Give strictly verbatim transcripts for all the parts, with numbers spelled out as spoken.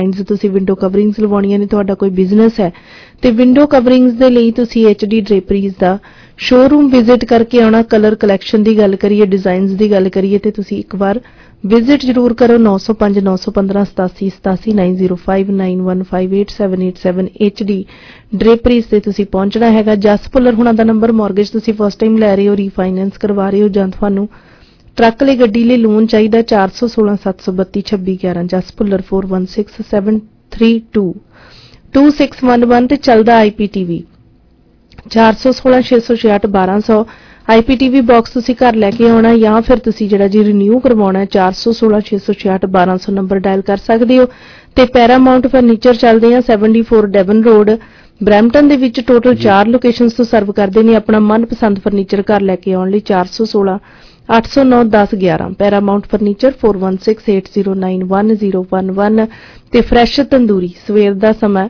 ਤੁਸੀਂ ਵਿੰਡੋ ਕਵਰਿੰਗਸ ਲਵਾਉਣੀਆਂ ਨੇ, ਤੁਹਾਡਾ ਕੋਈ ਬਿਜ਼ਨਸ ਹੈ ਤੇ ਵਿੰਡੋ ਕਵਰਿੰਗਸ ਦੇ ਲਈ ਤੁਸੀਂ ਐਚਡੀ ਡਰੇਪਰੀਜ਼ ਦਾ ਸ਼ੋਰੂਮ ਵਿਜ਼ਿਟ ਕਰਕੇ ਆਉਣਾ। ਕਲਰ ਕਲੈਕਸ਼ਨ ਦੀ ਗੱਲ ਕਰੀਏ, ਡਿਜ਼ਾਈਨਸ ਦੀ ਗੱਲ ਕਰੀਏ ਤੇ ਤੁਸੀਂ ਇੱਕ ਵਾਰ ਵਿਜ਼ਿਟ ਜ਼ਰੂਰ ਕਰੋ। ਨੌ ਸੌ ਪੰਜ ਨੌ ਸੌ ਪੰਦਰਾਂ ਸਤਾਸੀ ਸਤਾਸੀ nine zero five nine one five eight seven eight seven HD draperies ਤੇ ਤੁਸੀਂ ਪਹੁੰਚਣਾ ਹੈਗਾ। ਜਸ ਭੁੱਲਰ ਹੁਣਾਂ ਦਾ ਨੰਬਰ, ਮੌਰਗੇਜ ਤੁਸੀਂ ਫਸਟ ਟਾਈਮ ਲੈ ਰਹੇ ਹੋ, ਰੀਫਾਈਨੈਂਸ ਕਰਵਾ ਰਹੇ ਹੋ ਜਾਂ ਤੁਹਾਨੂੰ ਟਰੱਕ ਲਈ ਗੱਡੀ ਲਈ ਲੋਨ ਚਾਹੀਦਾ, ਚਾਰ ਸੌ ਸੋਲਾਂ ਸੱਤ ਸੌ ਬੱਤੀ ਛੱਬੀ ਗਿਆਰਾਂ। Jas Bhullar four one six seven three two two six one one ਤੇ ਚੱਲਦਾ ਆਈ ਪੀ ਟੀ ਵੀ ਚਾਰ ਸੌ ਸੋਲਾਂ ਛੇ ਸੌ ਛਿਆਹਠ ਬਾਰਾਂ ਸੌ। ਆਈ ਪੀ ਟੀ ਵੀ ਬਾਕਸ ਤੁਸੀਂ ਘਰ ਲੈ ਕੇ ਆਉਣਾ ਜਾਂ ਫਿਰ ਤੁਸੀਂ ਜਿਹੜਾ ਜੀ ਰੀਨਿਊ ਕਰਵਾਉਣਾ ਚਾਰ ਸੌ ਸੋਲਾਂ ਛੇ ਸੌ ਛਿਆਹਠ ਬਾਰਾਂ ਸੌ ਨੰਬਰ ਡਾਇਲ ਕਰ ਸਕਦੇ ਹੋ। ਤੇ ਪੈਰਾਮਾਊਂਟ ਫਰਨੀਚਰ ਚੱਲਦੇ ਆ seventy four Devon road Brampton ਦੇ ਵਿੱਚ। ਟੋਟਲ ਚਾਰ ਲੋਕੇਸ਼ਨਸ ਤੋਂ ਸਰਵ ਕਰਦੇ ਨੇ। ਆਪਣਾ ਮਨਪਸੰਦ ਫਰਨੀਚਰ ਘਰ ਲੈ ਕੇ ਆਉਣ ਲਈ ਚਾਰ ਸੌ ਸੋਲਾਂ ਅੱਠ ਸੌ ਨੌ ਦਸ ਗਿਆਰਾਂ। Paramount furniture four one six eight zero nine one zero one one. ਤੇ ਫਰੈਸ਼ ਤੰਦੂਰੀ ਸਵੇਰ ਦਾ ਸਮਾਂ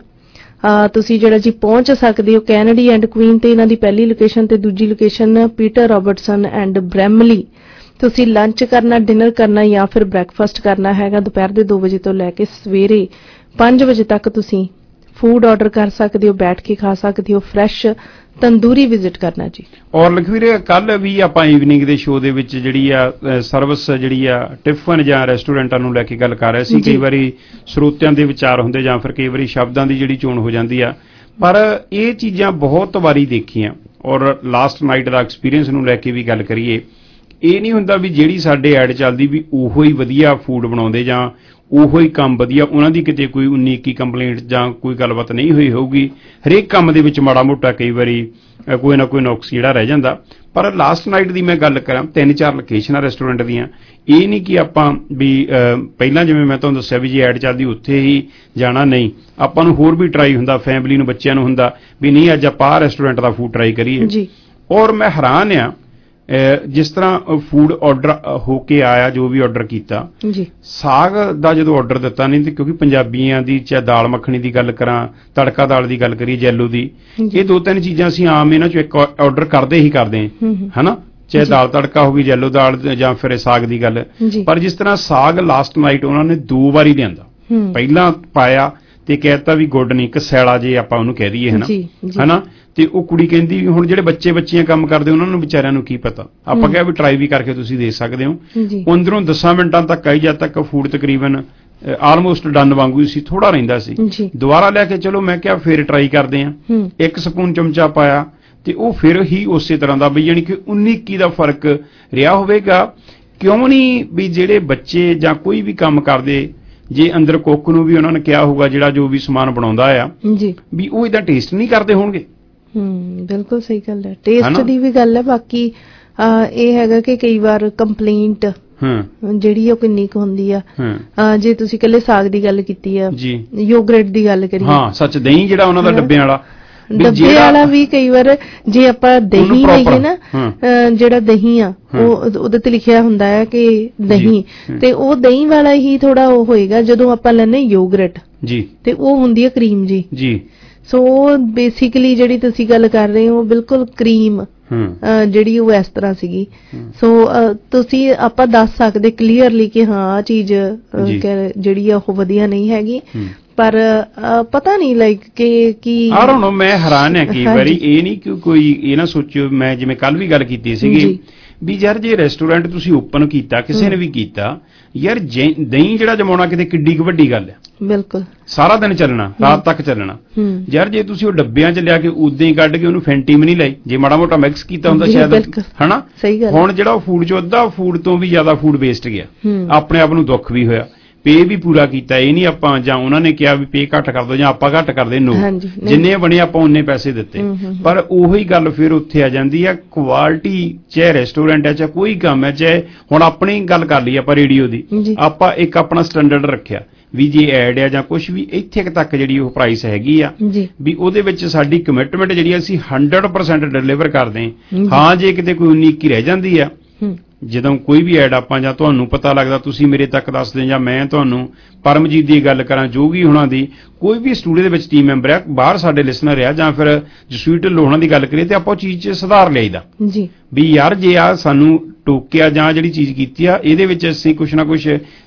ਤੁਸੀਂ ਜਿਹੜਾ ਜੀ ਪਹੁੰਚ ਸਕਦੇ ਹੋ ਕੈਨੇਡੀ ਐਂਡ ਕੁਈਨ ਤੇ ਇਹਨਾਂ ਦੀ ਪਹਿਲੀ ਲੋਕੇਸ਼ਨ ਤੇ ਦੂਜੀ location Peter Robertson and Bramley. ਤੁਸੀਂ ਲੰਚ ਕਰਨਾ, ਡਿਨਰ ਕਰਨਾ ਜਾਂ ਫਿਰ ਬ੍ਰੈਕਫਾਸਟ ਕਰਨਾ ਹੈਗਾ ਦੁਪਹਿਰ ਦੇ ਦੋ ਵਜੇ ਤੋਂ ਲੈ ਕੇ ਸਵੇਰੇ ਪੰਜ ਵਜੇ ਤੱਕ ਤੁਸੀਂ ਫੂਡ ਆਰਡਰ ਕਰ ਸਕਦੇ ਹੋ, ਬੈਠ ਕੇ ਖਾ ਸਕਦੇ ਹੋ। ਫਰੈਸ਼ ਤੰਦੂਰੀ ਵਿਜ਼ਿਟ ਕਰਨਾ ਜੀ। ਔਰ ਲਖਵੀਰ ਕੱਲ ਵੀ ਆਪਾਂ ਈਵਨਿੰਗ ਦੇ ਸ਼ੋਅ ਦੇ ਵਿੱਚ ਜਿਹੜੀ ਆ ਸਰਵਿਸ ਜਿਹੜੀ ਆ ਟਿਫਨ ਜਾਂ ਰੈਸਟੋਰੈਂਟਾਂ ਨੂੰ ਲੈ ਕੇ ਗੱਲ ਕਰ ਰਹੇ ਸੀ। ਕਈ ਵਾਰੀ ਸਰੋਤਿਆਂ ਦੇ ਵਿਚਾਰ ਹੁੰਦੇ ਜਾਂ ਫਿਰ ਕਈ ਵਾਰੀ ਸ਼ਬਦਾਂ ਦੀ ਜਿਹੜੀ ਚੋਣ ਹੋ ਜਾਂਦੀ ਆ, ਪਰ ਇਹ ਚੀਜ਼ਾਂ ਬਹੁਤ ਵਾਰੀ ਦੇਖੀਆਂ। ਔਰ ਲਾਸਟ ਨਾਈਟ ਦਾ ਐਕਸਪੀਰੀਅੰਸ ਨੂੰ ਲੈ ਕੇ ਵੀ ਗੱਲ ਕਰੀਏ, ਇਹ ਨਹੀਂ ਹੁੰਦਾ ਵੀ ਜਿਹੜੀ ਸਾਡੇ ਐਡ ਚੱਲਦੀ ਵੀ ਉਹੋ ਹੀ ਵਧੀਆ ਫੂਡ ਬਣਾਉਂਦੇ ਜਾਂ ਉਹੋ ਹੀ ਕੰਮ ਵਧੀਆ, ਉਹਨਾਂ ਦੀ ਕਿਤੇ ਕੋਈ ਉਨੀ ਇੱਕੀ ਕੰਪਲੇਂਟ ਜਾਂ ਕੋਈ ਗੱਲਬਾਤ ਨਹੀਂ ਹੋਈ ਹੋਊਗੀ। ਹਰੇਕ ਕੰਮ ਦੇ ਵਿੱਚ ਮਾੜਾ ਮੋਟਾ ਕਈ ਵਾਰੀ ਕੋਈ ਨਾ ਕੋਈ ਨੁਕਸ ਜਿਹੜਾ ਰਹਿ ਜਾਂਦਾ। ਪਰ ਲਾਸਟ ਨਾਈਟ ਦੀ ਮੈਂ ਗੱਲ ਕਰਾਂ, ਤਿੰਨ ਚਾਰ ਲੋਕੇਸ਼ਨਾਂ ਰੈਸਟੋਰੈਂਟ ਦੀਆਂ। ਇਹ ਨਹੀਂ ਕਿ ਆਪਾਂ ਵੀ ਪਹਿਲਾਂ ਜਿਵੇਂ ਮੈਂ ਤੁਹਾਨੂੰ ਦੱਸਿਆ ਵੀ ਜੇ ਐਡ ਚੱਲਦੀ ਉੱਥੇ ਹੀ ਜਾਣਾ, ਨਹੀਂ, ਆਪਾਂ ਨੂੰ ਹੋਰ ਵੀ ਟਰਾਈ ਹੁੰਦਾ, ਫੈਮਿਲੀ ਨੂੰ ਬੱਚਿਆਂ ਨੂੰ ਹੁੰਦਾ ਵੀ ਨਹੀਂ ਅੱਜ ਆਪਾਂ ਰੈਸਟੋਰੈਂਟ ਦਾ ਫੂਡ ਟਰਾਈ ਕਰੀਏ। ਔਰ ਮੈਂ ਹੈਰਾਨ ਆ ਜਿਸ ਤਰ੍ਹਾਂ ਫੂਡ ਆਰਡਰ ਹੋ ਕੇ ਆਇਆ, ਜੋ ਵੀ ਆਰਡਰ ਕੀਤਾ ਜੀ। ਸਾਗ ਦਾ ਜਦੋਂ ਆਰਡਰ ਦਿੱਤਾ, ਨਹੀਂ ਤੇ ਕਿਉਂਕਿ ਪੰਜਾਬੀਆਂ ਦੀ ਚਾਹੇ ਦਾਲ ਮੱਖਣੀ ਦੀ ਗੱਲ ਕਰਾਂ, ਤੜਕਾ ਦਾਲ ਦੀ ਗੱਲ ਕਰੀਏ, ਜੈਲੋ ਦੀ, ਇਹ ਦੋ ਤਿੰਨ ਚੀਜ਼ਾਂ ਅਸੀਂ ਆਮ ਇਹਨਾਂ ਚੋਂ ਇੱਕ ਆਰਡਰ ਕਰਦੇ ਹੀ ਕਰਦੇ ਹਾਂ, ਹਨਾ, ਚਾਹੇ ਦਾਲ ਤੜਕਾ ਹੋ ਗਈ, ਜੈਲੋ ਦਾਲ ਜਾਂ ਫਿਰ ਸਾਗ ਦੀ ਗੱਲ। ਪਰ ਜਿਸ ਤਰ੍ਹਾਂ ਸਾਗ ਲਾਸਟ ਨਾਈਟ ਉਹਨਾਂ ਨੇ ਦੋ ਵਾਰੀ ਲਿਆਂਦਾ, ਪਹਿਲਾਂ ਪਾਇਆ ਤੇ ਕਹਿਤਾ ਵੀ ਗੁੱਡ ਨਹੀਂ, ਕਸੈਲਾ ਜੇ ਆਪਾਂ ਉਹਨੂੰ ਕਹਿ ਦਈਏ, ਹਨਾ ਹਨਾ ਤੇ ਉਹ ਕੁੜੀ ਕਹਿੰਦੀ ਹੁਣ ਜਿਹੜੇ ਬੱਚੇ ਬੱਚੀਆਂ ਕੰਮ ਕਰਦੇ ਉਹਨਾਂ ਨੂੰ ਵਿਚਾਰਿਆਂ ਨੂੰ ਕੀ ਪਤਾ। ਆਪਾਂ ਕਿਹਾ ਵੀ ਟਰਾਈ ਵੀ ਕਰਕੇ ਤੁਸੀਂ ਦੇ ਸਕਦੇ ਹੋ। ਅੰਦਰੋਂ ਦਸਾਂ ਮਿੰਟਾਂ ਤੱਕ ਆਈ, ਜਦ ਤੱਕ ਫੂਡ ਤਕਰੀਬਨ ਆਲਮੋਸਟ ਡਨ ਵਾਂਗੂ ਸੀ, ਥੋੜਾ ਰਹਿੰਦਾ ਸੀ। ਦੁਬਾਰਾ ਲੈ ਕੇ ਚਲੋ, ਮੈਂ ਕਿਹਾ ਫਿਰ ਟਰਾਈ ਕਰਦੇ ਹਾਂ। ਇੱਕ ਸਪੂਨ ਚਮਚਾ ਪਾਇਆ ਤੇ ਉਹ ਫਿਰ ਹੀ ਉਸੇ ਤਰ੍ਹਾਂ ਦਾ ਵੀ ਯਾਨੀ ਕਿ ਉੱਨੀ ਇੱਕੀ ਦਾ ਫਰਕ ਰਿਹਾ ਹੋਵੇਗਾ। ਕਿਉਂ ਨਹੀਂ ਵੀ ਜਿਹੜੇ ਬੱਚੇ ਜਾਂ ਕੋਈ ਵੀ ਕੰਮ ਕਰਦੇ, ਜੇ ਅੰਦਰ ਕੁੱਕ ਨੂੰ ਵੀ ਉਹਨਾਂ ਨੇ ਕਿਹਾ ਹੋਊਗਾ ਜਿਹੜਾ ਜੋ ਵੀ ਸਮਾਨ ਬਣਾਉਂਦਾ ਆ ਵੀ ਉਹ ਇਹਦਾ ਟੇਸਟ ਨਹੀਂ ਕਰਦੇ ਹੋਣਗੇ। ਹਮ ਬਿਲਕੁਲ ਸਹੀ ਗੱਲ ਹੈ, ਟੇਸਟ ਦੀ ਵੀ ਗੱਲ ਹੈ। ਬਾਕੀ ਇਹ ਹੈਗਾ ਕਿ ਕਈ ਵਾਰ ਕੰਪਲੇਂਟ ਜਿਹੜੀ ਉਹ ਕਿੰਨੀ ਕੁ ਹੁੰਦੀ ਆ। ਜੇ ਤੁਸੀਂ ਇਕੱਲੇ ਸਾਗ ਦੀ ਗੱਲ ਕੀਤੀ ਆ, ਯੋਗਰਟ ਦੀ ਗੱਲ ਕਰੀਏ, ਹਾਂ ਸੱਚ, ਦਹੀਂ ਜਿਹੜਾ ਉਹਨਾਂ ਦਾ ਡੱਬਿਆਂ ਵਾਲਾ ਡੱਬੇ ਵਾਲਾ ਵੀ ਕਈ ਵਾਰ ਜੇ ਆਪਾਂ ਦਹੀਂ ਲਈਏ ਨਾ, ਜਿਹੜਾ ਦਹੀਂ ਆ ਉਹ ਉਹਦੇ ਤੇ ਲਿਖਿਆ ਹੁੰਦਾ ਹੈ ਕਿ ਦਹੀਂ, ਤੇ ਉਹ ਦਹੀਂ ਵਾਲਾ ਹੀ ਥੋੜਾ ਉਹ ਹੋਏਗਾ। ਜਦੋਂ ਆਪਾਂ ਲੈਂਦੇ ਯੋਗਰਟ ਜੀ ਤੇ ਉਹ ਹੁੰਦੀ ਹੈ ਕਰੀਮ ਜੀ ਜੀ। ਸੋ ਬੇਸਿਕਲੀ ਜਿਹੜੀ ਤੁਸੀਂ ਗੱਲ ਕਰ ਰਹੇ ਹੋ ਬਿਲਕੁਲ ਕਰੀਮ ਜਿਹੜੀ ਉਹ ਇਸ ਤਰ੍ਹਾਂ ਸੀਗੀ। ਸੋ ਤੁਸੀਂ ਆਪਾਂ ਦੱਸ ਸਕਦੇ ਕਲੀਅਰਲੀ ਕਿ ਹਾਂ ਆਹ ਚੀਜ਼ ਜਿਹੜੀ ਆ ਉਹ ਵਧੀਆ ਨਹੀਂ ਹੈਗੀ, ਪਰ ਪਤਾ ਨਹੀਂ ਲਾਈਕ ਕਿ ਕੀ ਆ ਡੋਨਟ ਨੋ। ਮੈਂ ਹੈਰਾਨ ਹੈ ਕਈ ਵਾਰੀ, ਇਹ ਨਹੀਂ ਕਿ ਕੋਈ ਇਹ ਨਾ ਸੋਚਿਓ, ਮੈਂ ਜਿਵੇਂ ਕੱਲ ਵੀ ਗੱਲ ਕੀਤੀ ਸੀਗੀ ਵੀ ਯਾਰ ਜੇ ਰੈਸਟੋਰੈਂਟ ਤੁਸੀਂ ਓਪਨ ਕੀਤਾ, ਕਿਸੇ ਨੇ ਵੀ ਕੀਤਾ, ਯਾਰ ਦਹੀਂ ਜਿਹੜਾ ਜਮਾਉਣਾ ਕਿਤੇ ਕਿੱਡੀ ਕੁ ਵੱਡੀ ਗੱਲ ਹੈ। ਬਿਲਕੁਲ ਸਾਰਾ ਦਿਨ ਚੱਲਣਾ, ਰਾਤ ਤੱਕ ਚੱਲਣਾ। ਯਾਰ ਜੇ ਤੁਸੀਂ ਉਹ ਡੱਬਿਆਂ ਚ ਲਿਆ ਕੇ ਉਦਾਂ ਹੀ ਕੱਢ ਕੇ ਉਹਨੂੰ ਫੈਂਟੀ ਵੀ ਨਹੀਂ ਲਾਈ, ਜੇ ਮਾੜਾ ਮੋਟਾ ਮਿਕਸ ਕੀਤਾ ਹੁੰਦਾ ਸ਼ਾਇਦ, ਹਨਾ। ਹੁਣ ਜਿਹੜਾ ਉਹ ਫੂਡ ਚ ਅੱਧਾ ਫੂਡ ਤੋਂ ਵੀ ਜ਼ਿਆਦਾ ਫੂਡ ਵੇਸਟ ਗਿਆ, ਆਪਣੇ ਆਪ ਨੂੰ ਦੁੱਖ ਵੀ ਹੋਇਆ। ਪੇ ਵੀ ਪੂਰਾ ਕੀਤਾ, ਇਹ ਨਹੀਂ ਆਪਾਂ ਜਾਂ ਉਹਨਾਂ ਨੇ ਕਿਹਾ ਵੀ ਪੇ ਘੱਟ ਕਰ ਦੋ ਜਾਂ ਆਪਾਂ ਘੱਟ ਕਰਦੇ, ਨੋ, ਜਿੰਨੇ ਬਣੇ ਆਪਾਂ ਉਨੇ ਪੈਸੇ ਦਿੱਤੇ। ਪਰ ਉਹੀ ਗੱਲ ਫਿਰ ਉੱਥੇ ਆ ਜਾਂਦੀ ਆ, ਕੁਆਲਿਟੀ ਚਾਹੇ ਰੈਸਟੋਰੈਂਟ ਹੈ, ਚਾਹੇ ਕੋਈ ਕੰਮ ਹੈ, ਚਾਹੇ ਹੁਣ ਆਪਣੀ ਗੱਲ ਕਰ ਲਈ ਆਪਾਂ ਰੇਡੀਓ ਦੀ, ਆਪਾਂ ਇੱਕ ਆਪਣਾ ਸਟੈਂਡਰਡ ਰੱਖਿਆ ਵੀ ਜੇ ਐਡ ਆ ਜਾਂ ਕੁਛ ਵੀ ਇੱਥੇ ਤੱਕ ਜਿਹੜੀ ਉਹ ਪ੍ਰਾਈਸ ਹੈਗੀ ਆ ਵੀ ਉਹਦੇ ਵਿੱਚ ਸਾਡੀ ਕਮਿਟਮੈਂਟ ਜਿਹੜੀ ਅਸੀਂ ਹੰਡਰਡ ਪਰਸੈਂਟ ਡਿਲੀਵਰ ਕਰਦੇ ਹਾਂ। ਜੇ ਕਿਤੇ ਕੋਈ ਉਨੀ ਇੱਕੀ ਰਹਿ ਜਾਂਦੀ ਆ, ਜਦੋਂ ਕੋਈ ਵੀ ਐਡ ਆਪਾਂ ਜਾਂ ਤੁਹਾਨੂੰ ਪਤਾ ਲੱਗਦਾ, ਤੁਸੀਂ ਮੇਰੇ ਤੱਕ ਦੱਸਦੇ ਜਾਂ ਮੈਂ ਤੁਹਾਨੂੰ ਪਰਮਜੀਤ ਦੀ ਗੱਲ ਕਰਾਂ, ਜੋਗੀ ਹੋਣਾ ਦੀ, ਕੋਈ ਵੀ ਸਟੂਡੀਓ ਦੇ ਵਿੱਚ ਟੀਮ ਮੈਂਬਰ ਆ, ਬਾਹਰ ਸਾਡੇ ਲਿਸਨਰ ਆ, ਜਾਂ ਫਿਰ ਜਸਵੀਰ ਢਿੱਲੋਂ ਹੋਣਾ ਦੀ ਗੱਲ ਕਰੀਏ, ਤੇ ਆਪਾਂ ਉਹ ਚੀਜ਼ 'ਚ ਸੁਧਾਰ ਲਿਆਈਦਾ ਵੀ ਯਾਰ ਜੇ ਆ ਸਾਨੂੰ ਟੋਕਿਆ ਜਾਂ ਜਿਹੜੀ ਚੀਜ਼ ਕੀਤੀ ਆ ਇਹਦੇ ਵਿੱਚ ਅਸੀਂ ਕੁਛ ਨਾ ਕੁਛ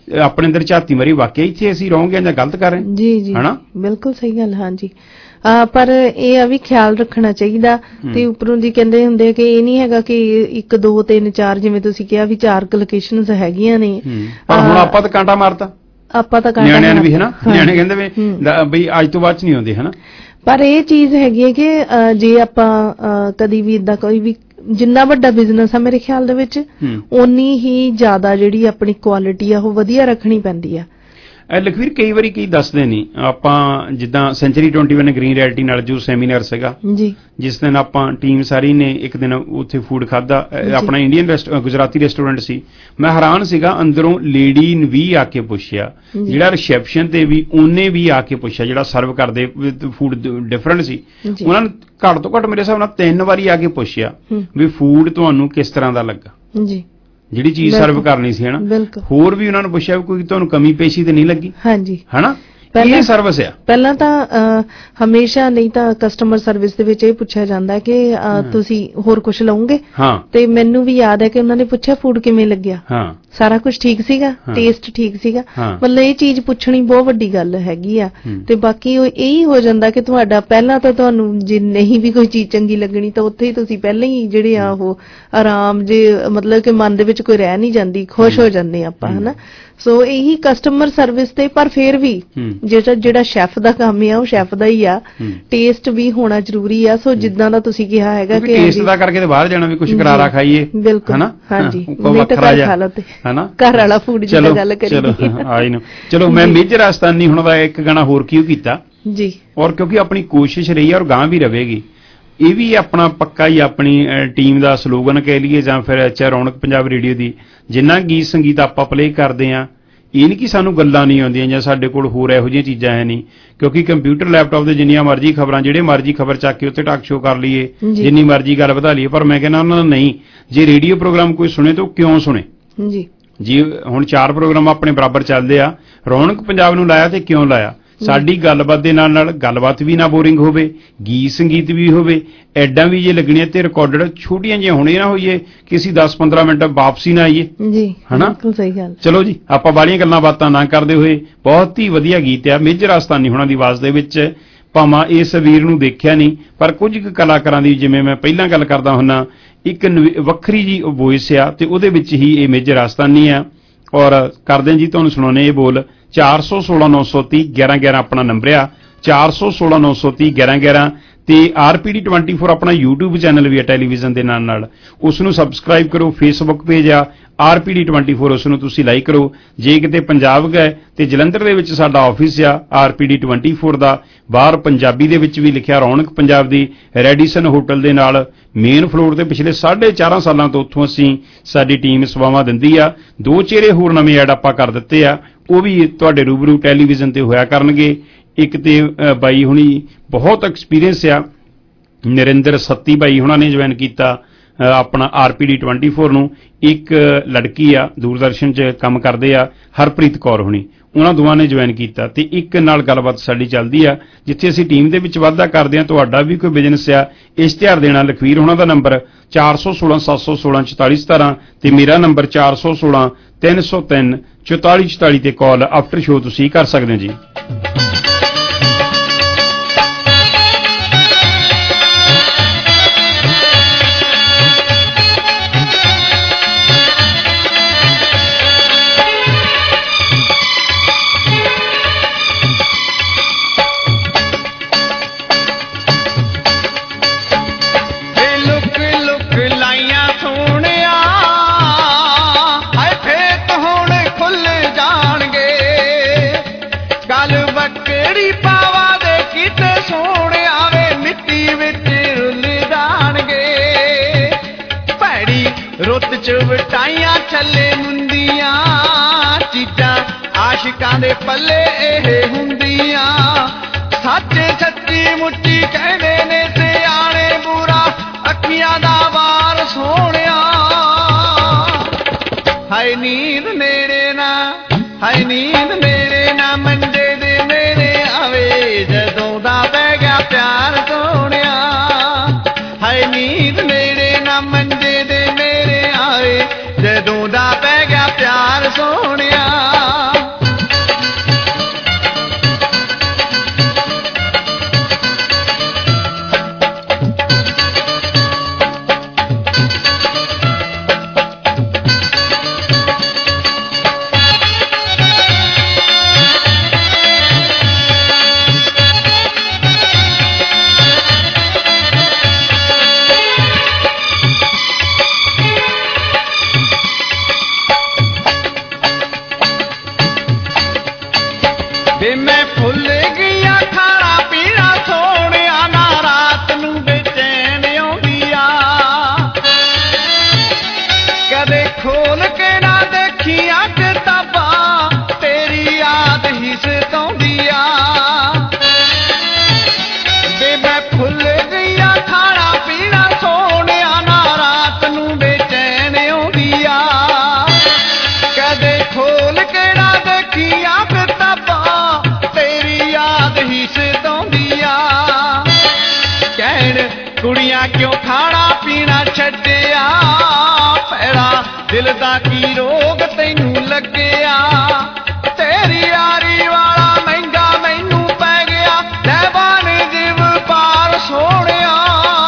ਆਪਣੇ ਅੰਦਰ ਝਾਤੀ ਮਾਰੀ, ਵਾਕਿਆ ਇੱਥੇ ਅਸੀਂ ਰਹੋਗੇ ਜਾਂ ਗਲਤ ਕਰ ਰਹੇ ਜੀ ਜੀ ਹਨਾ, ਬਿਲਕੁਲ ਸਹੀ ਗੱਲ। ਹਾਂਜੀ ਆ ਪਰ ਇਹ ਆ ਵੀ ਖਿਆਲ ਰੱਖਣਾ ਚਾਹੀਦਾ। ਤੇ ਉੱਪਰੋਂ ਦੀ ਕਹਿੰਦੇ ਹੁੰਦੇ ਕਿ ਇਹ ਨਹੀਂ ਹੈਗਾ ਕਿ ਇੱਕ ਦੋ ਤਿੰਨ ਚਾਰ, ਜਿਵੇਂ ਤੁਸੀਂ ਕਿਹਾ ਵੀ ਚਾਰ ਲੋਕੇਸ਼ਨਸ ਹੈਗੀਆਂ ਨੇ, ਪਰ ਹੁਣ ਆਪਾਂ ਤਾਂ ਕਾਂਟਾ ਮਾਰਤਾ, ਆਪਾਂ ਤਾਂ ਨਿਆਣਿਆਂ ਨੂੰ ਵੀ ਹਨਾ, ਨਿਆਣੇ ਕਹਿੰਦੇ ਵੀ ਬਈ ਅੱਜ ਤੋਂ ਬਾਅਦ ਚ ਨਹੀਂ ਆਉਂਦੇ ਹਨਾ। ਪਰ ਇਹ ਚੀਜ਼ ਹੈਗੀ ਹੈ ਕਿ ਜੇ ਆਪਾਂ ਕਦੀ ਵੀ ਇਦਾਂ ਕੋਈ ਵੀ ਜਿੰਨਾ ਵੱਡਾ ਬਿਜ਼ਨਸ ਆ ਮੇਰੇ ਖਿਆਲ ਦੇ ਵਿੱਚ ਓਨੀ ਹੀ ਜ਼ਿਆਦਾ ਜਿਹੜੀ ਆਪਣੀ ਕੁਆਲਿਟੀ ਆ ਉਹ ਵਧੀਆ ਰੱਖਣੀ ਪੈਂਦੀ ਆ। ਲਖਵੀਰ ਕਈ ਵਾਰੀ ਕੀ ਦੱਸਦੇ ਨਹੀਂ ਆਪਾਂ, ਜਿੱਦਾਂ Century Twenty One Green Reality ਨਾਲ ਜੋ ਸੈਮੀਨਾਰ ਸੀਗਾ ਜੀ, ਜਿਸ ਦਿਨ ਆਪਾਂ ਟੀਮ ਸਾਰੀ ਨੇ ਇੱਕ ਦਿਨ ਉੱਥੇ ਫੂਡ ਖਾਧਾ, ਆਪਣਾ ਇੰਡੀਅਨ ਗੁਜਰਾਤੀ ਰੈਸਟੋਰੈਂਟ ਸੀ, ਮੈਂ ਹੈਰਾਨ ਸੀਗਾ, ਅੰਦਰੋਂ ਲੇਡੀ ਨੇ ਵੀ ਆ ਕੇ ਪੁੱਛਿਆ, ਜਿਹੜਾ ਰਿਸੈਪਸ਼ਨ ਤੇ ਵੀ ਉਹਨੇ ਵੀ ਆ ਕੇ ਪੁੱਛਿਆ, ਜਿਹੜਾ ਸਰਵ ਕਰਦੇ ਫੂਡ ਡਿਫਰੈਂਟ ਸੀ, ਉਹਨਾਂ ਨੇ ਘੱਟ ਤੋਂ ਘੱਟ ਮੇਰੇ ਹਿਸਾਬ ਨਾਲ ਤਿੰਨ ਵਾਰੀ ਆ ਕੇ ਪੁੱਛਿਆ ਵੀ ਫੂਡ ਤੁਹਾਨੂੰ ਕਿਸ ਤਰ੍ਹਾਂ ਦਾ ਲੱਗਾ ਜੀ, ਜਿਹੜੀ ਚੀਜ਼ ਸਰਵ ਕਰਨੀ ਸੀ ਹਨਾ। ਹੋਰ ਵੀ ਉਹਨਾਂ ਨੂੰ ਪੁੱਛਿਆ ਕੋਈ ਤੁਹਾਨੂੰ ਕਮੀ ਪੇਸ਼ੀ ਤੇ ਨਹੀਂ ਲੱਗੀ। ਹਾਂਜੀ ਹਨਾ, ਇਹ ਸਰਵਿਸ ਆ। ਪਹਿਲਾਂ ਤਾਂ ਹਮੇਸ਼ਾ ਨਹੀਂ ਤਾਂ ਕਸਟਮਰ ਸਰਵਿਸ ਦੇ ਵਿੱਚ ਇਹ ਪੁੱਛਿਆ ਜਾਂਦਾ ਕਿ ਤੁਸੀਂ ਹੋਰ ਕੁਝ ਲਓਗੇ, ਤੇ ਮੈਨੂੰ ਵੀ ਯਾਦ ਹੈ ਕਿ ਉਹਨਾਂ ਨੇ ਪੁੱਛਿਆ ਫੂਡ ਕਿਵੇਂ ਲੱਗਿਆ, ਸਾਰਾ ਕੁਝ ਠੀਕ ਸੀਗਾ, ਟੇਸਟ ਠੀਕ ਸੀਗਾ, ਮਤਲਬ ਇਹ ਚੀਜ਼ ਪੁੱਛਣੀ ਬਹੁਤ ਵੱਡੀ ਗੱਲ ਹੈਗੀ ਆ। ਤੇ ਬਾਕੀ ਉਹ ਇਹੀ ਹੋ ਜਾਂਦਾ ਕਿ ਤੁਹਾਡਾ ਪਹਿਲਾਂ ਤਾਂ ਤੁਹਾਨੂੰ ਜੇ ਨਹੀਂ ਵੀ ਕੋਈ ਚੀਜ਼ ਚੰਗੀ ਲੱਗਣੀ ਤਾਂ ਉੱਥੇ ਹੀ ਤੁਸੀਂ ਪਹਿਲਾਂ ਹੀ ਜਿਹੜੇ ਆ ਉਹ ਆਰਾਮ ਜੇ ਮਤਲਬ ਕਿ ਮਨ ਦੇ ਵਿੱਚ ਕੋਈ ਰਹਿ ਨਹੀਂ ਜਾਂਦੀ, ਖੁਸ਼ ਹੋ ਜਾਂਦੇ ਆਪਾਂ ਹਨਾ। ਸੋ ਇਹੀ ਕਸਟਮਰ ਸਰਵਿਸ ਤੇ, ਪਰ ਫਿਰ ਵੀ ਜਿਹੜਾ ਜਿਹੜਾ ਸ਼ੈਫ ਦਾ ਕੰਮ ਆ ਉਹ ਸ਼ੈਫ ਦਾ ਹੀ ਆ, ਟੇਸਟ ਵੀ ਹੋਣਾ ਜ਼ਰੂਰੀ ਆ। ਸੋ ਜਿੱਦਾਂ ਦਾ ਤੁਸੀਂ ਕਿਹਾ ਹੈਗਾ ਕਿ ਟੇਸਟ ਦਾ ਕਰਕੇ ਤੇ ਬਾਹਰ ਜਾਣਾ ਵੀ ਕੁਝ ਕਰਾਰਾ ਖਾਈਏ, ਬਿਲਕੁਲ ਹਾਂਜੀ, ਨਹੀਂ ਤਾਂ ਘਰ ਖਾ ਲਓ ਤੇ ਹਨਾ, ਘਰ ਵਾਲਾ ਫੂਡ ਦੀ ਗੱਲ ਕਰੀਏ। ਚਲੋ ਆਈ ਨੂੰ ਚਲੋ ਮੈਂ ਮੇਜਰ ਰਾਜਸਥਾਨੀ ਹੁਣ ਦਾ ਇੱਕ ਗਾਣਾ ਹੋਰ ਕਿਉਂ ਕੀਤਾ ਜੀ, ਔਰ ਕਿਉਂਕਿ ਆਪਣੀ ਕੋਸ਼ਿਸ਼ ਰਹੀ ਹੈ ਔਰ ਗਾਂ ਵੀ ਰਹੇਗੀ, ਇਹ ਵੀ ਆਪਣਾ ਪੱਕਾ ਹੀ ਆਪਣੀ ਟੀਮ ਦਾ ਸਲੋਗਨ ਕਹਿ ਲਈਏ ਜਾਂ ਫਿਰ ਚਾਹੇ ਰੌਣਕ ਪੰਜਾਬ ਰੇਡੀਓ ਦੀ, ਜਿੰਨਾ ਗੀਤ ਸੰਗੀਤ ਆਪਾਂ ਪਲੇ ਕਰਦੇ ਹਾਂ, ਇਹ ਨਹੀਂ ਕਿ ਸਾਨੂੰ ਗੱਲਾਂ ਨਹੀਂ ਆਉਂਦੀਆਂ ਜਾਂ ਸਾਡੇ ਕੋਲ ਹੋਰ ਇਹੋ ਜਿਹੀਆਂ ਚੀਜ਼ਾਂ ਹੈ ਨਹੀਂ, ਕਿਉਂਕਿ ਕੰਪਿਊਟਰ ਲੈਪਟਾਪ ਦੇ ਜਿੰਨੀਆਂ ਮਰਜ਼ੀ ਖਬਰਾਂ, ਜਿਹੜੇ ਮਰਜ਼ੀ ਖਬਰ ਚੱਕ ਕੇ ਉੱਤੇ ਟਾਕ ਸ਼ੋ ਕਰ ਲਈਏ, ਜਿੰਨੀ ਮਰਜ਼ੀ ਗੱਲ ਵਧਾ ਲਈਏ, ਪਰ ਮੈਂ ਕਹਿੰਦਾ ਉਹਨਾਂ ਦਾ ਨਹੀਂ, ਜੇ ਰੇਡੀਓ ਪ੍ਰੋਗਰਾਮ ਕੋਈ ਸੁਣੇ ਤਾਂ ਉਹ ਕਿਉਂ ਸੁਣੇ ਜੀ। ਜੀ ਹੁਣ ਚਾਰ ਪ੍ਰੋਗਰਾਮ ਆਪਣੇ ਬਰਾਬਰ ਚੱਲਦੇ ਆ, ਰੌਣਕ ਪੰਜਾਬ ਨੂੰ ਲਾਇਆ ਤੇ ਕਿਉਂ ਲਾਇਆ, ਸਾਡੀ ਗੱਲਬਾਤ ਦੇ ਨਾਲ ਨਾਲ ਗੱਲਬਾਤ ਵੀ ਨਾ ਬੋਰਿੰਗ ਹੋਵੇ, ਗੀਤ ਸੰਗੀਤ ਵੀ ਹੋਵੇ, ਐਡਾਂ ਵੀ ਜੇ ਲੱਗਣੀਆਂ ਤੇ ਰਿਕਾਰਡਡ ਛੋਟੀਆਂ ਜਿਹੀਆਂ ਹੋਣੀਆਂ ਨਾ ਹੋਈਏ ਕਿ ਅਸੀਂ ਦਸ ਪੰਦਰਾਂ ਮਿੰਟ ਵਾਪਸੀ ਨਾ ਆਈਏ ਜੀ ਹਨਾ। ਸਹੀ ਗੱਲ। ਚਲੋ ਜੀ ਆਪਾਂ ਬਾਲੀਆਂ ਗੱਲਾਂ ਬਾਤਾਂ ਨਾ ਕਰਦੇ ਹੋਏ, ਬਹੁਤ ਹੀ ਵਧੀਆ ਗੀਤ ਆ ਮੇਜਰ ਰਾਜਸਥਾਨੀ ਹੋਣਾ ਦੀ ਆਵਾਜ਼ ਦੇ ਵਿੱਚ, ਭਾਵੇਂ ਇਸ ਵੀਰ ਨੂੰ ਦੇਖਿਆ ਨਹੀਂ ਪਰ ਕੁਝ ਕੁ ਕਲਾਕਾਰਾਂ ਦੀ, ਜਿਵੇਂ ਮੈਂ ਪਹਿਲਾਂ ਗੱਲ ਕਰਦਾ ਹੁੰਦਾ, ਇੱਕ ਵੱਖਰੀ ਜੀ ਵੋਇਸ ਆ ਤੇ ਉਹਦੇ ਵਿੱਚ ਹੀ ਇਹ ਮੇਜਰ ਰਾਜਸਥਾਨੀ ਆ। ਔਰ ਕਰਦੇ ਜੀ ਤੁਹਾਨੂੰ ਸੁਣਾਉਣੇ ਇਹ ਬੋਲ, ਚਾਰ ਸੌ ਸੋਲਾਂ ਨੌ ਸੌ ਤੀਹ ਗਿਆਰਾਂ ਗਿਆਰਾਂ ਆਪਣਾ ਨੰਬਰ ਆ, ਚਾਰ ਸੌ ਸੋਲਾਂ ਨੌ ਸੌ ਤੀਹ ਗਿਆਰਾਂ ਗਿਆਰਾਂ, ਤੇ R P D twenty four ਆਪਣਾ YouTube ਚੈਨਲ ਵੀ ਆ ਟੈਲੀਵਿਜ਼ਨ ਦੇ ਨਾਲ ਨਾਲ, ਉਸ ਨੂੰ ਸਬਸਕ੍ਰਾਈਬ ਕਰੋ। ਫੇਸਬੁੱਕ ਪੇਜ ਆ R P D twenty four, ਉਸ ਨੂੰ ਤੁਸੀਂ ਲਾਈਕ ਕਰੋ। ਜੇ ਕਿਤੇ ਪੰਜਾਬ ਗਏ ਤੇ ਜਲੰਧਰ ਦੇ ਵਿੱਚ ਸਾਡਾ ਆਫਿਸ ਆ R P D twenty four ਦਾ, ਬਾਹਰ ਪੰਜਾਬੀ ਦੇ ਵਿੱਚ ਵੀ ਲਿਖਿਆ ਰੌਣਕ ਪੰਜਾਬ ਦੀ, ਰੈਡੀਸਨ ਹੋਟਲ ਦੇ ਨਾਲ ਮੇਨ ਫਲੋਰ ਤੇ ਪਿਛਲੇ ਸਾਢੇ ਚਾਰਾਂ ਸਾਲਾਂ ਤੋਂ ਉੱਥੋਂ ਅਸੀਂ ਸਾਡੀ ਟੀਮ ਸੇਵਾਵਾਂ ਦਿੰਦੀ ਆ। ਦੋ ਚਿਹਰੇ ਹੋਰ ਨਵੇਂ ਐਡ ਆਪਾਂ ਕਰ ਦਿੱਤੇ ਆ, ਉਹ ਵੀ ਤੁਹਾਡੇ ਰੂਬਰੂ ਟੈਲੀਵਿਜ਼ਨ ਤੇ ਹੋਇਆ ਕਰਨਗੇ। ਇੱਕ ਤੇ ਬਾਈ ਹੁਣੀ ਬਹੁਤ ਐਕਸਪੀਰੀਅੰਸ ਆ, ਨਰਿੰਦਰ ਸੱਤੀ ਬਾਈ ਹੁਣਾਂ ਨੇ ਜੁਆਇਨ ਕੀਤਾ ਆਪਣਾ R P D twenty four ਨੂੰ। ਇੱਕ ਲੜਕੀ ਆ ਦੂਰਦਰਸ਼ਨ 'ਚ ਕੰਮ ਕਰਦੇ ਆ, ਹਰਪ੍ਰੀਤ ਕੌਰ ਹੁਣੀ, ਉਹਨਾਂ ਦੋਵਾਂ ਨੇ ਜੁਆਇਨ ਕੀਤਾ। ਤੇ ਇੱਕ ਨਾਲ ਗੱਲਬਾਤ ਸਾਡੀ ਚੱਲਦੀ ਆ ਜਿੱਥੇ ਅਸੀਂ ਟੀਮ ਦੇ ਵਿੱਚ ਵਾਧਾ ਕਰਦੇ ਹਾਂ। ਤੁਹਾਡਾ ਵੀ ਕੋਈ ਬਿਜ਼ਨਸ ਆ, ਇਸ਼ਤਿਹਾਰ ਦੇਣਾ, ਲਖਵੀਰ ਉਹਨਾਂ ਦਾ ਨੰਬਰ ਚਾਰ ਸੌ ਸੋਲਾਂ ਸੱਤ ਸੌ ਸੋਲਾਂ ਚੁਤਾਲੀ ਸਤਾਰਾਂ ਤੇ ਮੇਰਾ ਨੰਬਰ ਚਾਰ ਸੌ ਸੋਲਾਂ ਤਿੰਨ ਸੌ ਤਿੰਨ ਚੁਤਾਲੀ ਚੁਤਾਲੀ ਤੇ ਕਾਲ ਆਫਟਰ ਸ਼ੋਅ ਤੁਸੀਂ ਕਰ ਸਕਦੇ ਹੋ ਜੀ। ਵਟਾਈਆਂ ਚੱਲੇ ਮੁੰਦੀਆਂ ਚੀਜ਼ਾਂ ਆਸ਼ਿਕਾਂ ਦੇ ਪੱਲੇ ਇਹ ਹੁੰਦੀਆਂ, ਸੱਚ ਸੱਚੀ ਮੁੱਚੀ ਕਹਿੰਦੇ ਨੇ ਸਿਆਣੇ, ਬੁਰਾ ਅੱਖੀਆਂ ਦਾ ਵਾਰ ਸੋਹਣਿਆ। ਹਾਏ ਨੀਂਦ ਨੇੜੇ ਨਾ, ਹਾਏ ਨੀਂਦ ਨੇੜੇ ਨਾ, ਮੰਜੇ ਦੇ ਨੇੜੇ ਆਵੇ ਜਦੋਂ ਦਾ ਪੈ ਗਿਆ ਪਿਆਰ ਸੋਹਣਿਆ। ਹਾਏ ਨੀਂਦ ਨੇੜੇ ਨਾ, ਮੰਜੇ ਦੇ ਨੇੜੇ ਆਵੇ ਜਦੋਂ ਦਾ ਪੈ ਗਿਆ ਪਿਆਰ ਸੋਹਣਿਆ। ਭੁੱਲ ਗਈਆਂ ਖਾਣਾ ਪੀਣਾ ਸੋਹਣਿਆ ਨਾ ਰਾਤ ਨੂੰ ਬੇਚੈਨ ਆਉਂਦੀ ਆ ਕਦੇ ਖੋਲ ਕੇ ਨਾ ਦੇਖੀਆਂ ਕਿਤਾਬਾਂ ਤੇਰੀ ਯਾਦ ਹੀ ਸਤਾਉਂਦੀ ਆ ਵੇ ਮੈਂ ਭੁੱਲ ਗਈਆਂ ਖਾਣਾ ਪੀਣਾ ਸੋਹਣਿਆ ਨਾ ਰਾਤ ਨੂੰ ਬੇਚੈਨ ਆਉਂਦੀ ਆ ਕਦੇ ਖੋਲ ਕੇ ਨਾ ਦੇਖੀਆਂ ਕਿਤਾਬਾਂ ਤੇਰੀ ਯਾਦ ਹੀ ਸਤਾਉਂਦੀ ਆ ਕਹਿਣ ਕੁੜੀਆਂ ਕਿਉਂ ਖਾਣਾ ਪੀਣਾ ਛੱਡਿਆ ਭੈੜਾ ਦਿਲ ਦਾ ਕੀ ਰੋਗ ਤੈਨੂੰ ਲੱਗਿਆ ਤੇਰੀ ਯਾਰੀ ਵਾਲਾ ਮਹਿੰਗਾ ਮੈਨੂੰ ਪੈ ਗਿਆ ਲੈ ਬਾਨ ਜਿਵ ਪਾਰ ਸੋਹਣਿਆ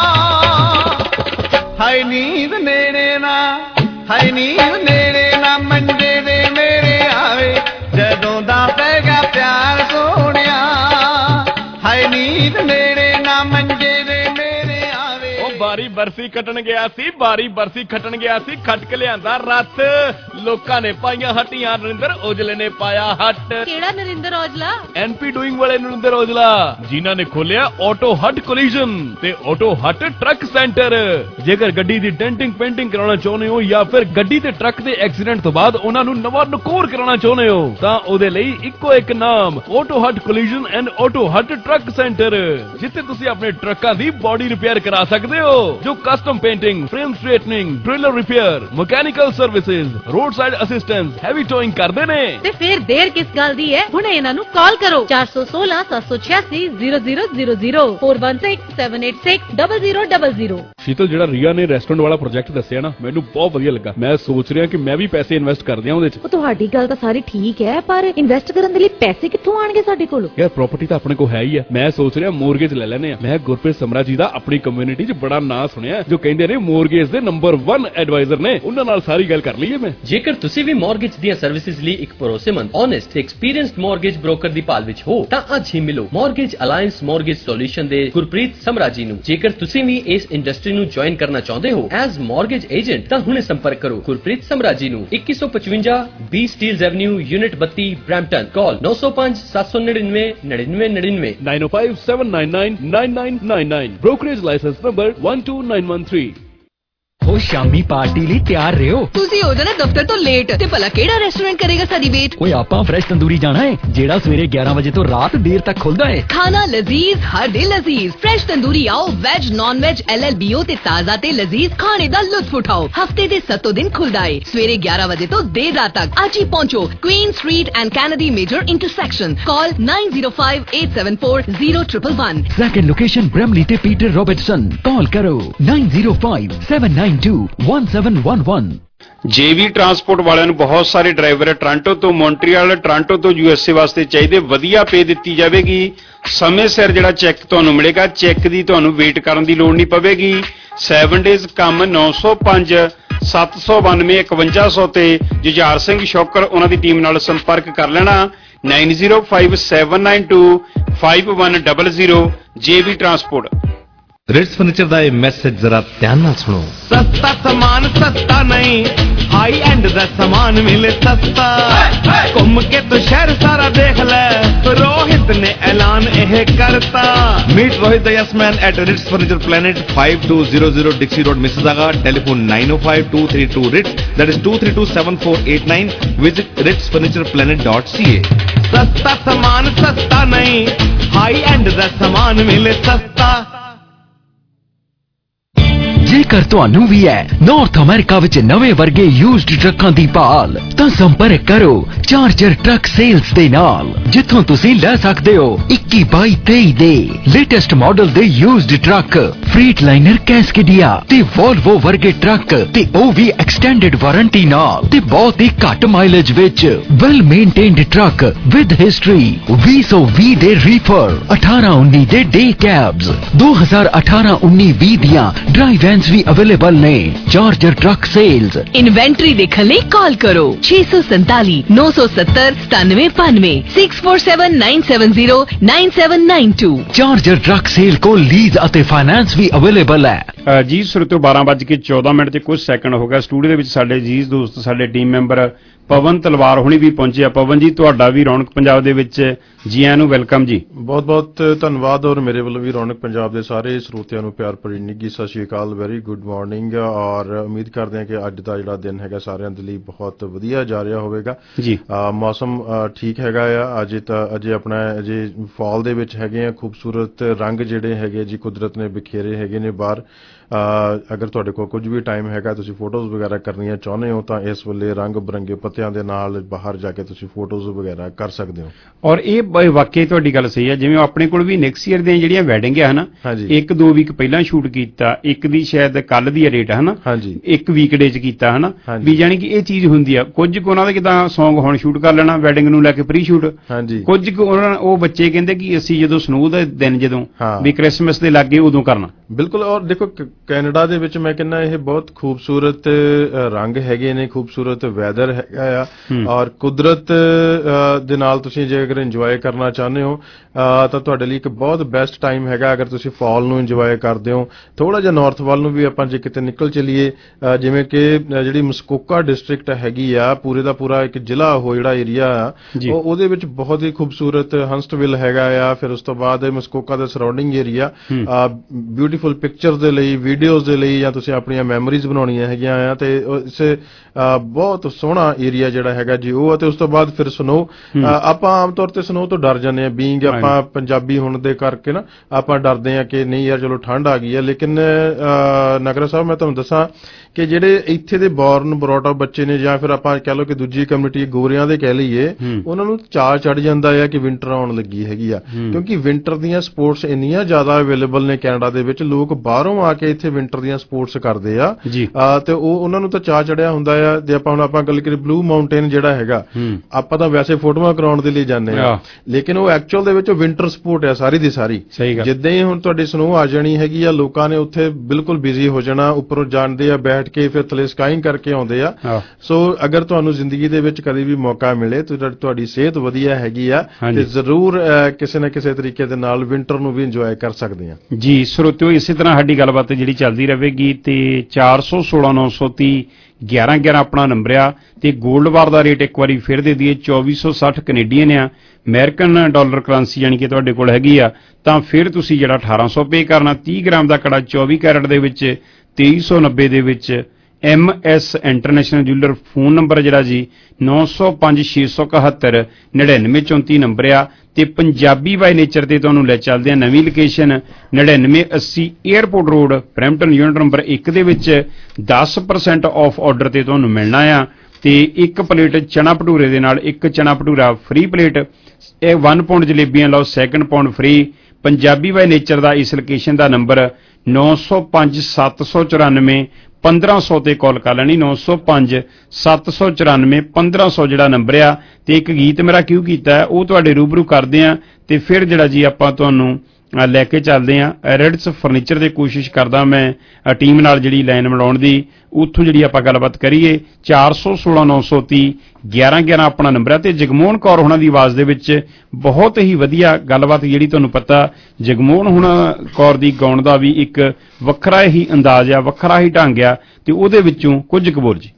ਹਾਏ ਨੀਂਦ ਨੇੜੇ ਨਾ ਹਾਏ ਨੀਂਦ ਨੇੜੇ ਨਾ ਮੰਜੇ ਦੇ ਮੇਰੇ ਆਵੇ ਜਦੋਂ ਦਾ ਪੈ ਗਿਆ ਪਿਆਰ ਸੋਹਣਿਆ ਹਾਏ ਨੀਂਦ ਨੇੜੇ ਨਾ ਮੰਜੇ ਦੇ ਮੇਰੇ ਆਵੇ ਉਹ ਬਾਰੀ ਬਰਸੀ ਕੱਟਣ ਗਿਆ ਸੀ ਬਾਰੀ ਬਰਸੀ ਖੱਟਣ ਗਿਆ ਸੀ ਖੱਟ ਕੇ ਲਿਆਂਦਾ ਰੱਤ ਲੋਕਾਂ ਨੇ ਪਾਈਆਂ ਹੱਟੀਆਂ ਨਰਿੰਦਰ ਔਜਲੇ ਨੇ ਪਾਇਆ ਹੱਟ ਕਿਹੜਾ ਨਰਿੰਦਰ ਔਜਲਾ ਐਨਪੀ ਡੂਇੰਗ ਵਾਲੇ ਨਰਿੰਦਰ ਔਜਲਾ ਜਿਨ੍ਹਾਂ ਨੇ ਖੋਲਿਆ ਆਟੋ ਹੱਟ ਕੋਲੀਜਨ ਤੇ ਆਟੋ ਹੱਟ ਟਰੱਕ ਸੈਂਟਰ ਜੇਕਰ ਗੱਡੀ ਦੀ ਡੈਂਟਿੰਗ ਪੇਂਟਿੰਗ ਕਰਾਉਣਾ ਚਾਹੁੰਦੇ ਹੋ ਜਾਂ ਫਿਰ ਗੱਡੀ ਤੇ ਟਰੱਕ ਦੇ ਐਕਸੀਡੈਂਟ ਤੋਂ ਬਾਅਦ ਉਹਨਾਂ ਨੂੰ ਨਵਾਂ ਨਕੋਰ ਕਰਾਉਣਾ ਚਾਹੁੰਦੇ ਹੋ ਤਾਂ ਉਹਦੇ ਲਈ ਇੱਕੋ ਇੱਕ ਨਾਮ Auto Hut collision and Auto Hut truck centre ਜਿੱਥੇ ਤੁਸੀਂ ਆਪਣੇ ਟਰੱਕਾਂ ਦੀ ਬਾਡੀ ਰਿਪੇਅਰ ਕਰਾ ਸਕਦੇ ਹੋ ਜੋ custom painting frame straightening trailer repair mechanical services road side assistance heavy towing ਕਰਦੇ ਨੇ ਤੇ ਫਿਰ ਦੇਰ ਕਿਸ ਗੱਲ ਦੀ ਹੈ ਹੁਣੇ ਇਹਨਾਂ ਨੂੰ ਕਾਲ ਕਰੋ ਚਾਰ ਸੌ ਸੋਲਾਂ ਸੱਤ ਸੌ ਛਿਆਸੀ zero zero zero zero four one six seven eight six zero zero zero zero Sheetal ਜਿਹੜਾ ਰੀਆ ਨੇ ਰੈਸਟੋਰੈਂਟ ਵਾਲਾ ਪ੍ਰੋਜੈਕਟ ਦੱਸਿਆ ਨਾ ਮੈਨੂੰ ਬਹੁਤ ਵਧੀਆ ਲੱਗਾ ਮੈਂ ਸੋਚ ਰਿਹਾ ਕਿ ਮੈਂ ਵੀ ਪੈਸੇ ਇਨਵੈਸਟ ਕਰ ਦਿਆਂ ਉਹਦੇ 'ਚ ਉਹ ਤੁਹਾਡੀ ਗੱਲ ਤਾਂ ਸਾਰੀ ਠੀਕ ਹੈ ਪਰ ਇਨਵੈਸਟ ਕਰਨ ਦੇ ਲਈ ਪੈਸੇ ਕਿੱਥੋਂ ਆਣਗੇ ਸਾਡੇ ਕੋਲ ਯਾਰ ਪ੍ਰਾਪਰਟੀ ਤਾਂ ਆਪਣੇ ਕੋਲ ਹੈ ਹੀ ਹੈ ਮੈਂ ਸੋਚ ਰਿਹਾ ਮੋਰਗੇਜ ਲੈ ਲੈਣੇ ਆ ਮੈਂ ਗੁਰਪ੍ਰੀਤ ਸਮਰਾ ਜੀ ਦਾ ਆਪਣੀ ਕਮਿਊਨਿਟੀ 'ਚ ਬੜਾ ਨਾਂ ਸੁਣਿਆ ਜੋ ਕਹਿੰਦੇ ਨੇ ਮੋਰਗੇਜ ਦੇ ਨੰਬਰ ਇੱਕ ਐਡਵਾਈਜ਼ਰ ਨੇ ਉਹਨਾਂ ਨਾਲ ਸਾਰੀ ਗੱਲ ਕਰ ਲਈਏ ਮੈਂ ਜੇਕਰ ਤੁਸੀਂ ਵੀ ਮਾਰਗੇਜ ਦੀਆਂ ਸਰਵਿਸਿਜ਼ ਲਈ ਇੱਕ ਭਰੋਸੇਮੰਦ ਓਨੈਸਟ ਤੇ ਐਕਸਪੀਰੀਐਂਸਡ ਮਾਰਗੇਜ ਬ੍ਰੋਕਰ ਦੀ ਭਾਲ ਵਿੱਚ ਹੋ ਤਾਂ ਅੱਜ ਹੀ ਮਿਲੋ ਮਾਰਗੇਜ ਅਲਾਈਅੰਸ ਮਾਰਗੇਜ ਸੋਲੂਸ਼ਨ ਦੇ ਗੁਰਪ੍ਰੀਤ ਸਮਰਾ ਜੀ ਨੂੰ ਜੇਕਰ ਤੁਸੀਂ ਵੀ ਇਸ ਇੰਡਸਟਰੀ ਨੂੰ ਜੁਆਇਨ ਕਰਨਾ ਚਾਹੁੰਦੇ ਹੋ ਐਜ਼ ਮਾਰਗੇਜ ਏਜੰਟ ਤਾਂ ਹੁਣੇ ਸੰਪਰਕ ਕਰੋ ਗੁਰਪ੍ਰੀਤ ਸਮਰਾ ਜੀ ਨੂੰ ਇੱਕੀ ਸੌ ਪਚਵੰਜਾ B ਸਟੀਲਜ਼ ਐਵਨਿਊ ਯੂਨਿਟ ਬੱਤੀ ਬ੍ਰੈਂਪਟਨ ਕਾਲ ਨੌ ਸੌ ਪੰਜ ਸੱਤ ਸੌ ਨੜਿਨਵੇਂ ਨੜਿਨਵੇਂ ਨੜਿਨਵੇਂ nine oh five seven nine nine nine nine nine nine brokerage license number one two nine one three ਉਹ ਸ਼ਾਮੀ ਪਾਰਟੀ ਲਈ ਤਿਆਰ ਰਹੋ ਤੁਸੀਂ ਹੋ ਜਾਣਾ ਦਫ਼ਤਰ ਤੋਂ ਲੇਟ ਤੇ ਭਲਾ ਕਿਹੜਾ ਰੈਸਟੋਰੈਂਟ ਕਰੇਗਾ ਸਾਡੀ ਵੇਟ ਓਏ ਆਪਾਂ ਫਰੈਸ਼ ਤੰਦੂਰੀ ਜਾਣਾ ਹੈ ਜਿਹੜਾ ਸਵੇਰੇ ਗਿਆਰਾਂ ਵਜੇ ਤੋਂ ਰਾਤ ਦੇਰ ਤੱਕ ਖੁੱਲਦਾ ਹੈ ਖਾਣਾ ਲਜ਼ੀਜ਼ ਹਰ ਦਿਨ ਲਜ਼ੀਜ਼ ਫਰੈਸ਼ ਤੰਦੂਰੀ ਆਓ veg non veg L L B O ਤੇ ਤਾਜ਼ਾ ਤੇ ਲਜ਼ੀਜ਼ ਖਾਣੇ ਦਾ ਲੁਤਫ ਉਠਾਓ ਹਫਤੇ ਦੇ ਸੱਤੋਂ ਦਿਨ ਖੁੱਲਦਾ ਹੈ ਸਵੇਰੇ ਗਿਆਰਾਂ ਵਜੇ ਤੋਂ ਦੇਰ ਰਾਤ ਤੱਕ ਅੱਜ ਹੀ ਪਹੁੰਚੋ Queen Street and Kennedy major intersection call nine zero five eight seven four zero one one second location Bramley ਤੇ ਪੀਟਰ ਰੌਬਰਟਸਨ ਕਾਲ ਕਰੋ nine zero five seven nine two one seven one one JV transport ਵਾਲਿਆਂ ਨੂੰ ਬਹੁਤ ਸਾਰੇ driver Toronto ਤੋਂ Montreal Toronto ਤੋਂ USA ਵਾਸਤੇ ਚਾਹੀਦੇ ਵਧੀਆ ਪੇ ਦਿੱਤੀ ਜਾਵੇਗੀ ਸਮੇਂ ਸਿਰ ਜਿਹੜਾ ਚੈੱਕ ਤੁਹਾਨੂੰ ਮਿਲੇਗਾ ਚੈੱਕ ਦੀ ਤੁਹਾਨੂੰ ਵੇਟ ਕਰਨ ਦੀ ਲੋੜ ਨਹੀਂ ਪਵੇਗੀ seven ਡੇਜ਼ ਕੰਮ nine oh five seven nine nine one one zero ਤੇ ਜੁਝਾਰ ਸਿੰਘ ਸ਼ੌਕਰ ਉਹਨਾਂ ਦੀ ਟੀਮ ਨਾਲ ਸੰਪਰਕ ਕਰ ਲੈਣਾ nine zero five seven nine two five one zero zero JV transport Ritz furniture ਦਾ ਇਹ ਮੈਸੇਜ ਜ਼ਰਾ ਧਿਆਨ ਨਾਲ ਸੁਣੋ ਸਸਤਾ ਸਮਾਨ ਸਸਤਾ ਨਹੀਂ ਹਾਈ ਐਂਡ ਦਾ ਸਮਾਨ ਮਿਲੇ ਸਸਤਾ ਘੁੰਮ ਕੇ ਤੂੰ ਸ਼ਹਿਰ ਸਾਰਾ ਦੇਖ ਲੈ ਰੋਹਿਤ ਨੇ ਐਲਾਨ ਇਹ ਕਰਤਾ ਮੀਟ ਰੋਹਿਤ ਦਾ yes man at Ritz furniture Planet five two zero zero Dixie Road Mississauga telephone nine oh five two three two Ritz that is two three two seven four eight nine visit ritz furniture planet dot c a ਸਸਤਾ ਸਮਾਨ ਸਸਤਾ ਨਹੀਂ high end ਦਾ ਸਮਾਨ ਮਿਲੇ ਸਸਤਾ ਜੇਕਰ ਤੁਹਾਨੂੰ ਵੀ ਹੈ ਨਾਰਥ ਅਮਰੀਕਾ ਵਿੱਚ ਨਵੇਂ ਵਰਗੇ ਯੂਜ਼ਡ ਟਰੱਕਾਂ ਦੀ ਭਾਲ ਤਾਂ ਸੰਪਰਕ ਕਰੋ ਚਾਰਜਰ ਟਰੱਕ ਸੇਲਸ ਦੇ ਨਾਲ ਜਿੱਥੋਂ ਤੁਸੀਂ ਲੈ ਸਕਦੇ ਹੋ ਇੱਕੀ ਬਾਈ ਤੇਈ ਦੇ ਲੇਟੈਸਟ ਮਾਡਲ ਦੇ ਯੂਜ਼ਡ ਟਰੱਕ ਫਰੀਟਲਾਈਨਰ ਕੈਸਕੇਡੀਆ ਤੇ ਵੋਲਵੋ ਵਰਗੇ ਟਰੱਕ ਤੇ ਉਹ ਵੀ ਐਕਸਟੈਂਡਡ ਵਾਰੰਟੀ ਨਾਲ ਤੇ ਬਹੁਤ ਹੀ ਘੱਟ ਮਾਈਲੇਜ ਵਿੱਚ well maintained truck with history ਵੀਹ ਸੌ ਵੀਹ ਦੇ ਰੀਫਰ ਅਠਾਰਾਂ ਉੱਨੀ ਦੇ ਡੇ ਕੈਬਸ ਦੋ ਹਜ਼ਾਰ ਅਠਾਰਾਂ ਉੱਨੀ ਵੀਹ ਦੀਆਂ ਡਰਾਈਵ ਵੀ ਅਵੇਲੇਬਲ ਨੇ ਚਾਰਜਰ ਟਰੱਕ ਸੇਲਸ ਇਨਵੈਂਟਰੀ ਦੇਖਣ ਲਈ ਕਾਲ ਕਰੋ ਛੇ ਸੌ ਸੰਤਾਲੀ ਨੌ ਸੌ ਸੱਤਰ ਸਤਾਨਵੇਂ ਪੰਨਵੇਂ six four seven nine seven zero nine seven nine two Charger truck sale ਕੋਲ ਲੀਜ਼ ਅਤੇ ਫਾਈਨੈਂਸ ਵੀ ਅਵੇਲੇਬਲ ਹੈ ਜੀ ਸੁਰਤੋਂ ਬਾਰਾਂ ਵੱਜ ਕੇ ਚੌਦਾਂ ਮਿੰਟ ਤੇ ਕੁਝ ਸੈਕਿੰਡ ਹੋ ਗਿਆ ਸਟੂਡੀਓ ਦੇ ਵਿੱਚ ਸਾਡੇ ਜੀਜ਼ ਦੋਸਤ ਸਾਡੇ ਟੀਮ ਮੈਂਬਰ ਪਵਨ ਤਲਵਾਰ ਹੁਣੀ ਵੀ ਪਹੁੰਚੇ ਆ ਪਵਨ ਜੀ ਤੁਹਾਡਾ ਵੀ ਰੌਣਕ ਪੰਜਾਬ ਦੇ ਵਿੱਚ ਜੀ ਆਇਆਂ ਨੂੰ, ਵੈਲਕਮ ਜੀ। ਬਹੁਤ ਬਹੁਤ ਧੰਨਵਾਦ ਔਰ ਮੇਰੇ ਵੱਲੋਂ ਵੀ ਰੌਣਕ ਪੰਜਾਬ ਦੇ ਸਾਰੇ ਸਰੋਤਿਆਂ ਨੂੰ ਪਿਆਰ ਭਰੀ ਨਿੱਘੀ ਸਤਿ ਸ਼੍ਰੀ ਅਕਾਲ, ਵੈਰੀ ਗੁੱਡ ਮਾਰਨਿੰਗ। ਔਰ ਉਮੀਦ ਕਰਦੇ ਹਾਂ ਕਿ ਅੱਜ ਦਾ ਜਿਹੜਾ ਦਿਨ ਹੈਗਾ ਸਾਰਿਆਂ ਦੇ ਲਈ ਬਹੁਤ ਵਧੀਆ ਜਾ ਰਿਹਾ ਹੋਵੇਗਾ ਜੀ। ਮੌਸਮ ਠੀਕ ਹੈਗਾ ਆ, ਅਜੇ ਤਾਂ ਅਜੇ ਆਪਣਾ ਅਜੇ ਫਾਲ ਦੇ ਵਿੱਚ ਹੈਗੇ ਆ, ਖੂਬਸੂਰਤ ਰੰਗ ਜਿਹੜੇ ਹੈਗੇ ਜੀ ਕੁਦਰਤ ਨੇ ਬਿਖੇਰੇ ਹੈਗੇ ਨੇ ਬਾਹਰ। ਅਗਰ ਤੁਹਾਡੇ ਕੋਲ ਕੁਝ ਵੀ ਟਾਈਮ ਹੈਗਾ, ਤੁਸੀਂ ਫੋਟੋਜ਼ ਵਗੈਰਾ ਕਰਨੀਆਂ ਚਾਹੁੰਦੇ ਹੋ ਤਾਂ ਇਸ ਵੇਲੇ ਰੰਗ ਬਿਰੰਗੇ ਪੱਤਿਆਂ ਦੇ ਨਾਲ ਬਾਹਰ ਜਾ ਕੇ ਤੁਸੀਂ ਫੋਟੋਜ਼ ਵਗੈਰਾ ਕਰ ਸਕਦੇ ਹੋ। ਔਰ ਇਹ ਵਾਕਈ ਤੁਹਾਡੀ ਗੱਲ ਸਹੀ ਹੈ। ਜਿਵੇਂ ਆਪਣੇ ਕੋਲ ਵੀ ਨੈਕਸਟ ਈਅਰ ਦੀਆਂ ਜਿਹੜੀਆਂ ਵੈਡਿੰਗ ਹੈ ਹਨਾ, ਇੱਕ ਦੋ ਵੀਕ ਪਹਿਲਾਂ ਸ਼ੂਟ ਕੀਤਾ, ਇੱਕ ਦੀ ਸ਼ਾਇਦ ਕੱਲ ਦੀ ਡੇਟ ਹੈ ਹਨਾ, ਇੱਕ ਵੀਕ ਡੇ ਚ ਕੀਤਾ ਹਨਾ, ਵੀ ਜਾਣੀ ਕਿ ਇਹ ਚੀਜ਼ ਹੁੰਦੀ ਆ। ਕੁਝ ਕੁ ਉਹਨਾਂ ਦਾ ਜਿੱਦਾਂ ਸੌਂਗ ਹੁਣ ਸ਼ੂਟ ਕਰ ਲੈਣਾ ਵੈਡਿੰਗ ਨੂੰ ਲੈ ਕੇ ਪ੍ਰੀ ਸ਼ੂਟ, ਕੁਝ ਕੁ ਉਹ ਬੱਚੇ ਕਹਿੰਦੇ ਕਿ ਅਸੀਂ ਜਦੋਂ ਸਨੋ ਦਾ ਦਿਨ ਜਦੋਂ ਵੀ ਕ੍ਰਿਸਮਸ ਦੇ ਲਾਗੇ ਉਦੋਂ ਕਰਨਾ। ਬਿਲਕੁਲ। ਔਰ ਦੇਖੋ ਕੈਨੇਡਾ ਦੇ ਵਿੱਚ ਮੈਂ ਕਹਿੰਦਾ ਇਹ ਬਹੁਤ ਖੂਬਸੂਰਤ ਰੰਗ ਹੈਗੇ ਨੇ, ਖੂਬਸੂਰਤ ਵੈਦਰ ਹੈਗਾ ਆ, ਔਰ ਕੁਦਰਤ ਦੇ ਨਾਲ ਤੁਸੀਂ ਜੇ ਅਗਰ ਇੰਜੋਏ ਕਰਨਾ ਚਾਹੁੰਦੇ ਹੋ ਤਾਂ ਤੁਹਾਡੇ ਲਈ ਇੱਕ ਬਹੁਤ ਬੈਸਟ ਟਾਈਮ ਹੈਗਾ। ਅਗਰ ਤੁਸੀਂ ਫਾਲ ਨੂੰ ਇੰਜੋਏ ਕਰਦੇ ਹੋ, ਥੋੜਾ ਜਿਹਾ ਨਾਰਥ ਵੱਲ ਨੂੰ ਵੀ ਆਪਾਂ ਜੇ ਕਿਤੇ ਨਿਕਲ ਚਲੀਏ, ਜਿਵੇਂ ਕਿ ਜਿਹੜੀ ਮਸਕੋਕਾ ਡਿਸਟ੍ਰਿਕਟ ਹੈਗੀ ਆ, ਪੂਰੇ ਦਾ ਪੂਰਾ ਇੱਕ ਜ਼ਿਲ੍ਹਾ ਉਹ ਜਿਹੜਾ ਏਰੀਆ ਆ ਉਹਦੇ ਵਿੱਚ ਬਹੁਤ ਹੀ ਖੂਬਸੂਰਤ ਹੰਸਟਵਿਲ ਹੈਗਾ ਆ। ਫਿਰ ਉਸ ਤੋਂ ਬਾਅਦ ਮਸਕੋਕਾ ਦੇ ਸਰਾਊਂਡਿੰਗ ਏਰੀਆ ਬਿਊਟੀਫੁਲ ਪਿਕਚਰਸ ਦੇ ਲਈ, ਵੀਡੀਓਜ਼ ਦੇ ਲਈ, ਜਾਂ ਤੁਸੀਂ ਆਪਣੀਆਂ ਮੈਮੋਰੀਜ਼ ਬਣਾਉਣੀਆਂ ਹੈਗੀਆਂ ਆ, ਤੇ ਇਸੇ ਬਹੁਤ ਸੋਹਣਾ ਏਰੀਆ ਜਿਹੜਾ ਹੈਗਾ ਜੀ ਉਹ। ਅਤੇ ਉਸ ਤੋਂ ਬਾਅਦ ਫਿਰ ਸਨੋ, ਆਪਾਂ ਆਮ ਤੌਰ ਤੇ ਸਨੋ ਤੋਂ ਡਰ ਜਾਂਦੇ ਹਾਂ, ਬੀਇੰਗ ਆਪਾਂ ਪੰਜਾਬੀ ਹੋਣ ਦੇ ਕਰਕੇ ਨਾ ਆਪਾਂ ਡਰਦੇ ਹਾਂ ਕਿ ਨਹੀਂ ਯਾਰ ਚਲੋ ਠੰਡ ਆ ਗਈ ਹੈ। ਲੇਕਿਨ ਨਗਰਾ ਸਾਹਿਬ ਮੈਂ ਤੁਹਾਨੂੰ ਦੱਸਾਂ ਕਿ ਜਿਹੜੇ ਇੱਥੇ ਦੇ ਬੋਰਨ ਬਰੋਟ ਅਪ ਬੱਚੇ ਨੇ, ਜਾਂ ਫਿਰ ਆਪਾਂ ਕਹਿ ਲਓ ਕਿ ਦੂਜੀ ਕਮਿਊਨਿਟੀ ਗੋਰਿਆਂ ਦੇ ਕਹਿ ਲਈਏ, ਉਹਨਾਂ ਨੂੰ ਚਾਅ ਚੜ ਜਾਂਦਾ ਹੈ ਕਿ ਵਿੰਟਰ ਆਉਣ ਲੱਗੀ ਹੈਗੀ ਆ, ਕਿਉਂਕਿ ਵਿੰਟਰ ਦੀਆਂ ਸਪੋਰਟਸ ਇੰਨੀਆਂ ਜ਼ਿਆਦਾ ਅਵੇਲੇਬਲ ਨੇ ਕੈਨੇਡਾ ਦੇ ਵਿੱਚ। ਲੋਕ ਬਾਹਰੋਂ ਆ ਕੇ ਇੱਥੇ ਵਿੰਟਰ ਦੀਆਂ ਸਪੋਰਟਸ ਕਰਦੇ ਆ ਤੇ ਉਹ ਉਹਨਾਂ ਨੂੰ ਤਾਂ ਚਾਅ ਚੜਿਆ ਹੁੰਦਾ ਆ। ਜੇ ਆਪਾਂ ਹੁਣ ਆਪਾਂ ਗੱਲ ਕਰੀਏ ਬਲੂ ਮਾਊਂਟੇਨ ਜਿਹੜਾ ਹੈਗਾ, ਆਪਾਂ ਤਾਂ ਵੈਸੇ ਫੋਟੋਆਂ ਕਰਾਉਣ ਦੇ ਲਈ ਜਾਂਦੇ ਆ, ਲੇਕਿਨ ਉਹ ਐਕਚੁਅਲ ਦੇ ਵਿੱਚ ਵਿੰਟਰ ਸਪੋਰਟ ਆ ਸਾਰੀ ਦੀ ਸਾਰੀ। ਜਿੱਦਾਂ ਹੀ ਹੁਣ ਤੁਹਾਡੀ ਸਨੋ ਆ ਜਾਣੀ ਹੈਗੀ ਆ, ਲੋਕਾਂ ਨੇ ਉੱਥੇ ਬਿਲਕੁਲ ਬਿਜ਼ੀ ਹੋ ਜਾਣਾ, ਉੱਪਰੋਂ ਜਾਂਦੇ ਆ ਬੈਠ ਕੇ, ਫਿਰ ਥੱਲੇ ਸਕਾਈਂਗ ਕਰਕੇ ਆਉਂਦੇ ਆ। ਸੋ ਅਗਰ ਤੁਹਾਨੂੰ ਜ਼ਿੰਦਗੀ ਦੇ ਵਿੱਚ ਕਦੇ ਵੀ ਮੌਕਾ ਮਿਲੇ, ਤੁਹਾਡੀ ਸਿਹਤ ਵਧੀਆ ਹੈਗੀ ਆ, ਤੇ ਜ਼ਰੂਰ ਕਿਸੇ ਨਾ ਕਿਸੇ ਤਰੀਕੇ ਦੇ ਨਾਲ ਵਿੰਟਰ ਨੂੰ ਵੀ ਇੰਜੋਏ ਕਰ ਸਕਦੇ ਆ ਜੀ। ਸਰੋਤਿਓ, ਇਸੇ ਤਰ੍ਹਾਂ ਸਾਡੀ ਗੱਲਬਾਤ ਜਿਹੜੀ ਚੱਲਦੀ ਰਹੇਗੀ ਤੇ ਚਾਰ ਸੌ ਸੋਲਾਂ ਨੌ ਸੌ ਤੀਹ ਗਿਆਰਾਂ ਗਿਆਰਾਂ ਆਪਣਾ ਨੰਬਰ ਆ, ਤੇ ਗੋਲਡ ਬਾਰ ਦਾ ਰੇਟ ਇੱਕ ਵਾਰੀ ਫਿਰ ਦੇ ਦਈਏ ਚੌਵੀ ਸੌ ਸੱਠ ਕੈਨੇਡੀਅਨ ਆ, ਅਮਰੀਕਨ ਡਾਲਰ ਕਰੰਸੀ ਜਾਣੀ ਕਿ ਤੁਹਾਡੇ ਕੋਲ ਹੈਗੀ ਆ, ਤਾਂ ਫਿਰ ਤੁਸੀਂ ਜਿਹੜਾ ਅਠਾਰਾਂ ਸੌ ਪੇ ਕਰਨਾ। ਤੀਹ ਗ੍ਰਾਮ ਦਾ ਕੜਾ ਚੌਵੀ ਕੈਰਟ ਦੇ ਵਿੱਚ ਤੇਈ ਸੌ ਨੱਬੇ ਦੇ ਵਿੱਚ। M S international jeweller, phone number ਜਿਹੜਾ ਜੀ ਨੌ ਸੌ ਪੰਜ ਛੇ ਸੌ ਇਕਹੱਤਰ ਨੜਿਨਵੇਂ ਚੌਂਤੀ ਨੰਬਰ ਆ। ਤੇ ਪੰਜਾਬੀ ਬਾਈ ਨੇਚਰ ਤੇ ਤੁਹਾਨੂੰ ਲੈ ਚੱਲਦੇ ਆ ਨਵੀਂ ਲੋਕੇਸ਼ਨ ਨੜਿਨਵੇਂ ਅੱਸੀ airport road, Brampton, unit number ਇੱਕ ਦੇ ਵਿੱਚ ਦਸ ਪਰਸੈਂਟ ਆਫ ਆਰਡਰ ਤੇ ਤੁਹਾਨੂੰ ਮਿਲਣਾ ਆ। ਤੇ ਇੱਕ ਪਲੇਟ ਚਨਾ ਭਟੂਰੇ ਦੇ ਨਾਲ ਇੱਕ ਚਨਾ ਭਟੂਰਾ ਫ੍ਰੀ ਪਲੇਟ। ਇਹ ਵਨ ਪਾਉਂਡ ਜਲੇਬੀਆਂ ਲਓ, second pound free. Punjabi by nature ਦਾ ਇਸ ਲੋਕੇਸ਼ਨ ਦਾ ਨੰਬਰ ਨੌ ਸੌ ਪੰਜ ਸੱਤ ਸੌ ਚੁਰਾਨਵੇਂ ਪੰਦਰਾਂ ਸੌ ਤੇ ਕਾਲ ਕਰ ਲੈਣੀ, ਨੌ ਸੌ ਪੰਜ ਸੱਤ ਸੌ ਚੁਰਾਨਵੇਂ ਪੰਦਰਾਂ ਸੌ ਜਿਹੜਾ ਨੰਬਰ ਆ। ਤੇ ਇੱਕ ਗੀਤ ਮੇਰਾ ਕਿਉਂ ਕੀਤਾ ਉਹ ਤੁਹਾਡੇ ਰੂਬਰੂ ਕਰਦੇ ਆ, ਤੇ ਫਿਰ ਜਿਹੜਾ ਜੀ ਆਪਾਂ ਤੁਹਾਨੂੰ ਲੈ ਕੇ ਚੱਲਦੇ ਆ ਰੈਡਸ ਫਰਨੀਚਰ ਦੀ। ਕੋਸ਼ਿਸ਼ ਕਰਦਾ ਮੈਂ ਟੀਮ ਨਾਲ ਜਿਹੜੀ ਲਾਈਨ ਬਣਾਉਣ ਦੀ, ਉੱਥੋਂ ਜਿਹੜੀ ਆਪਾਂ ਗੱਲਬਾਤ ਕਰੀਏ। ਚਾਰ ਸੌ ਸੋਲਾਂ ਨੌ ਸੌ ਤੀਹ ਗਿਆਰਾਂ ਗਿਆਰਾਂ ਆਪਣਾ ਨੰਬਰ ਹੈ। ਤੇ ਜਗਮੋਹਨ ਕੌਰ ਹੋਣਾ ਦੀ ਆਵਾਜ਼ ਦੇ ਵਿੱਚ ਬਹੁਤ ਹੀ ਵਧੀਆ ਗੱਲਬਾਤ, ਜਿਹੜੀ ਤੁਹਾਨੂੰ ਪਤਾ ਜਗਮੋਹਨ ਹੋਣਾ ਕੌਰ ਦੀ ਗਾਉਣ ਦਾ ਵੀ ਇੱਕ ਵੱਖਰਾ ਹੀ ਅੰਦਾਜ਼ ਆ, ਵੱਖਰਾ ਹੀ ਢੰਗ ਆ, ਤੇ ਉਹਦੇ ਵਿੱਚੋਂ ਕੁਝ ਕੁ ਬੋਲ ਜੀ।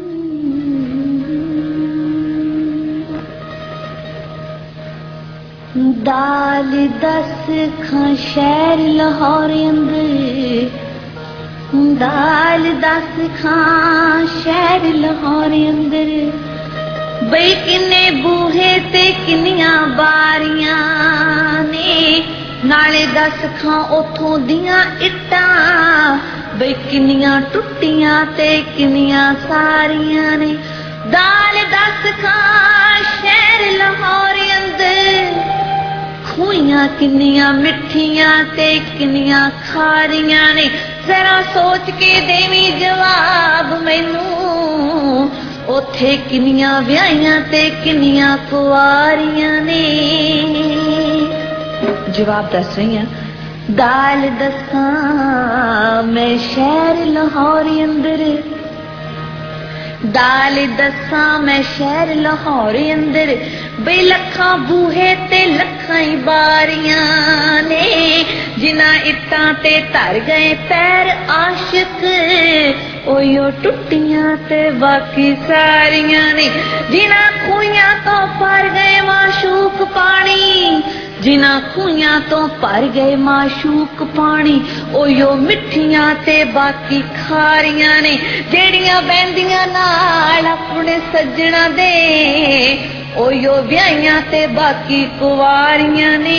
दाल दस खां शहर लाहौर अंदर, दाल दस खां शहर लाहौर अंदर, बई किन्ने बूहे ते किन्नियां बारियां ने, नाले दस खां उथों दियां इट्टां, बई किन्नियां टुट्टियां ते किन्नियां सारियां ने। दाल दस खां शहर लाहौर अंदर, खूहियां किन्नियां मिठियां ते किन्नियां खारियां ने, जरा सोच के देवी जवाब मैनू, ओथे किन्नियां व्याहियां ते किन्नियां कुआरियां ने। जवाब दस रही हैं। दाल दसां मैं शहर लाहौर अंदर, दाल दसां मैं शहर लाहौर अंदर, बे लखां बूहे ते लखां ही बारियां ने, जिन्हां इट्टां ते धर गए पैर आशिक, ओयो टुट्टियां ते बाकी सारियां ने जिन्हां खूहियां तो भर गए माशूक पानी जिन्हां खूहियां तो भर गए माशूक पानी ओयो मिठियां ते बाकी खारियां ने जेड़ियां बहंदियां नाल अपने सज्जणा दे ओयो ब्याहियां ते बाकी कुवारियां ने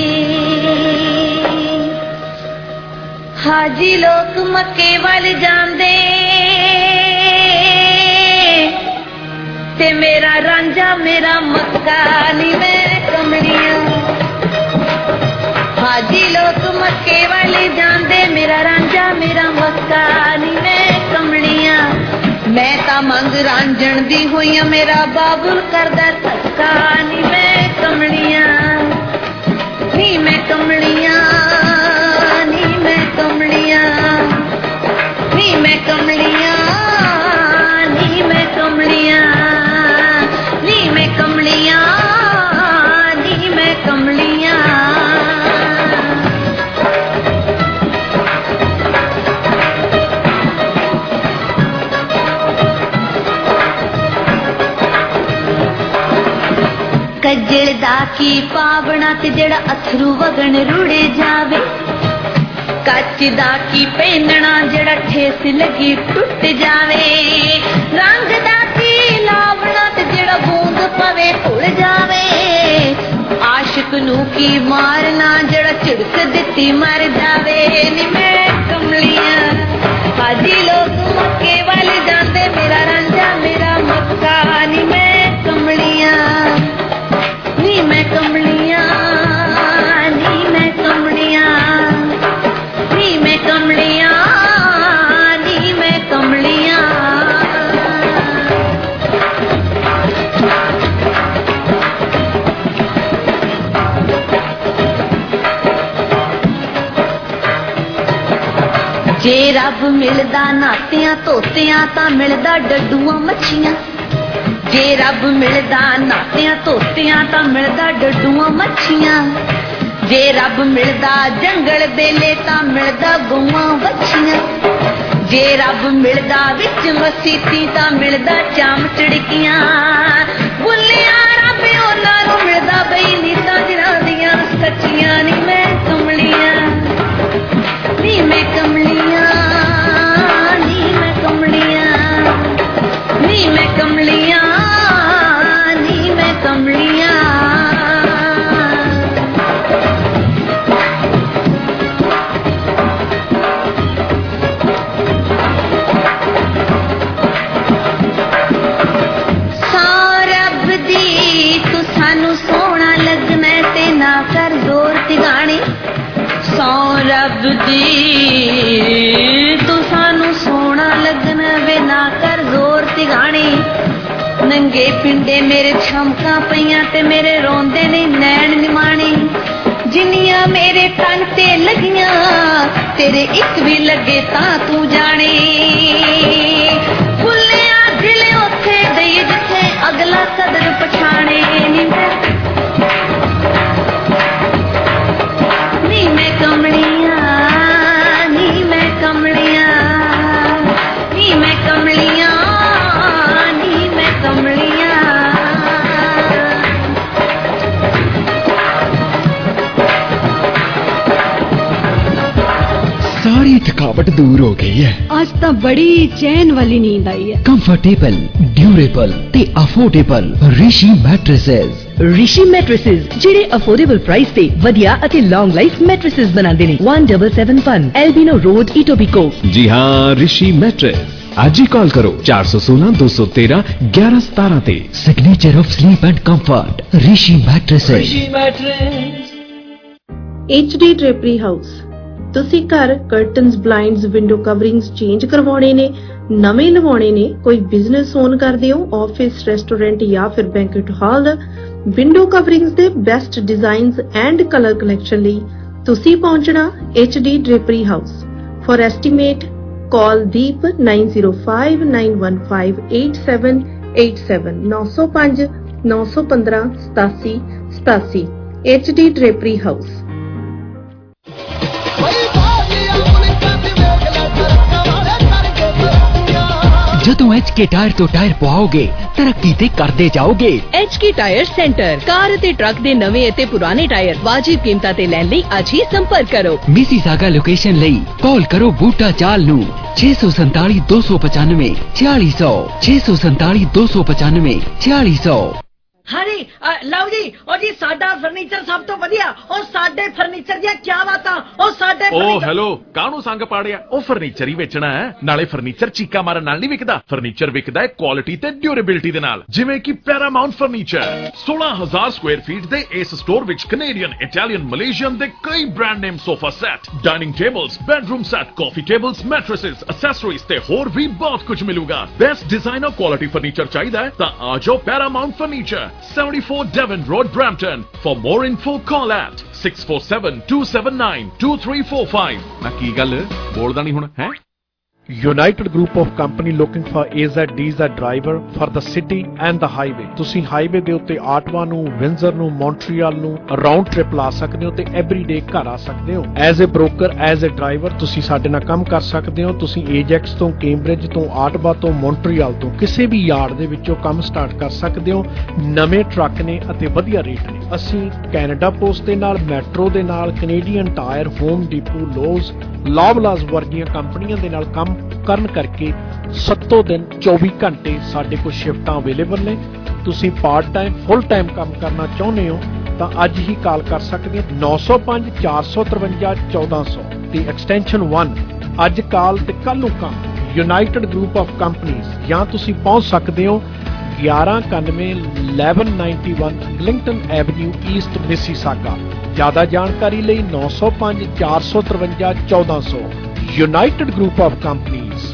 हाजी लोग मक्के वाल जांदे ते मेरा रांझा मेरा मक्का नी मैं कमलियां हाजी लोग मक्के वाले जांदे मेरा रांझा मेरा मक्का नी मैं कमलियां मैं ता मंग रांझण दी हुई मेरा बाबुल करदा धक्का नी मैं कमलियां नी मैं कमलियां नी मैं कमलियां नी मैं कमलियां नी मैं कमलियां नी मैं कमलियां नी मैं कमलियां कजल दा की पावना ते जेड़ा अथरू वगन रुड़े जावे कच दा की पहनना जेड़ा ठेस लगी टुट जावे रंग दा की लावना ते जेड़ा बूंद पवे उड़ जावे आशिक नू की मारना जेड़ा झिड़क दिती मर जावे नी मैं कमलियां हाजी लोग मक्के वाले जांदे मेरा रांझा मेरा मक्का नी मैं कमलियां नी मैं कमलियां नी मैं कमलियां नी मैं कमलियां नी मैं कमलियां जे रब मिलदा नातियां धोतियां तां मिलदा डड्डूआं मच्छियां जे रब मिलदा नातियां धोतियां तां मिलदा डड्डूआं मच्छियां जे रब मिलदा जंगल बेले तां मिलदा गौआं बच्छियां जे रब मिलदा विच मसीती तां मिलदा चाम चड़कियां बुल्लियां रब ਉਹਨਾਂ ਨੂੰ मिलदा बई नीतां जिन्हां दियां सच्चियां नी मैं कमलियां नी मैं कमलियां नी मैं कमलियां नी मैं कमलियां नी मैं कमलियां सारब दी तू सानू सोहना लगना ते ना कर जोर तिगाणी सौरभ दी तू सानू सोना लगना वे ना कर जोर तिगाणी नंगे पिंडे मेरे छमका पईयां ते मेरे रोंदे ने नैन निमाणी जिन्नियां मेरे तन ते लगियां तेरे एक भी लगे तां तू जाने फुल्लिया दिल उथे गई जिथे अगला कदर पछाणे नी मैं नी मैं कमलियां नी मैं कमलियां नी मैं कमलियां नी मैं कमलियां सारी थकावट दूर हो गई है। आज तो बड़ी चैन वाली नींद आई है। कंफर्टेबल, ड्यूरेबल ते affordable Rishi mattresses. Rishi mattresses ਜਿਹੜੇ ਅਫੋਰਡੇਬਲ ਪ੍ਰਾਈਸ ਤੇ ਵਧੀਆ ਅਤੇ ਲੌਂਗ ਲਾਈਫ ਮੈਟ੍ਰੈਸਸ ਬਣਾਉਂਦੇ ਨੇ one seven seven one Albion road Etobicoke. जी हाँ, ऋषि मैट्रेस। आज ही कॉल करो चार सौ सोलह दो सौ तेरह ग्यारह सतारह ते। Signature of sleep and comfort Rishi mattresses. H D drapery house. ਤੁਸੀਂ ਘਰ curtains, blinds, window coverings change ਕਰਵਾਉਣੇ ਨੇ, ਨਵੇਂ ਲਵਾਉਣੇ ਨੇ, ਕੋਈ ਬਿਜ਼ਨਸ ਓਨ ਕਰਦੇ ਹੋ, ਆਫਿਸ, ਰੈਸਟੋਰੈਂਟ ਜਾਂ ਫਿਰ ਬੈਂਕਟ ਹਾਲ, ਵਿੰਡੋ ਕਵਰਿੰਗਸ ਦੇ best designs and colour collection ਲਈ ਤੁਸੀਂ ਪਹੁੰਚਣਾ H D drapery house. For estimate call Deep nine zero five nine one five eight seven eight seven nine zero five nine one five seven seven seven seven H D drapery house. वही बाजी अपने कद में गला करके वाले करके ਜਦੋਂ ਐਚ ਕੇ ਟਾਇਰ ਤੋਂ ਟਾਇਰ ਪਵਾਓਗੇ ਤਰੱਕੀ ਤੇ ਕਰਦੇ ਜਾਓਗੇ। H K Tire centre, car ਅਤੇ ਟਰੱਕ ਦੇ ਨਵੇਂ ਅਤੇ ਪੁਰਾਣੇ ਟਾਇਰ ਵਾਜਿਬ ਕੀਮਤਾਂ ਤੇ ਲੈਣ ਲਈ ਅੱਜ ਹੀ ਸੰਪਰਕ ਕਰੋ। ਮਿਸੀਸਾਗਾ ਲੋਕੇਸ਼ਨ ਲਈ ਕਾਲ ਕਰੋ ਬੂਟਾ ਚਾਲ ਨੂੰ ਛੇ ਸੌ ਸੰਤਾਲੀ ਦੋ ਸੌ ਪਚਾਨਵੇਂ छियाली सौ छे सौ संताली दो सौ पचानवे छियाली सौ। हाँ जी, लव जी, और जी साडा फर्नीचर सब तो वधिया, और साडे फर्नीचर दी क्या बातां, और साडे ओ हेलो काहनू संग पाड़िया, ओ फर्नीचर ही वेचना है, नाले फर्नीचर चीका मारन नाल नहीं विकदा, फर्नीचर विकदा है क्वालिटी ते ड्यूरेबिलिटी दे नाल, जिवें कि पैरामाउंट फर्नीचर सोलह हजार स्क्वायर फीट दे इस स्टोर विच कनेडियन, इटालियन, मलेशियन दे कई brand name sofa set, dining tables, bedroom set, coffee tables, mattresses, accessories ते होर भी बहुत कुछ मिलूगा। बेस्ट डिजाइनर क्वालिटी फर्नीचर चाहिए है तां आ जाओ Paramount furniture, seventy-four Devon Road, Brampton. For more info, call at six four seven two seven nine two three four five. ना की गल बोलदा नहीं हुण है? United Group of Company looking for A Z D Z driver for the city and the highway. ਤੁਸੀਂ highway ਦੇ ਉੱਤੇ ਆਟਵਾ ਨੂੰ, ਵਿੰਜ਼ਰ ਨੂੰ, ਮੌਂਟਰੀਅਲ ਨੂੰ ਰਾਉਂਡ ਟ੍ਰਿਪ ਲਾ ਸਕਦੇ ਹੋ ਤੇ ਐਵਰੀਡੇ ਘਰ ਆ ਸਕਦੇ ਹੋ। As a broker, as a driver ਤੁਸੀਂ ਸਾਡੇ ਨਾਲ ਕੰਮ ਕਰ ਸਕਦੇ ਹੋ। ਤੁਸੀਂ ਏਜੈਕਸ ਤੋਂ, ਕੈਂਬਰਿਜ ਤੋਂ, ਆਟਵਾ ਤੋਂ, ਮੌਂਟਰੀਅਲ ਤੋਂ ਕਿਸੇ ਵੀ ਯਾਰਡ ਦੇ ਵਿੱਚੋਂ ਕੰਮ ਸਟਾਰਟ ਕਰ ਸਕਦੇ ਹੋ। ਨਵੇਂ ਟਰੱਕ ਨੇ ਅਤੇ ਵਧੀਆ ਰੇਟ ਨੇ। ਅਸੀਂ ਕੈਨੇਡਾ ਪੋਸਟ ਦੇ ਨਾਲ, ਮੈਟਰੋ ਦੇ ਨਾਲ, Canadian Tire, Home Depot, Lowe's, Loblaws ਵਰਗੀਆਂ ਕੰਪਨੀਆਂ ਦੇ ਨਾਲ ਕੰਮ ਕਰਨ ਕਰਕੇ ਸੱਤੋਂ ਦਿਨ ਚੌਵੀ ਘੰਟੇ ਸਾਡੇ ਕੋਲ ਸ਼ਿਫਟਾਂ ਅਵੇਲੇਬਲ ਨੇ। ਤੁਸੀਂ ਪਾਰਟ ਟਾਈਮ, ਫੁੱਲ ਟਾਈਮ ਕੰਮ ਕਰਨਾ ਚਾਹੁੰਦੇ ਹੋ ਤਾਂ ਅੱਜ ਹੀ ਕਾਲ ਕਰ ਸਕਦੇ ਹੋ ਨੌ ਸੌ ਪੰਜ ਚਾਰ ਸੌ ਤਰਵੰਜਾ ਚੌਦਾਂ ਸੌ ਤੇ ਐਕਸਟੈਂਸ਼ਨ ਇੱਕ। ਅੱਜ ਕਾਲ ਤੇ ਕੱਲ ਨੂੰ ਕੰਮ। ਯੂਨਾਈਟਿਡ ਗਰੁੱਪ ਆਫ ਕੰਪਨੀਜ਼, ਜਾਂ ਤੁਸੀਂ ਪਹੁੰਚ ਸਕਦੇ ਹੋ ਗਿਆਰਾਂ ਇਕਾਨਵੇਂ eleven ninety-one Burlington avenue east Mississauga. ਜ਼ਿਆਦਾ ਜਾਣਕਾਰੀ ਲਈ ਨੌ ਸੌ ਪੰਜ ਚਾਰ ਸੌ ਤਰਵੰਜਾ ਚੌਦਾਂ ਸੌ। United group of companies.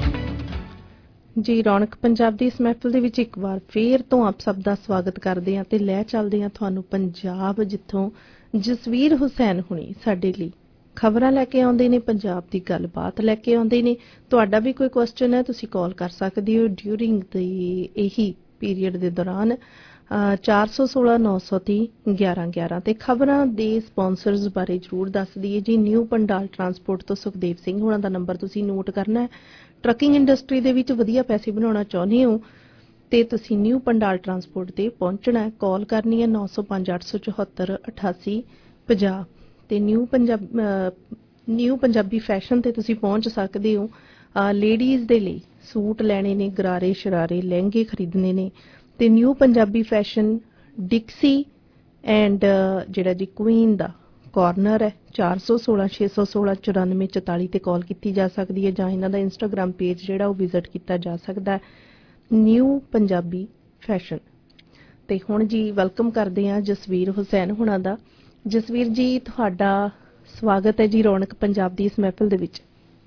ਜੀ ਰੌਣਕ ਪੰਜਾਬ ਦੀ ਇਸ ਮਹਿਫਿਲ ਦੇ ਵਿੱਚ ਇੱਕ ਵਾਰ ਫੇਰ ਤੋਂ ਆਪ ਸਭ ਦਾ ਸਵਾਗਤ ਕਰਦੇ ਹਾਂ ਤੇ ਲੈ ਚੱਲਦੇ ਹਾਂ ਤੁਹਾਨੂੰ ਪੰਜਾਬ, ਜਿੱਥੋਂ ਜਸਵੀਰ ਹੁਸੈਨ ਹੁਣੀ ਸਾਡੇ ਲਈ ਖਬਰਾਂ ਲੈ ਕੇ ਆਉਂਦੇ ਨੇ, ਪੰਜਾਬ ਦੀ ਗੱਲਬਾਤ ਲੈ ਕੇ ਆਉਂਦੇ ਨੇ। ਤੁਹਾਡਾ ਵੀ ਕੋਈ ਕੁਐਸਚਨ ਹੈ ਤੁਸੀਂ ਕਾਲ ਕਰ ਸਕਦੇ ਹੋ ਡਿਊਰਿੰਗ ਦੀ ਇਹੀ ਪੀਰੀਅਡ ਦੇ ਦੌਰਾਨ ਚਾਰ ਸੌ ਸੋਲਾਂ ਨੌ ਸੌ ਤੀਹ ਗਿਆਰਾਂ ਗਿਆਰਾਂ। ਤੇ ਖਬਰਾਂ ਦੇ ਸਪਾਂਸਰਸ ਬਾਰੇ ਜ਼ਰੂਰ ਦੱਸ ਦਈਏ ਜੀ। ਨਿਊ ਪੰਡਾਲ ਟਰਾਂਸਪੋਰਟ ਤੋਂ ਸੁਖਦੇਵ ਸਿੰਘ ਹੋਣਾ ਦਾ ਨੰਬਰ ਤੁਸੀਂ ਨੋਟ ਕਰਨਾ ਹੈ। ਟਰੱਕਿੰਗ ਇੰਡਸਟਰੀ ਦੇ ਵਿੱਚ ਵਧੀਆ ਪੈਸੇ ਬਣਾਉਣਾ ਚਾਹੁੰਦੇ ਹੋ ਤੇ ਤੁਸੀਂ ਨਿਊ ਪੰਡਾਲ ਟਰਾਂਸਪੋਰਟ ਤੇ ਪਹੁੰਚਣਾ ਹੈ। ਕਾਲ ਕਰਨੀ ਹੈ ਨੌ ਸੌ ਪੰਜ ਅੱਠ ਸੌ ਚੌਹੱਤਰ ਅਠਾਸੀ ਪੰਜਾਹ। ਤੇ New Punjab New Punjabi Fashion ਤੇ ਤੁਸੀਂ ਪਹੁੰਚ ਸਕਦੇ ਹੋ। ਲੇਡੀਜ਼ ਦੇ ਲਈ ਸੂਟ ਲੈਣੇ ਨੇ, ਗਰਾਰੇ ਸ਼ਰਾਰੇ ਲਹਿੰਗੇ ਖਰੀਦਣੇ ਨੇ ਤੇ New Punjabi Fashion Dixie and ਜਿਹੜਾ ਜੀ ਕੁਈਨ ਦਾ ਕਾਰਨਰ ਹੈ ਚਾਰ ਸੌ ਸੋਲਾਂ ਛੇ ਸੌ ਸੋਲਾਂ ਚੁਰਾਨਵੇਂ ਚੁਤਾਲੀ ਤੇ ਕਾਲ ਕੀਤੀ ਜਾ ਸਕਦੀ ਹੈ, ਜਾਂ ਇਹਨਾਂ ਦਾ ਇੰਸਟਾਗ੍ਰਾਮ ਪੇਜ ਜਿਹੜਾ ਉਹ ਵਿਜ਼ਿਟ ਕੀਤਾ ਜਾ ਸਕਦਾ ਹੈ ਨਿਊ ਪੰਜਾਬੀ ਫੈਸ਼ਨ। ਤੇ ਹੁਣ ਜੀ ਵੈਲਕਮ ਕਰਦੇ ਹਾਂ ਜਸਵੀਰ ਹੁਸੈਨ ਹੁਣਾਂ ਦਾ। ਜਸਵੀਰ ਜੀ ਤੁਹਾਡਾ ਸਵਾਗਤ ਹੈ ਜੀ ਰੌਣਕ ਪੰਜਾਬ ਦੀ ਇਸ ਮਹਿਫਿਲ ਦੇ ਵਿੱਚ।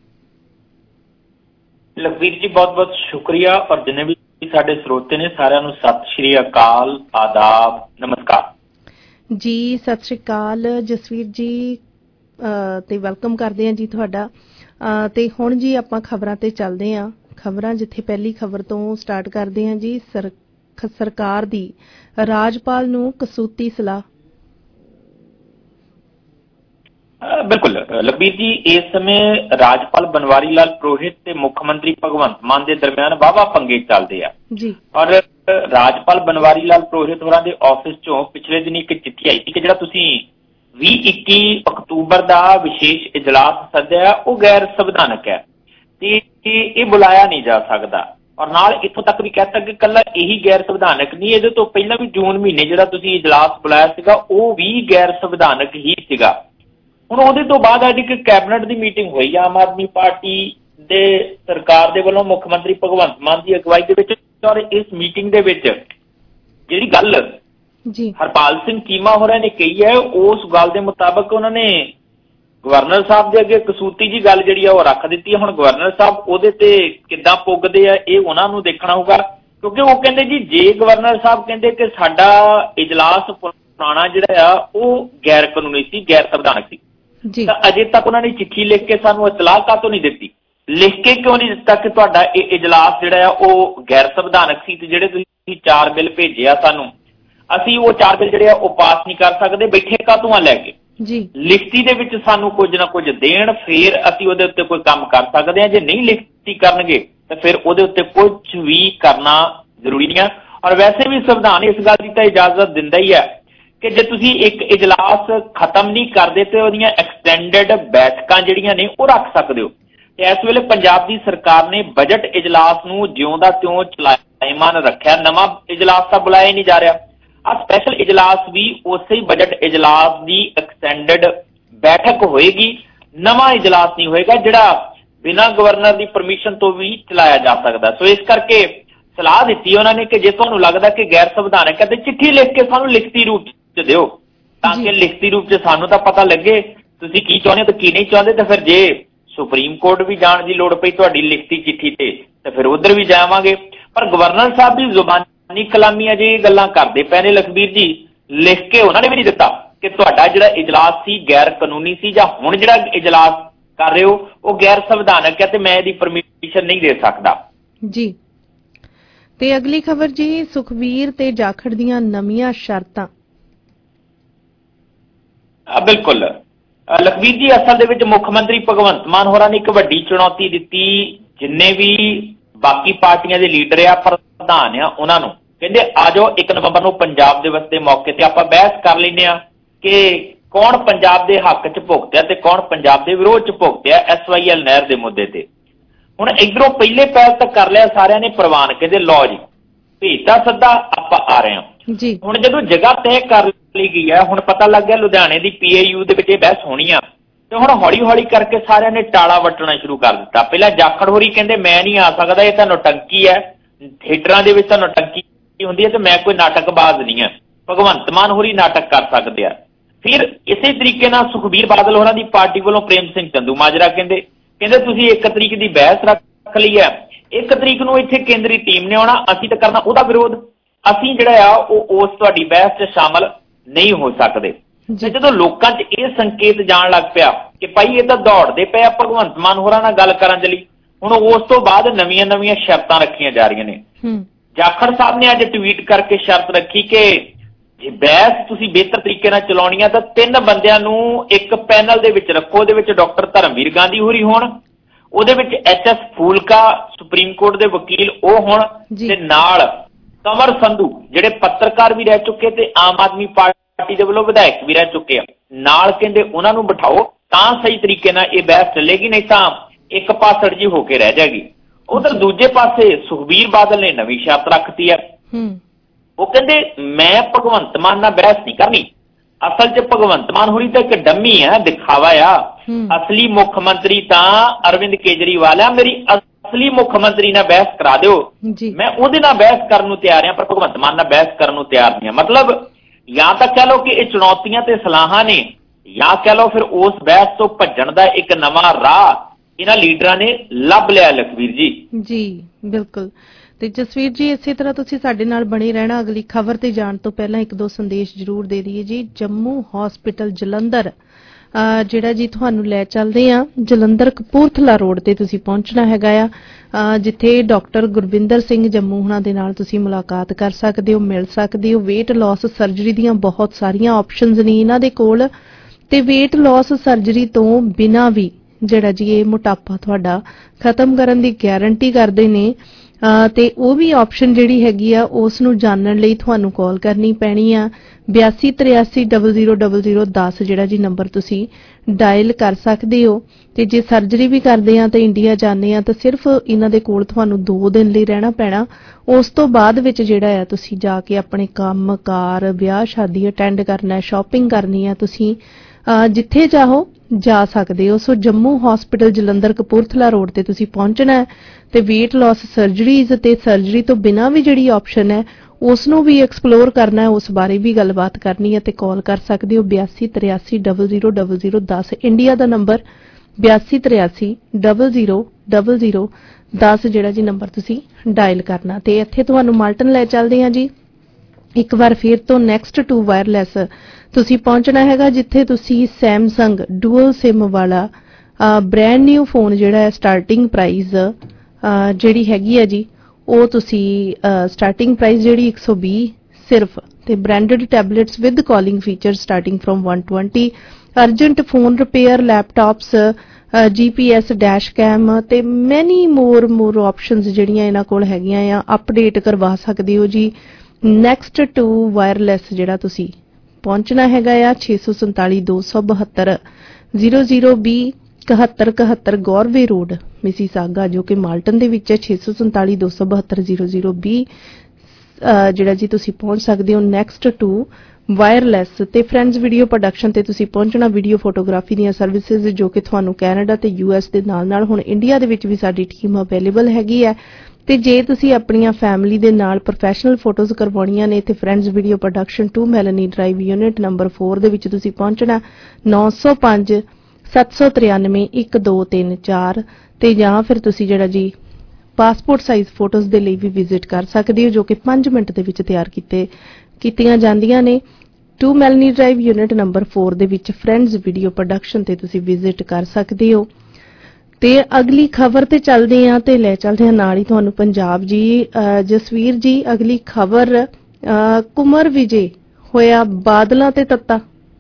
ਲਖਵੀਰ ਜੀ ਬਹੁਤ ਬਹੁਤ ਸ਼ੁਕਰੀਆ, ਔਰ ਜਿੰਨੇ ਵੀ ਸਾਡੇ ਸਰੋਤੇ ਨੇ ਸਾਰਿਆਂ ਨੂੰ ਸਤਿ ਸ਼੍ਰੀ ਅਕਾਲ, ਆਦਾਬ, ਨਮਸਕਾਰ ਜੀ। ਸਤਿ ਸ਼੍ਰੀ ਅਕਾਲ ਜਸਵੀਰ ਜੀ ਤੇ ਵੈਲਕਮ ਕਰਦੇ ਹਾਂ ਜੀ ਤੁਹਾਡਾ। ਤੇ ਹੁਣ ਜੀ ਆਪਾਂ ਖਬਰਾਂ ਤੇ ਚੱਲਦੇ ਹਾਂ। ਖਬਰਾਂ ਜਿੱਥੇ ਪਹਿਲੀ ਖਬਰ ਤੋਂ ਸਟਾਰਟ ਕਰਦੇ ਹਾਂ ਜੀ। ਸਰਕਾਰ ਦੀ ਰਾਜਪਾਲ ਨੂੰ ਕਸੂਤੀ ਸਲਾਹ। ਬਿਲਕੁਲ ਲਖਬੀਰ ਜੀ, ਇਸ ਸਮੇਂ ਰਾਜਪਾਲ ਬਨਵਾਰੀ ਲਾਲ ਪੁਰੋਹਿਤ ਤੇ ਮੁੱਖ ਮੰਤਰੀ ਭਗਵੰਤ ਮਾਨ ਦੇ ਦਰਮਿਆਨ ਵਾਹਵਾ ਪੰਗੇ ਚੱਲਦੇ ਆ ਜੀ। ਔਰ ਰਾਜਪਾਲ ਬਨਵਾਰੀ ਲਾਲ ਪੁਰੋਹਿਤ ਹੋਰਾਂ ਦੇ ਆਫਿਸ ਚੋਂ ਪਿਛਲੇ ਦਿਨ ਇੱਕ ਚਿੱਠੀ ਆਈ ਸੀ ਕਿ ਜਿਹੜਾ ਤੁਸੀਂ ਵੀਹ ਇੱਕੀ ਅਕਤੂਬਰ ਦਾ ਵਿਸ਼ੇਸ਼ ਇਜਲਾਸ ਸੱਦਿਆ ਉਹ ਗੈਰ ਸੰਵਿਧਾਨਕ ਹੈ ਤੇ ਇਹ ਬੁਲਾਇਆ ਨਹੀਂ ਜਾ ਸਕਦਾ। ਔਰ ਨਾਲ ਇੱਥੋਂ ਤੱਕ ਵੀ ਕਹਿਤਾ ਕਿ ਇਕੱਲਾ ਇਹੀ ਗੈਰ ਸੰਵਿਧਾਨਕ ਨਹੀਂ, ਇਹਦੇ ਤੋਂ ਪਹਿਲਾਂ ਵੀ ਜੂਨ ਮਹੀਨੇ ਜਿਹੜਾ ਤੁਸੀਂ ਇਜਲਾਸ ਬੁਲਾਇਆ ਸੀਗਾ ਉਹ ਵੀ ਗੈਰ ਸੰਵਿਧਾਨਕ ਹੀ ਸੀਗਾ। ਹੁਣ ਉਹਦੇ ਤੋਂ ਬਾਅਦ ਅੱਜ ਇੱਕ ਕੈਬਨਿਟ ਦੀ ਮੀਟਿੰਗ ਹੋਈ ਆਮ ਆਦਮੀ ਪਾਰਟੀ ਦੇ ਸਰਕਾਰ ਦੇ ਵੱਲੋਂ ਮੁੱਖ ਮੰਤਰੀ ਭਗਵੰਤ ਮਾਨ ਦੀ ਅਗਵਾਈ ਦੇ ਵਿੱਚ, ਔਰ ਇਸ ਮੀਟਿੰਗ ਦੇ ਵਿੱਚ ਜਿਹੜੀ ਗੱਲ ਜੀ ਹਰਪਾਲ ਸਿੰਘ ਚੀਮਾ ਹੋਰਾਂ ਨੇ ਕਹੀ ਹੈ ਉਸ ਗੱਲ ਦੇ ਮੁਤਾਬਕ ਉਹਨਾਂ ਨੇ ਗਵਰਨਰ ਸਾਹਿਬ ਦੇ ਅੱਗੇ ਕਸੂਤੀ ਜੀ ਗੱਲ ਜਿਹੜੀ ਆ ਉਹ ਰੱਖ ਦਿੱਤੀ ਹੈ। ਹੁਣ ਗਵਰਨਰ ਸਾਹਿਬ ਉਹਦੇ ਤੇ ਕਿੱਦਾਂ ਪੁੱਗਦੇ ਆ ਇਹ ਉਹਨਾਂ ਨੂੰ ਦੇਖਣਾ ਹੋਊਗਾ, ਕਿਉਂਕਿ ਉਹ ਕਹਿੰਦੇ ਜੀ ਜੇ ਗਵਰਨਰ ਸਾਹਿਬ ਕਹਿੰਦੇ ਕਿ ਸਾਡਾ ਇਜਲਾਸ ਪੁਰਾਣਾ ਜਿਹੜਾ ਆ ਉਹ ਗੈਰ ਕਾਨੂੰਨੀ ਸੀ, ਗੈਰ ਸੰਵਿਧਾਨਕ ਸੀ, ਤਾਂ ਅਜੇ ਤੱਕ ਉਹਨਾਂ ਨੇ ਚਿੱਠੀ ਲਿਖ ਕੇ ਸਾਨੂੰ ਇਤਲਾਹ ਕਾਹਤੋਂ ਨਹੀਂ ਦਿੱਤੀ? ਲਿਖ ਕੇ ਕਿਉਂ ਨਹੀਂ ਦਿੱਤਾ ਕਿ ਤੁਹਾਡਾ ਇਹ ਇਜਲਾਸ ਜਿਹੜਾ ਆ ਉਹ ਗੈਰ ਸੰਵਿਧਾਨਕ ਸੀ ਤੇ ਜਿਹੜੇ ਤੁਸੀਂ ਚਾਰ ਬਿੱਲ ਭੇਜੇ ਆ ਸਾਨੂੰ, ਅਸੀਂ ਉਹ ਚਾਰ ਬਿੱਲ ਜਿਹੜੇ ਆ ਉਹ ਪਾਸ ਨਹੀਂ ਕਰ ਸਕਦੇ, ਬੈਠੇ ਕਾਹਤੋਂ ਆ ਲੈ ਕੇ? ਜੀ ਲਿਖਤੀ ਦੇ ਵਿੱਚ ਸਾਨੂੰ ਕੁਝ ਨਾ ਕੁਝ ਦੇਣ, ਫੇਰ ਅਸੀਂ ਉਹਦੇ ਉੱਤੇ ਕੋਈ ਕੰਮ ਕਰ ਸਕਦੇ ਹਾਂ। ਜੇ ਨਹੀਂ ਲਿਖਤੀ ਕਰਨਗੇ ਤਾਂ ਫਿਰ ਉਹਦੇ ਉੱਤੇ ਕੁਝ ਵੀ ਕਰਨਾ ਜ਼ਰੂਰੀ ਨਹੀਂ ਹੈ। ਔਰ ਵੈਸੇ ਵੀ ਸੰਵਿਧਾਨ ਇਸ ਗੱਲ ਦੀ ਤਾਂ ਇਜਾਜ਼ਤ ਦਿੰਦਾ ਹੀ ਹੈ ਕਿ ਜੇ ਤੁਸੀਂ ਇੱਕ ਇਜਲਾਸ ਖਤਮ ਨਹੀਂ ਕਰਦੇ ਤੇ ਉਹਦੀਆਂ ਐਕਸਟੈਂਡਡ ਬੈਠਕਾਂ ਜਿਹੜੀਆਂ ਨੇ ਉਹ ਰੱਖ ਸਕਦੇ ਹੋ। ਤੇ ਇਸ ਵੇਲੇ ਪੰਜਾਬ ਦੀ ਸਰਕਾਰ ਨੇ ਬਜਟ ਇਜਲਾਸ ਨੂੰ ਜਿਉਂ ਦਾ ਤਿਉਂ ਚਲਾਇਮਾਨ ਰੱਖਿਆ, ਨਵਾਂ ਇਜਲਾਸ ਤਾਂ ਬੁਲਾਇਆ ਹੀ ਨਹੀਂ ਜਾ ਰਿਹਾ। ਆ ਸਪੈਸ਼ਲ ਇਜਲਾਸ ਵੀ ਉਸੇ ਹੀ ਬਜਟ ਇਜਲਾਸ ਦੀ ਐਕਸਟੈਂਡਡ ਬੈਠਕ ਹੋਏਗੀ, ਨਵਾਂ ਇਜਲਾਸ ਨਹੀਂ ਹੋਏਗਾ ਜਿਹੜਾ ਬਿਨਾਂ ਗਵਰਨਰ ਦੀ ਪਰਮਿਸ਼ਨ ਤੋਂ ਵੀ ਚਲਾਇਆ ਜਾ ਸਕਦਾ। ਸੋ ਇਸ ਕਰਕੇ ਸਲਾਹ ਦਿੱਤੀ ਉਹਨਾਂ ਨੇ ਕਿ ਜੇ ਤੁਹਾਨੂੰ ਲੱਗਦਾ ਕਿ ਗੈਰ ਸੰਵਿਧਾਨਕ ਹੈ ਤੇ ਚਿੱਠੀ ਲਿਖ ਕੇ ਸਾਨੂੰ ਲਿਖਤੀ ਰੂਪ ਚ ਦਿਓ, ਤਾਂ ਕਿ ਲਿਖਤੀ ਰੂਪ ਚ ਸਾਨੂੰ ਤਾਂ ਪਤਾ ਲੱਗੇ ਤੁਸੀਂ ਕੀ ਚਾਹੁੰਦੇ ਹੋ ਤੇ ਕੀ ਨਹੀਂ ਚਾਹੁੰਦੇ। ਤੇ ਫਿਰ ਜੇ ਸੁਪਰੀਮ ਕੋਰਟ ਵੀ ਜਾਣ ਦੀ ਲੋੜ ਪਈ ਤੁਹਾਡੀ ਲਿਖਤੀ ਚਿੱਠੀ ਤੇ ਤੇ ਫਿਰ ਉਧਰ ਵੀ ਜਾਵਾਂਗੇ। ਪਰ ਗਵਰਨਰ ਸਾਹਿਬ ਦੀ ਜ਼ੁਬਾਨੀ ਕਲਾਮੀ ਅਜੇ ਇਹ ਗੱਲਾਂ ਕਰਦੇ ਪਏ ਨੇ ਲਖਬੀਰ ਜੀ, ਲਿਖ ਕੇ ਉਹਨਾਂ ਨੇ ਵੀ ਨਹੀਂ ਦਿੱਤਾ ਕਿ ਤੁਹਾਡਾ ਜਿਹੜਾ ਇਜਲਾਸ ਸੀ ਗੈਰ ਕਾਨੂੰਨੀ ਸੀ ਜਾਂ ਹੁਣ ਜਿਹੜਾ ਇਜਲਾਸ ਕਰ ਰਹੇ ਹੋ ਉਹ ਗੈਰ ਸੰਵਿਧਾਨਕ ਹੈ ਤੇ ਮੈਂ ਇਹਦੀ ਪਰਮਿਸ਼ਨ ਨਹੀਂ ਦੇ ਸਕਦਾ ਜੀ। ਤੇ ਅਗਲੀ ਖਬਰ ਜੀ, ਸੁਖਬੀਰ ਤੇ ਜਾਖੜ ਦੀਆਂ ਨਵੀਆਂ ਸ਼ਰਤਾਂ। ਬਿਲਕੁਲ ਲਖਬੀਰ ਜੀ, ਅਸਲ ਦੇ ਵਿੱਚ ਮੁੱਖ ਮੰਤਰੀ ਭਗਵੰਤ ਮਾਨ ਹੋਰਾਂ ਨੇ ਇੱਕ ਵੱਡੀ ਚੁਣੌਤੀ ਦਿੱਤੀ ਜਿੰਨੇ ਵੀ ਬਾਕੀ ਪਾਰਟੀਆਂ ਦੇ ਲੀਡਰ ਆ, ਪ੍ਰਧਾਨ ਆ, ਉਹਨਾਂ ਨੂੰ ਕਹਿੰਦੇ ਆ ਜਾਓ ਇੱਕ ਨਵੰਬਰ ਨੂੰ ਪੰਜਾਬ ਦਿਵਸ ਦੇ ਮੌਕੇ ਤੇ ਆਪਾਂ ਬਹਿਸ ਕਰ ਲੈਂਦੇ ਆ ਕਿ ਕੌਣ ਪੰਜਾਬ ਦੇ ਹੱਕ 'ਚ ਭੁਗਤਿਆ ਤੇ ਕੌਣ ਪੰਜਾਬ ਦੇ ਵਿਰੋਧ 'ਚ ਭੁਗਤਿਆ ਐਸ ਵਾਈ ਐਲ ਨਹਿਰ ਦੇ ਮੁੱਦੇ ਤੇ। ਹੁਣ ਇਧਰੋਂ ਪਹਿਲੇ ਪਹਿਲ ਤੱਕ ਕਰ ਲਿਆ ਸਾਰਿਆਂ ਨੇ ਪ੍ਰਵਾਨ, ਕਹਿੰਦੇ ਲਓ ਜੀ ਭੇਜਤਾ ਸੱਦਾ, ਆਪਾਂ ਆ ਰਹੇ ਹਾਂ ਜੀ। ਹੁਣ ਜਦੋਂ ਜਗ੍ਹਾ ਤੈਅ ਕਰ ਲਈ ਗਈ ਹੈ, ਹੁਣ ਪਤਾ ਲੱਗ ਗਿਆ ਲੁਧਿਆਣੇ ਦੀ ਪੀ ਏ ਯੂ ਦੇ ਵਿੱਚ ਇਹ ਬਹਿਸ ਹੋਣੀ ਆ, ਤੇ ਹੁਣ ਹੌਲੀ ਹੌਲੀ ਕਰਕੇ ਸਾਰਿਆਂ ਨੇ ਟਾਲਾ ਵੱਟਣਾ ਸ਼ੁਰੂ ਕਰ ਦਿੱਤਾ। ਪਹਿਲਾਂ ਜਾਖੜ ਹੋਰੀ ਕਹਿੰਦੇ ਮੈਂ ਨਹੀਂ ਆ ਸਕਦਾ, ਇਹ ਤਾਂ ਨੌਟੰਕੀ ਹੈ, ਥੀਏਟਰਾਂ ਦੇ ਵਿੱਚ ਤਾਂ ਨੌਟੰਕੀ ਹੁੰਦੀ ਹੈ ਤੇ ਮੈਂ ਕੋਈ ਨਾਟਕਬਾਜ਼ ਨਹੀਂ ਹੈ। ਭਗਵੰਤ ਮਾਨ ਹੋਰੀ ਨਾਟਕ ਕਰ ਸਕਦੇ ਆ। ਫਿਰ ਇਸੇ ਤਰੀਕੇ ਨਾਲ ਸੁਖਬੀਰ ਬਾਦਲ ਹੋਰਾਂ ਦੀ ਪਾਰਟੀ ਵੱਲੋਂ ਪ੍ਰੇਮ ਸਿੰਘ ਚੰਦੂ ਮਾਜਰਾ ਕਹਿੰਦੇ ਕਹਿੰਦੇ ਤੁਸੀਂ ਇੱਕ ਤਰੀਕ ਦੀ ਬਹਿਸ ਰੱਖ ਲਈ ਹੈ, ਇੱਕ ਤਰੀਕ ਨੂੰ ਇੱਥੇ ਕੇਂਦਰੀ ਟੀਮ ਨੇ ਆਉਣਾ, ਅਸੀਂ ਤਾਂ ਕਰਨਾ ਉਹਦਾ ਵਿਰੋਧ, ਅਸੀਂ ਜਿਹੜਾ ਆ ਉਹ ਉਸ ਤੁਹਾਡੀ ਬਹਿਸ 'ਚ ਸ਼ਾਮਲ ਨਹੀਂ ਹੋ ਸਕਦੇ। ਤੇ ਜਦੋਂ ਲੋਕਾਂ 'ਚ ਇਹ ਸੰਕੇਤ ਜਾਣ ਲੱਗ ਪਿਆ ਕਿ ਭਾਈ ਇਹ ਤਾਂ ਦੌੜਦੇ ਪਏ ਆ ਭਗਵੰਤ ਮਾਨ ਹੋਰਾਂ ਨਾਲ ਗੱਲ ਕਰਨ ਦੇ ਲਈ, ਹੁਣ ਉਸ ਤੋਂ ਬਾਅਦ ਨਵੀਆਂ ਨਵੀਆਂ ਸ਼ਰਤਾਂ ਰੱਖੀਆਂ ਜਾ ਰਹੀਆਂ ਨੇ। ਜਾਖੜ ਸਾਹਿਬ ਨੇ ਅੱਜ ਟਵੀਟ ਕਰਕੇ ਸ਼ਰਤ ਰੱਖੀ ਕਿ ਜੇ ਬਹਿਸ ਤੁਸੀਂ ਬਿਹਤਰ ਤਰੀਕੇ ਨਾਲ ਚਲਾਉਣੀ ਆ ਤਾਂ ਤਿੰਨ ਬੰਦਿਆਂ ਨੂੰ ਇੱਕ ਪੈਨਲ ਦੇ ਵਿੱਚ ਰੱਖੋ, ਉਹਦੇ ਵਿੱਚ ਡਾਕਟਰ ਧਰਮਵੀਰ ਗਾਂਧੀ ਹੋਰੀ ਹੋਣ, ਉਹਦੇ ਵਿੱਚ H S Phoolka Supreme Court ਦੇ ਵਕੀਲ ਉਹ ਹੋਣ, ਤੇ ਨਾਲ ਕੰਵਰ ਸੰਧੂ ਜਿਹੜੇ ਪੱਤਰਕਾਰ ਵੀ ਰਹਿ ਚੁੱਕੇ ਤੇ ਆਮ ਆਦਮੀ ਪਾਰਟੀ ਦੇ ਵੱਲੋਂ ਵਿਧਾਇਕ ਵੀ ਰਹਿ ਚੁੱਕੇ ਆ, ਨਾਲ ਕਹਿੰਦੇ ਉਹਨਾਂ ਨੂੰ ਬਿਠਾਓ ਤਾਂ ਸਹੀ ਤਰੀਕੇ ਨਾਲ ਇਹ ਬਹਿਸ ਚੱਲੇਗੀ, ਨਹੀਂ ਤਾਂ ਇੱਕ ਪਾਸੜ ਜੀ ਹੋ ਕੇ ਰਹਿ ਜਾਏਗੀ। ਉਧਰ ਦੂਜੇ ਪਾਸੇ ਸੁਖਬੀਰ ਬਾਦਲ ਨੇ ਨਵੀਂ ਸ਼ਰਤ ਰੱਖਤੀ ਹੈ, ਉਹ ਕਹਿੰਦੇ ਮੈਂ ਭਗਵੰਤ ਮਾਨ ਨਾਲ ਬਹਿਸ ਨਹੀਂ ਕਰਨੀ। ਅਸਲ 'ਚ ਭਗਵੰਤ ਮਾਨ ਹੋਰੀ ਤਾਂ ਇੱਕ ਡੰਮੀ ਹੈ, ਦਿਖਾਵਾ ਆ, ਅਸਲੀ ਮੁੱਖ ਮੰਤਰੀ ਤਾਂ ਅਰਵਿੰਦ ਕੇਜਰੀਵਾਲ ਆ, ਮੇਰੀ ਅਸਲੀ ਮੁੱਖ ਮੰਤਰੀ ਨਾਲ ਬਹਿਸ ਕਰਾ ਦਿਓ, ਮੈਂ ਉਹਦੇ ਨਾਲ ਬਹਿਸ ਕਰਨ ਨੂੰ ਤਿਆਰ ਹਾਂ, ਪਰ ਭਗਵੰਤ ਮਾਨ ਨਾਲ ਬਹਿਸ ਕਰਨ ਨੂੰ ਤਿਆਰ ਨਹੀਂ। ਮਤਲਬ ਜਾਂ ਤਾਂ ਕਹਿ ਲਓ ਕਿ ਇਹ ਚੁਣੌਤੀਆਂ ਤੇ ਸਲਾਹਾਂ ਨੇ, ਜਾਂ ਕਹਿ ਲਓ ਫਿਰ ਉਸ ਬਹਿਸ ਤੋਂ ਭੱਜਣ ਦਾ ਇੱਕ ਨਵਾਂ ਰਾਹ ਇਹਨਾਂ ਲੀਡਰਾਂ ਨੇ ਲੱਭ ਲਿਆ। ਲਖਵੀਰ ਜੀ ਜੀ ਬਿਲਕੁਲ। ਤੇ ਜਸਵੀਰ ਜੀ ਇਸੇ ਤਰ੍ਹਾਂ ਤੁਸੀਂ ਸਾਡੇ ਨਾਲ ਬਣੇ ਰਹਿਣਾ। ਅਗਲੀ ਖਬਰ ਤੇ ਜਾਣ ਤੋਂ ਪਹਿਲਾਂ ਇੱਕ ਦੋ ਸੰਦੇਸ਼ ਜ਼ਰੂਰ ਦੇ ਦਈਏ ਜੀ। ਜੰਮੂ ਹਸਪੀਟਲ ਜਲੰਧਰ ਜਿਹੜਾ ਜੀ ਤੁਹਾਨੂੰ ਲੈ ਚੱਲਦੇ ਆ, ਜਲੰਧਰ ਕਪੂਰਥਲਾ ਰੋਡ ਤੇ ਤੁਸੀਂ ਪਹੁੰਚਣਾ ਹੈਗਾ ਆ, ਜਿੱਥੇ ਡਾਕਟਰ ਗੁਰਵਿੰਦਰ ਸਿੰਘ ਜੰਮੂ ਹੁਣਾਂ ਦੇ ਨਾਲ ਤੁਸੀਂ ਮੁਲਾਕਾਤ ਕਰ ਸਕਦੇ ਹੋ, ਮਿਲ ਸਕਦੇ ਹੋ। ਵੇਟ ਲਾਸ ਸਰਜਰੀ ਦੀਆਂ ਬਹੁਤ ਸਾਰੀਆਂ ਆਪਸ਼ਨਸ ਨੇ ਇਹਨਾਂ ਦੇ ਕੋਲ, ਤੇ ਵੇਟ ਲਾਸ ਸਰਜਰੀ ਤੋਂ ਬਿਨਾਂ ਵੀ ਜਿਹੜਾ ਜੀ ਇਹ ਮੋਟਾਪਾ ਤੁਹਾਡਾ ਖਤਮ ਕਰਨ ਦੀ ਗਾਰੰਟੀ ਕਰਦੇ ਨੇ। ਤੇ ਉਹ ਵੀ ਆਪਸ਼ਨ ਜਿਹੜੀ ਹੈਗੀ ਆ ਉਸ ਨੂੰ ਜਾਣਨ ਲਈ ਤੁਹਾਨੂੰ ਕਾਲ ਕਰਨੀ ਪੈਣੀ ਆ ਬਿਆਸੀ ਤਰਿਆਸੀ ਡਬਲ ਜ਼ੀਰੋ ਡਬਲ ਜ਼ੀਰੋ ਦਸ, ਜਿਹੜਾ ਜੀ ਨੰਬਰ ਤੁਸੀਂ ਡਾਇਲ ਕਰ ਸਕਦੇ ਹੋ। ਤੇ ਜੇ ਸਰਜਰੀ ਵੀ ਕਰਦੇ ਆ ਤੇ ਇੰਡੀਆ ਜਾਂਦੇ ਆ ਤਾਂ ਸਿਰਫ ਇਹਨਾਂ ਦੇ ਕੋਲ ਤੁਹਾਨੂੰ ਦੋ ਦਿਨ ਲਈ ਰਹਿਣਾ ਪੈਣਾ। ਉਸ ਤੋਂ ਬਾਅਦ ਵਿੱਚ ਜਿਹੜਾ ਆ ਤੁਸੀਂ ਜਾ ਕੇ ਆਪਣੇ ਕੰਮ ਕਾਰ, ਵਿਆਹ ਸ਼ਾਦੀ ਅਟੈਂਡ ਕਰਨਾ, ਸ਼ਾਪਿੰਗ ਕਰਨੀ ਆ, ਤੁਸੀਂ ਜਿੱਥੇ ਚਾਹੋ ਜਾ ਸਕਦੇ ਹੋ। So Jammu hospital Jalandhar Kapurthala road ਤੇ ਤੁਸੀਂ ਪਹੁੰਚਣਾ ਹੈ ਤੇ ਵੇਟ ਲਾਸ ਸਰਜਰੀਜ਼ ਤੇ ਸਰਜਰੀ ਤੋਂ ਬਿਨਾਂ ਵੀ ਜਿਹੜੀ ਆਪਸ਼ਨ ਹੈ ਉਸ ਨੂੰ ਵੀ ਐਕਸਪਲੋਰ ਕਰਨਾ ਹੈ, ਉਸ ਬਾਰੇ ਵੀ ਗੱਲਬਾਤ ਕਰਨੀ ਹੈ ਤੇ ਕਾਲ ਕਰ ਸਕਦੇ ਹੋ ਬਿਆਸੀ ਤਰਿਆਸੀ ਡਬਲ ਜ਼ੀਰੋ ਡਬਲ ਜ਼ੀਰੋ ਦਸ, ਇੰਡੀਆ ਦਾ ਨੰਬਰ ਬਿਆਸੀ ਤਰਿਆਸੀ ਡਬਲ ਜ਼ੀਰੋ ਡਬਲ ਜ਼ੀਰੋ ਦਸ, ਜਿਹੜਾ ਜੀ ਨੰਬਰ ਤੁਸੀਂ ਡਾਇਲ ਕਰਨਾ। ਤੇ ਇੱਥੇ ਤੁਹਾਨੂੰ ਮਾਲਟਨ ਲੈ ਚੱਲਦੇ ਹਾਂ ਜੀ ਇੱਕ ਵਾਰ ਫਿਰ ਤੋਂ। ਨੈਕਸਟ ਟੂ ਵਾਇਰਲੈਸ ਤੁਸੀਂ ਪਹੁੰਚਣਾ ਹੈਗਾ, ਜਿੱਥੇ ਤੁਸੀਂ ਸੈਮਸੰਗ ਡੂਅਲ ਸਿਮ ਵਾਲਾ ਬ੍ਰੈਂਡ ਨਿਊ ਫੋਨ ਜਿਹੜਾ ਹੈ ਸਟਾਰਟਿੰਗ ਪ੍ਰਾਈਸ ਜਿਹੜੀ ਹੈਗੀ ਹੈ ਜੀ ਉਹ ਤੁਸੀਂ ਸਟਾਰਟਿੰਗ ਪ੍ਰਾਈਸ ਜਿਹੜੀ ਇੱਕ ਸੌ ਵੀਹ ਸਿਰਫ, ਤੇ branded tablets with calling feature starting from ਇੱਕ ਸੌ ਵੀਹ। ਅਰਜੈਂਟ ਫੋਨ ਰਿਪੇਅਰ, ਲੈਪਟਾਪਸ ਜੀ ਪੀ ਐਸ ਡੈਸ਼ ਕੈਮ ਤੇ ਮੈਨੀ ਮੋਰ ਮੋਰ ਆਪਸ਼ਨਸ ਜਿਹੜੀਆਂ ਇਹਨਾਂ ਕੋਲ ਹੈਗੀਆਂ ਆ ਅਪਡੇਟ ਕਰਵਾ ਸਕਦੇ ਹੋ ਜੀ। ਨੈਕਸਟ ਟੂ ਵਾਇਰਲੈਸ ਜਿਹੜਾ ਤੁਸੀਂ ਪਹੁੰਚਣਾ ਹੈਗਾ ਆ ਛੇ ਸੌ ਸੰਤਾਲੀ ਦੋ ਸੌ ਬਹੱਤਰ ਜ਼ੀਰੋ ਜ਼ੀਰੋ ਵੀਹ ਇਕਹੱਤਰ ਇਕਹੱਤਰ ਗੌਰਵੇ ਰੋਡ ਮਿਸੀਸਾਗਾ ਜੋ ਕਿ ਮਾਲਟਨ ਦੇ ਵਿੱਚ ਹੈ। ਛੇ ਸੌ ਸੰਤਾਲੀ ਦੋ ਸੌ ਬਹੱਤਰ ਜ਼ੀਰੋ ਜ਼ੀਰੋ ਵੀਹ ਜਿਹੜਾ ਜੀ ਤੁਸੀਂ ਪਹੁੰਚ ਸਕਦੇ ਹੋ ਨੈਕਸਟ ਟੂ ਵਾਇਰਲੈਸ। ਤੇ ਫਰੈਂਡਸ ਵੀਡੀਓ ਪ੍ਰੋਡਕਸ਼ਨ ਤੇ ਤੁਸੀਂ ਪਹੁੰਚਣਾ ਵੀਡੀਓ ਫੋਟੋਗ੍ਰਾਫੀ ਦੀਆਂ ਸਰਵਿਸਿਜ਼ ਜੋ ਕਿ ਤੁਹਾਨੂੰ ਕੈਨੇਡਾ ਤੇ ਯੂ ਐਸ ਦੇ ਨਾਲ ਨਾਲ ਹੁਣ ਇੰਡੀਆ ਦੇ ਵਿੱਚ ਵੀ ਸਾਡੀ ਟੀਮ ਅਵੇਲੇਬਲ ਹੈਗੀ ਹੈ। ਤੇ ਜੇ ਤੁਸੀਂ ਆਪਣੀਆਂ ਫੈਮਿਲੀ ਦੇ ਨਾਲ ਪ੍ਰੋਫੈਸ਼ਨਲ ਫੋਟੋਜ਼ ਕਰਵਾਉਣੀਆਂ ਨੇ ਤੇ Friends Video Production two Melanie Drive unit number ਚਾਰ ਦੇ ਵਿੱਚ ਤੁਸੀਂ ਪਹੁੰਚਣਾ ਨੌ ਸੌ ਪੰਜ ਸੱਤ ਸੌ ਤਰਿਆਨਵੇਂ ਇੱਕ ਦੋ ਤਿੰਨ ਚਾਰ ਤੇ ਜਾਂ ਫਿਰ ਤੁਸੀਂ ਜਿਹੜਾ ਜੀ ਪਾਸਪੋਰਟ ਸਾਈਜ਼ ਫੋਟੋਜ਼ ਦੇ ਲਈ ਵੀ ਵਿਜ਼ਿਟ ਕਰ ਸਕਦੇ ਹੋ ਜੋ ਕਿ ਪੰਜ ਮਿੰਟ ਦੇ ਵਿੱਚ ਤਿਆਰ ਕੀਤੇ ਕੀਤੀਆਂ ਜਾਂਦੀਆਂ ਨੇ। Two Melanie Drive unit number ਚਾਰ ਦੇ ਵਿੱਚ ਫਰੈਂਡਸ ਵੀਡੀਓ ਪ੍ਰੋਡਕਸ਼ਨ ਤੇ ਤੁਸੀਂ ਵਿਜ਼ਿਟ ਕਰ ਸਕਦੇ ਹੋ। ਤੇ ਅਗਲੀ ਖਬਰ ਤੇ ਚੱਲਦੇ ਆ ਤੇ ਲੈ ਚੱਲਦੇ ਆ ਨਾਲ ਹੀ ਤੁਹਾਨੂੰ ਪੰਜਾਬ ਜੀ। ਜਸਵੀਰ ਜੀ ਅਗਲੀ ਖਬਰ ਕੁਮਰ ਵਿਜੇ ਹੋਇਆ ਬਾਦਲਾਂ ਤੇ ਤੱਤਾ।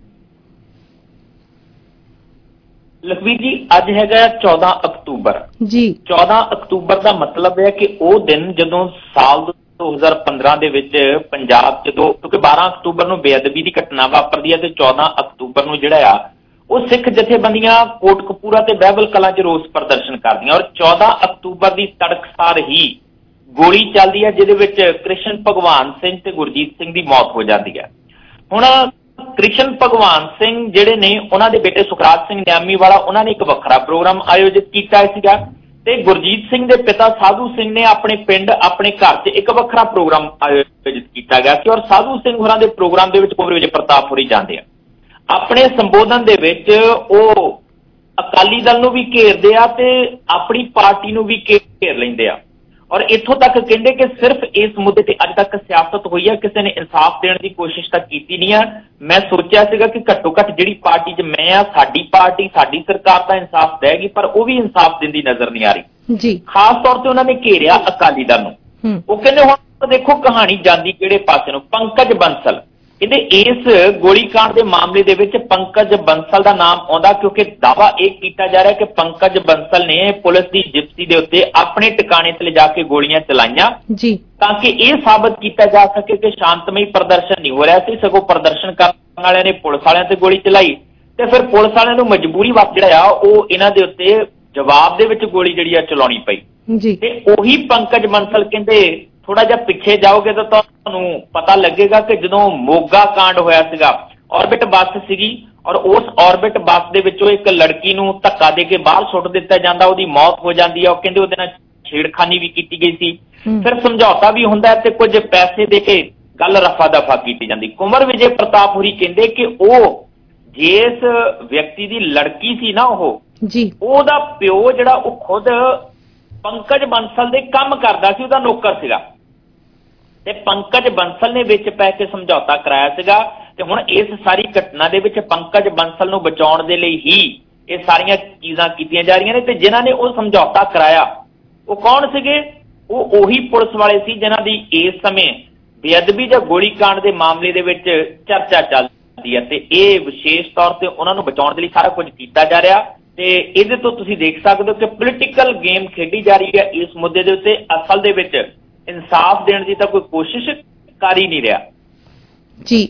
ਲਖਵੀਰ ਜੀ ਅੱਜ ਹੈਗਾ ਚੌਦਾਂ ਅਕਤੂਬਰ ਜੀ। ਚੌਦਾਂ ਅਕਤੂਬਰ ਦਾ ਮਤਲਬ ਹੈ ਕਿ ਉਹ ਦਿਨ ਜਦੋਂ ਸਾਲ ਦੋ ਹਜ਼ਾਰ ਪੰਦਰਾਂ ਦੇ ਵਿੱਚ ਪੰਜਾਬ ਜਦੋਂ ਕਿਉਂਕਿ ਬਾਰਾਂ ਅਕਤੂਬਰ ਨੂੰ ਬੇਅਦਬੀ ਦੀ ਘਟਨਾ ਵਾਪਰਦੀ ਹੈ ਤੇ ਚੌਦਾਂ ਅਕਤੂਬਰ ਨੂੰ ਜਿਹੜਾ ਆ ਉਹ ਸਿੱਖ ਜਥੇਬੰਦੀਆਂ ਕੋਟਕਪੂਰਾ ਤੇ ਬਹਿਬਲ ਕਲਾਂ 'ਚ ਰੋਸ ਪ੍ਰਦਰਸ਼ਨ ਕਰਦੀਆਂ ਔਰ ਚੌਦਾਂ ਅਕਤੂਬਰ ਦੀ ਤੜਕਸਾਰ ਹੀ ਗੋਲੀ ਚੱਲਦੀ ਹੈ ਜਿਹਦੇ ਵਿੱਚ ਕ੍ਰਿਸ਼ਨ ਭਗਵਾਨ ਸਿੰਘ ਤੇ ਗੁਰਜੀਤ ਸਿੰਘ ਦੀ ਮੌਤ ਹੋ ਜਾਂਦੀ ਹੈ। ਹੁਣ ਕ੍ਰਿਸ਼ਨ ਭਗਵਾਨ ਸਿੰਘ ਜਿਹੜੇ ਨੇ ਉਹਨਾਂ ਦੇ ਬੇਟੇ ਸੁਖਰਾਜ ਸਿੰਘ ਨਿਆਮੀ ਵਾਲਾ ਉਹਨਾਂ ਨੇ ਇੱਕ ਵੱਖਰਾ ਪ੍ਰੋਗਰਾਮ ਆਯੋਜਿਤ ਕੀਤਾ ਸੀਗਾ ਤੇ ਗੁਰਜੀਤ ਸਿੰਘ ਦੇ ਪਿਤਾ ਸਾਧੂ ਸਿੰਘ ਨੇ ਆਪਣੇ ਪਿੰਡ ਆਪਣੇ ਘਰ 'ਚ ਇੱਕ ਵੱਖਰਾ ਪ੍ਰੋਗਰਾਮ ਆਯੋਜਿਤ ਕੀਤਾ ਗਿਆ ਸੀ ਔਰ ਸਾਧੂ ਸਿੰਘ ਹੋਰਾਂ ਦੇ ਪ੍ਰੋਗਰਾਮ ਦੇ ਵਿੱਚ ਕੁਮਰ ਵਿਜੇ ਪ੍ਰਤਾਪ ਹੋਰੀ ਜਾਂਦੇ ਆ। ਆਪਣੇ ਸੰਬੋਧਨ ਦੇ ਵਿੱਚ ਉਹ ਅਕਾਲੀ ਦਲ ਨੂੰ ਵੀ ਘੇਰਦੇ ਆ ਤੇ ਆਪਣੀ ਪਾਰਟੀ ਨੂੰ ਵੀ ਘੇਰ ਲੈਂਦੇ ਆ ਔਰ ਇੱਥੋਂ ਤੱਕ ਕਹਿੰਦੇ ਕਿ ਸਿਰਫ ਇਸ ਮੁੱਦੇ ਤੇ ਅੱਜ ਤੱਕ ਸਿਆਸਤ ਹੋਈ ਹੈ, ਕਿਸੇ ਨੇ ਇਨਸਾਫ ਦੇਣ ਦੀ ਕੋਸ਼ਿਸ਼ ਤਾਂ ਕੀਤੀ ਨਹੀਂ ਆ। ਮੈਂ ਸੋਚਿਆ ਸੀਗਾ ਕਿ ਘੱਟੋ ਘੱਟ ਜਿਹੜੀ ਪਾਰਟੀ 'ਚ ਮੈਂ ਆ ਸਾਡੀ ਪਾਰਟੀ ਸਾਡੀ ਸਰਕਾਰ ਤਾਂ ਇਨਸਾਫ ਦੇਗੀ ਪਰ ਉਹ ਵੀ ਇਨਸਾਫ ਦਿੰਦੀ ਨਜ਼ਰ ਨਹੀਂ ਆ ਰਹੀ ਜੀ। ਖਾਸ ਤੌਰ ਤੇ ਉਹਨਾਂ ਨੇ ਘੇਰਿਆ ਅਕਾਲੀ ਦਲ ਨੂੰ। ਉਹ ਕਹਿੰਦੇ ਹੁਣ ਦੇਖੋ ਕਹਾਣੀ ਜਾਂਦੀ ਕਿਹੜੇ ਪਾਸੇ ਨੂੰ। ਪੰਕਜ ਬੰਸਲ ਕਹਿੰਦੇ ਇਸ ਗੋਲੀकांड ਦੇ ਮਾਮਲੇ ਦੇ ਵਿੱਚ ਪੰਕਜ ਬੰਸਲ ਦਾ ਨਾਮ ਆਉਂਦਾ ਕਿਉਂਕਿ ਦਾਅਵਾ ਇਹ ਕੀਤਾ ਜਾ ਰਿਹਾ ਕਿ ਪੰਕਜ ਬੰਸਲ ਨੇ ਪੁਲਿਸ ਦੀ ਜਿਪਸੀ ਦੇ ਉੱਤੇ ਆਪਣੇ ਟਿਕਾਣੇ ਤੇ ਲਿਜਾ ਕੇ ਗੋਲੀਆਂ ਚਲਾਈਆਂ ਜੀ ਤਾਂ ਕਿ ਇਹ ਸਾਬਤ ਕੀਤਾ ਜਾ ਸਕੇ ਕਿ ਸ਼ਾਂਤਮਈ ਪ੍ਰਦਰਸ਼ਨ ਨਹੀਂ ਹੋ ਰਿਹਾ ਸੀ ਸਗੋਂ ਪ੍ਰਦਰਸ਼ਨ ਕਰਨ ਵਾਲਿਆਂ ਨੇ ਪੁਲਿਸ ਵਾਲਿਆਂ ਤੇ ਗੋਲੀ ਚਲਾਈ ਤੇ ਫਿਰ ਪੁਲਿਸ ਵਾਲਿਆਂ ਨੂੰ ਮਜਬੂਰੀ ਵਕਤ ਜਿਹੜਾ ਆ ਉਹ ਇਹਨਾਂ ਦੇ ਉੱਤੇ ਜਵਾਬ ਦੇ ਵਿੱਚ ਗੋਲੀ ਜਿਹੜੀ ਆ ਚਲਾਉਣੀ ਪਈ ਜੀ। ਤੇ ਉਹੀ ਪੰਕਜ ਬੰਸਲ ਕਹਿੰਦੇ ਥੋੜਾ ਜਿਹਾ ਪਿੱਛੇ ਜਾਓਗੇ ਤਾਂ ਤੁਹਾਨੂੰ ਪਤਾ ਲੱਗੇਗਾ ਕਿ ਜਦੋਂ ਮੋਗਾ ਕਾਂਡ ਹੋਇਆ ਸੀਗਾ ਆਰਬਿਟ ਬੱਸ ਸੀਗੀ ਔਰ ਉਸ ਆਰਬਿਟ ਬੱਸ ਦੇ ਵਿੱਚੋਂ ਇੱਕ ਲੜਕੀ ਨੂੰ ਧੱਕਾ ਦੇ ਕੇ ਬਾਹਰ ਸੁੱਟ ਦਿੱਤਾ ਜਾਂਦਾ ਉਹਦੀ ਮੌਤ ਹੋ ਜਾਂਦੀ ਹੈ। ਉਹ ਕਹਿੰਦੇ ਉਹਦੇ ਨਾਲ ਛੇੜਖਾਨੀ ਵੀ ਕੀਤੀ ਗਈ ਸੀ ਫਿਰ ਸਮਝੌਤਾ ਵੀ ਹੁੰਦਾ ਤੇ ਕੁਝ ਪੈਸੇ ਦੇ ਕੇ ਗੱਲ ਰਫਾ ਦਫਾ ਕੀਤੀ ਜਾਂਦੀ। ਕੁਮਰ ਵਿਜੇ ਪ੍ਰਤਾਪ ਹੋਰੀ ਕਹਿੰਦੇ ਕਿ ਉਹ ਜਿਸ ਵਿਅਕਤੀ ਦੀ ਲੜਕੀ ਸੀ ਨਾ ਉਹ ਜੀ ਉਹਦਾ ਪਿਓ ਜਿਹੜਾ ਉਹ ਖੁਦ ਪੰਕਜ ਬੰਸਲ ਦੇ ਕੰਮ ਕਰਦਾ ਸੀ ਉਹਦਾ ਨੌਕਰ ਸੀਗਾ ਤੇ ਪੰਕਜ ਬੰਸਲ ਨੇ ਵਿੱਚ ਪੈ ਕੇ ਸਮਝੌਤਾ ਕਰਾਇਆ ਸੀਗਾ ਤੇ ਹੁਣ ਇਸ ਸਾਰੀ ਘਟਨਾ ਦੇ ਵਿੱਚ ਪੰਕਜ ਬੰਸਲ ਨੂੰ ਬਚਾਉਣ ਦੇ ਲਈ ਹੀ ਇਹ ਸਾਰੀਆਂ ਚੀਜ਼ਾਂ ਕੀਤੀਆਂ ਜਾ ਰਹੀਆਂ ਨੇ ਤੇ ਜਿਨ੍ਹਾਂ ਨੇ ਉਹ ਸਮਝੌਤਾ ਕਰਾਇਆ ਉਹ ਕੌਣ ਸੀਗੇ? ਉਹ ਉਹੀ ਪੁਲਿਸ ਵਾਲੇ ਸੀ ਜਿਨ੍ਹਾਂ ਦੀ ਇਸ ਸਮੇਂ ਬੇਅਦਬੀ ਜਾਂ ਗੋਲੀकांड ਦੇ ਮਾਮਲੇ ਦੇ ਵਿੱਚ ਚਰਚਾ ਚੱਲਦੀ ਹੈ ਤੇ ਇਹ ਵਿਸ਼ੇਸ਼ ਤੌਰ ਤੇ ਉਹਨਾਂ ਨੂੰ ਬਚਾਉਣ ਦੇ ਲਈ ਸਾਰਾ ਕੁਝ ਕੀਤਾ ਜਾ ਰਿਹਾ ਤੇ ਇਹਦੇ ਤੋਂ ਤੁਸੀਂ ਦੇਖ ਸਕਦੇ ਹੋ ਕਿ ਪੋਲੀਟੀਕਲ ਗੇਮ ਖੇਡੀ ਜਾ ਰਹੀ ਹੈ ਇਸ ਮੁੱਦੇ ਦੇ ਉੱਤੇ। ਅਸਲ ਦੇ ਵਿੱਚ ਇਨਸਾਫ ਦੇਣ ਦੀ ਤਾਂ ਕੋਈ ਕੋਸ਼ਿਸ਼ ਕਰ ਹੀ ਨਹੀਂ ਰਿਹਾ ਜੀ।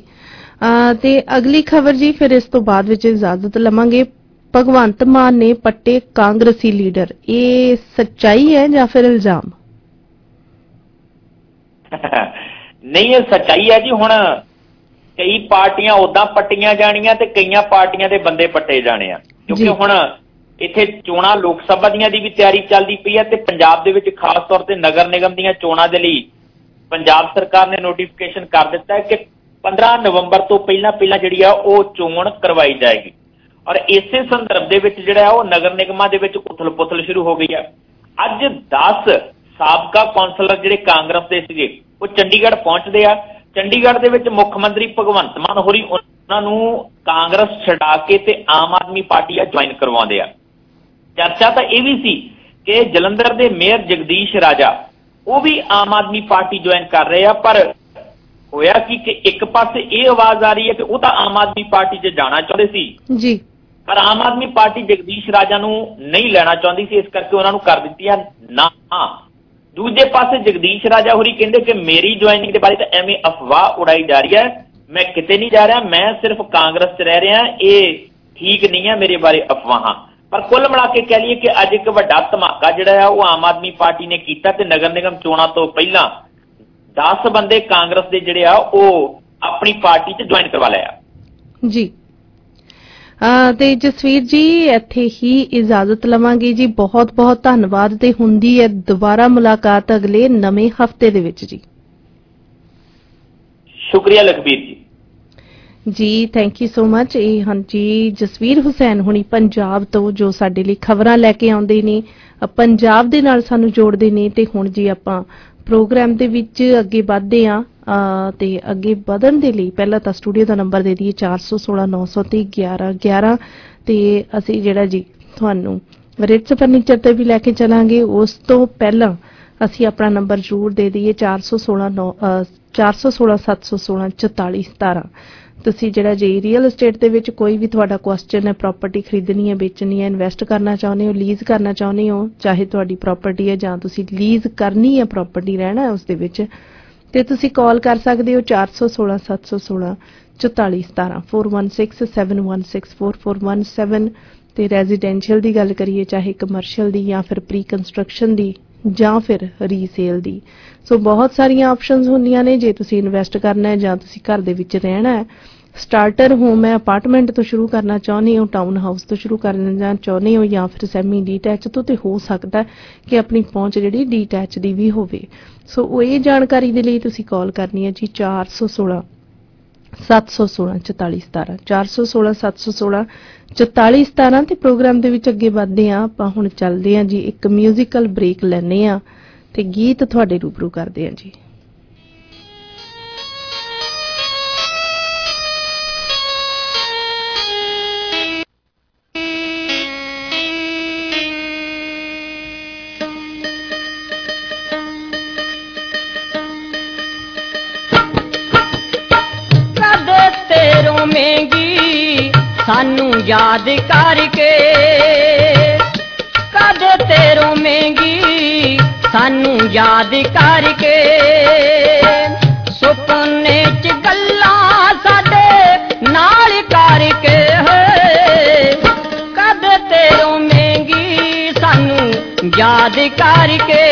ਤੇ ਅਗਲੀ ਖਬਰ ਜੀ ਫਿਰ ਇਸ ਤੋਂ ਬਾਅਦ ਵਿੱਚ ਇਜਾਜ਼ਤ ਲਵਾਂਗੇ। ਭਗਵੰਤ ਮਾਨ ਨੇ ਪੱਟੇ ਕਾਂਗਰਸੀ ਲੀਡਰ, ਇਹ ਸੱਚਾਈ ਹੈ ਜਾਂ ਫਿਰ ਇਲਜ਼ਾਮ? ਨਹੀਂ ਇਹ ਸੱਚਾਈ ਹੈ ਜੀ। ਹੁਣ ਕਈ ਪਾਰਟੀਆਂ ਉਦਾਂ ਪੱਟੀਆਂ ਜਾਣੀਆਂ ਤੇ ਕਈਆਂ ਪਾਰਟੀਆਂ ਦੇ ਬੰਦੇ ਪੱਟੇ ਜਾਣੇ ਆ ਕਿਉਂਕਿ ਹੁਣ ਇੱਥੇ ਚੋਣਾਂ ਲੋਕ ਸਭਾ ਦੀਆਂ ਦੀ ਵੀ ਤਿਆਰੀ ਚੱਲਦੀ ਪਈ ਹੈ ਤੇ ਪੰਜਾਬ ਦੇ ਵਿੱਚ ਖਾਸ ਤੌਰ ਤੇ ਨਗਰ ਨਿਗਮ ਦੀਆਂ ਚੋਣਾਂ ਦੇ ਲਈ ਪੰਜਾਬ ਸਰਕਾਰ ਨੇ ਨੋਟੀਫਿਕੇਸ਼ਨ ਕਰ ਦਿੱਤਾ ਹੈ ਕਿ ਪੰਦਰਾਂ ਨਵੰਬਰ ਤੋਂ ਪਹਿਲਾਂ ਪਹਿਲਾਂ ਜਿਹੜੀ ਆ ਉਹ ਚੋਣ ਕਰਵਾਈ ਜਾਏਗੀ ਔਰ ਇਸੇ ਸੰਦਰਭ ਦੇ ਵਿੱਚ ਜਿਹੜਾ ਉਹ ਨਗਰ ਨਿਗਮਾਂ ਦੇ ਵਿੱਚ ਉਥਲ ਪੁਥਲ ਸ਼ੁਰੂ ਹੋ ਗਈ ਹੈ। ਅੱਜ ਦਸ ਸਾਬਕਾ ਕੌਂਸਲਰ ਜਿਹੜੇ ਕਾਂਗਰਸ ਦੇ ਸੀਗੇ ਉਹ ਚੰਡੀਗੜ੍ਹ ਪਹੁੰਚਦੇ ਆ। ਚੰਡੀਗੜ੍ਹ ਦੇ ਵਿੱਚ ਮੁੱਖ ਮੰਤਰੀ ਭਗਵੰਤ ਮਾਨ ਹੋਰੀ ਉਹਨਾਂ ਨੂੰ ਕਾਂਗਰਸ ਛਡਾ ਕੇ ਤੇ ਆਮ ਆਦਮੀ ਪਾਰਟੀ ਆ ਜੁਆਇਨ ਕਰਵਾਉਂਦੇ ਆ। ਚਰਚਾ ਤਾਂ ਇਹ ਵੀ ਸੀ ਕਿ ਜਲੰਧਰ ਦੇ ਮੇਅਰ ਜਗਦੀਸ਼ ਰਾਜਾ ਉਹ ਵੀ ਆਮ ਆਦਮੀ ਪਾਰਟੀ ਜੁਆਇਨ ਕਰ ਰਹੇ ਆ ਪਰ ਹੋਇਆ ਕੀ ਕਿ ਇੱਕ ਪਾਸੇ ਇਹ ਆਵਾਜ਼ ਆ ਰਹੀ ਹੈ ਕਿ ਉਹ ਤਾਂ ਆਮ ਆਦਮੀ ਪਾਰਟੀ 'ਚ ਜਾਣਾ ਚਾਹੁੰਦੇ ਸੀ ਜੀ ਪਰ ਆਮ ਆਦਮੀ ਪਾਰਟੀ ਜਗਦੀਸ਼ ਰਾਜਾ ਨੂੰ ਨਹੀਂ ਲੈਣਾ ਚਾਹੁੰਦੀ ਸੀ, ਇਸ ਕਰਕੇ ਉਹਨਾਂ ਨੂੰ ਕਰ ਦਿੱਤੀਆਂ ਨਾ। ਦੂਜੇ ਪਾਸੇ ਜਗਦੀਸ਼ ਰਾਜਾ ਹੋਰੀ ਕਹਿੰਦੇ ਕਿ ਮੇਰੀ ਜੁਆਇਨਿੰਗ ਦੇ ਬਾਰੇ ਤਾਂ ਐਵੇਂ ਅਫਵਾਹ ਉਡਾਈ ਜਾ ਰਹੀ ਹੈ, ਮੈਂ ਕਿਤੇ ਨਹੀਂ ਜਾ ਰਿਹਾ, ਮੈਂ ਸਿਰਫ ਕਾਂਗਰਸ 'ਚ ਰਹਿ ਰਿਹਾ, ਇਹ ਠੀਕ ਨਹੀਂ ਹੈ ਮੇਰੇ ਬਾਰੇ ਅਫਵਾਹਾਂ। ਪਰ ਕੁੱਲ ਮਿਲਾ ਕੇ ਕਹਿ ਲਈਏ ਕਿ ਅੱਜ ਇੱਕ ਵੱਡਾ ਧਮਾਕਾ ਜਿਹੜਾ ਆ ਉਹ ਆਮ ਆਦਮੀ ਪਾਰਟੀ ਨੇ ਕੀਤਾ ਤੇ ਨਗਰ ਨਿਗਮ ਚੋਣਾਂ ਤੋਂ ਪਹਿਲਾਂ ਦਸ ਬੰਦੇ ਕਾਂਗਰਸ ਦੇ ਜਿਹੜੇ ਆ ਉਹ ਆਪਣੀ ਪਾਰਟੀ 'ਚ ਜੁਆਇਨ ਕਰਵਾ ਲਿਆ ਜੀ। ਤੇ ਜਸਵੀਰ ਜੀ ਇੱਥੇ ਹੀ ਇਜਾਜ਼ਤ ਲਵਾਂਗੀ ਜੀ, ਬਹੁਤ ਬਹੁਤ ਧੰਨਵਾਦ ਤੇ ਹੁੰਦੀ ਹੈ ਦੁਬਾਰਾ ਮੁਲਾਕਾਤ ਅਗਲੇ ਨਵੇਂ ਹਫਤੇ ਦੇ ਵਿੱਚ ਜੀ। ਸ਼ੁਕਰੀਆ ਲਖਬੀਰ ਜੀ। ਜੀ ਥੈਂਕ ਯੂ ਸੋ ਮਚ। ਇਹ ਹਾਂ ਜੀ ਜਸਵੀਰ ਹੁਸੈਨ ਹੁਣੀ ਪੰਜਾਬ ਤੋਂ, ਜੋ ਸਾਡੇ ਲਈ ਖਬਰਾਂ ਲੈ ਕੇ ਆਉਂਦੇ ਨੇ, ਪੰਜਾਬ ਦੇ ਨਾਲ ਸਾਨੂੰ ਜੋੜਦੇ ਨੇ। ਤੇ ਹੁਣ ਜੀ ਆਪਾਂ ਪ੍ਰੋਗਰਾਮ ਦੇ ਵਿੱਚ ਅੱਗੇ ਵਧਦੇ ਹਾਂ ਤੇ ਅੱਗੇ ਵਧਣ ਦੇ ਲਈ ਪਹਿਲਾਂ ਤਾਂ ਸਟੂਡੀਓ ਦਾ ਨੰਬਰ ਦੇ ਦਈਏ ਚਾਰ ਸੌ ਸੋਲਾਂ ਨੌ ਸੌ ਤੇ ਗਿਆਰਾਂ ਗਿਆਰਾਂ। ਤੇ ਅਸੀਂ ਜਿਹੜਾ ਜੀ ਤੁਹਾਨੂੰ ਰਿਟਸ ਫਰਨੀਚਰ ਤੇ ਵੀ ਲੈ ਕੇ ਚੱਲਾਂਗੇ। ਉਸ ਤੋਂ ਪਹਿਲਾਂ ਅਸੀਂ ਆਪਣਾ ਨੰਬਰ ਜ਼ਰੂਰ ਦੇ ਦਈਏ ਚਾਰ ਸੌ ਸੋਲਾਂ ਨੌ ਚਾਰ ਸੌ ਸੋਲਾਂ ਸੱਤ ਸੌ ਸੋਲਾਂ ਚੁਤਾਲੀ ਸਤਾਰਾਂ। ਤੁਸੀਂ ਜਿਹੜਾ ਜੀ ਰੀਅਲ estate ਦੇ ਵਿੱਚ ਕੋਈ ਵੀ ਤੁਹਾਡਾ ਕੁਐਸਚਨ ਹੈ, ਪ੍ਰਾਪਰਟੀ ਖਰੀਦਣੀ ਹੈ, ਵੇਚਣੀ ਹੈ, ਇਨਵੈਸਟ ਕਰਨਾ ਚਾਹੁੰਦੇ ਹੋ, ਲੀਜ਼ ਕਰਨਾ ਚਾਹੁੰਦੇ ਹੋ, ਚਾਹੇ ਤੁਹਾਡੀ ਪ੍ਰਾਪਰਟੀ ਹੈ ਜਾਂ ਤੁਸੀਂ ਲੀਜ਼ ਕਰਨੀ ਹੈ, ਪ੍ਰਾਪਰਟੀ ਰਹਿਣਾ ਹੈ ਉਸ ਦੇ ਵਿੱਚ, ਤੇ ਤੁਸੀਂ ਕਾਲ ਕਰ ਸਕਦੇ ਹੋ ਚਾਰ ਸੌ ਸੋਲਾਂ ਸੱਤ ਸੌ ਸੋਲਾਂ ਚੁਤਾਲੀ ਸਤਾਰਾਂ four one six seven one six four four one seven. ਤੇ ਰੈਜ਼ੀਡੈਂਸ਼ੀਅਲ ਦੀ ਗੱਲ ਕਰੀਏ, ਚਾਹੇ ਕਮਰਸ਼ੀਅਲ ਦੀ ਜਾਂ ਫਿਰ ਪ੍ਰੀ ਕੰਸਟਰਕਸ਼ਨ ਦੀ ਜਾਂ ਫਿਰ ਰੀਸੇਲ ਦੀ। ਸੋ ਬਹੁਤ ਸਾਰੀਆਂ ਆਪਸ਼ਨਸ ਹੁੰਦੀਆਂ ਨੇ ਜੇ ਤੁਸੀਂ ਇਨਵੈਸਟ ਕਰਨਾ ਹੈ ਜਾਂ ਤੁਸੀਂ ਘਰ ਦੇ ਵਿੱਚ ਰਹਿਣਾ ਹੈ। ਸਟਾਰਟਰ ਹੋਮ ਹੈ, ਅਪਾਰਟਮੈਂਟ ਤੋਂ ਸ਼ੁਰੂ ਕਰਨਾ ਚਾਹੁੰਦੇ ਹੋ, ਟਾਊਨ ਹਾਊਸ ਤੋਂ ਸ਼ੁਰੂ ਕਰਨਾ ਚਾਹੁੰਦੇ ਹੋ ਜਾਂ ਫਿਰ ਸੈਮੀ ਡੀਟੈਚ ਤੋਂ, ਤੇ ਹੋ ਸਕਦਾ ਕਿ ਆਪਣੀ ਪਹੁੰਚ ਜਿਹੜੀ ਡੀਟੈਚ ਦੀ ਵੀ ਹੋਵੇ। ਸੋ ਉਹ ਇਹ ਜਾਣਕਾਰੀ ਦੇ ਲਈ ਤੁਸੀਂ ਕਾਲ ਕਰਨੀ ਹੈ ਜੀ ਚਾਰ ਸੌ ਸੋਲਾਂ ਸੱਤ ਸੌ ਸੋਲਾਂ ਚੁਤਾਲੀ ਸਤਾਰਾਂ ਚਾਰ ਸੌ ਸੋਲਾਂ ਸੱਤ ਸੌ ਸੋਲਾਂ ਚੁਤਾਲੀ ਸਤਾਰਾਂ। ਤੇ ਪ੍ਰੋਗਰਾਮ ਦੇ ਵਿੱਚ ਅੱਗੇ ਵਧਦੇ ਹਾਂ ਆਪਾਂ। ਹੁਣ ਚੱਲਦੇ ਹਾਂ ਜੀ, ਇੱਕ ਮਿਊਜ਼ੀਕਲ ਬ੍ਰੇਕ ਲੈਂਦੇ ਹਾਂ ਤੇ ਗੀਤ ਤੁਹਾਡੇ ਰੂਬਰੂ ਕਰਦੇ ਹਾਂ ਜੀ। ਸਾਨੂੰ ਯਾਦ ਕਰਕੇ ਕਦ ਤੇ ਰੋਵੇਂਗੀ, ਸਾਨੂੰ ਯਾਦ ਕਰਕੇ ਸੁਪਨੇ ਚ ਗੱਲਾਂ ਸਾਡੇ ਨਾਲ ਕਰਕੇ ਕਦ ਤੇ ਰੋਵੇਂਗੀ, ਸਾਨੂੰ ਯਾਦ ਕਰਕੇ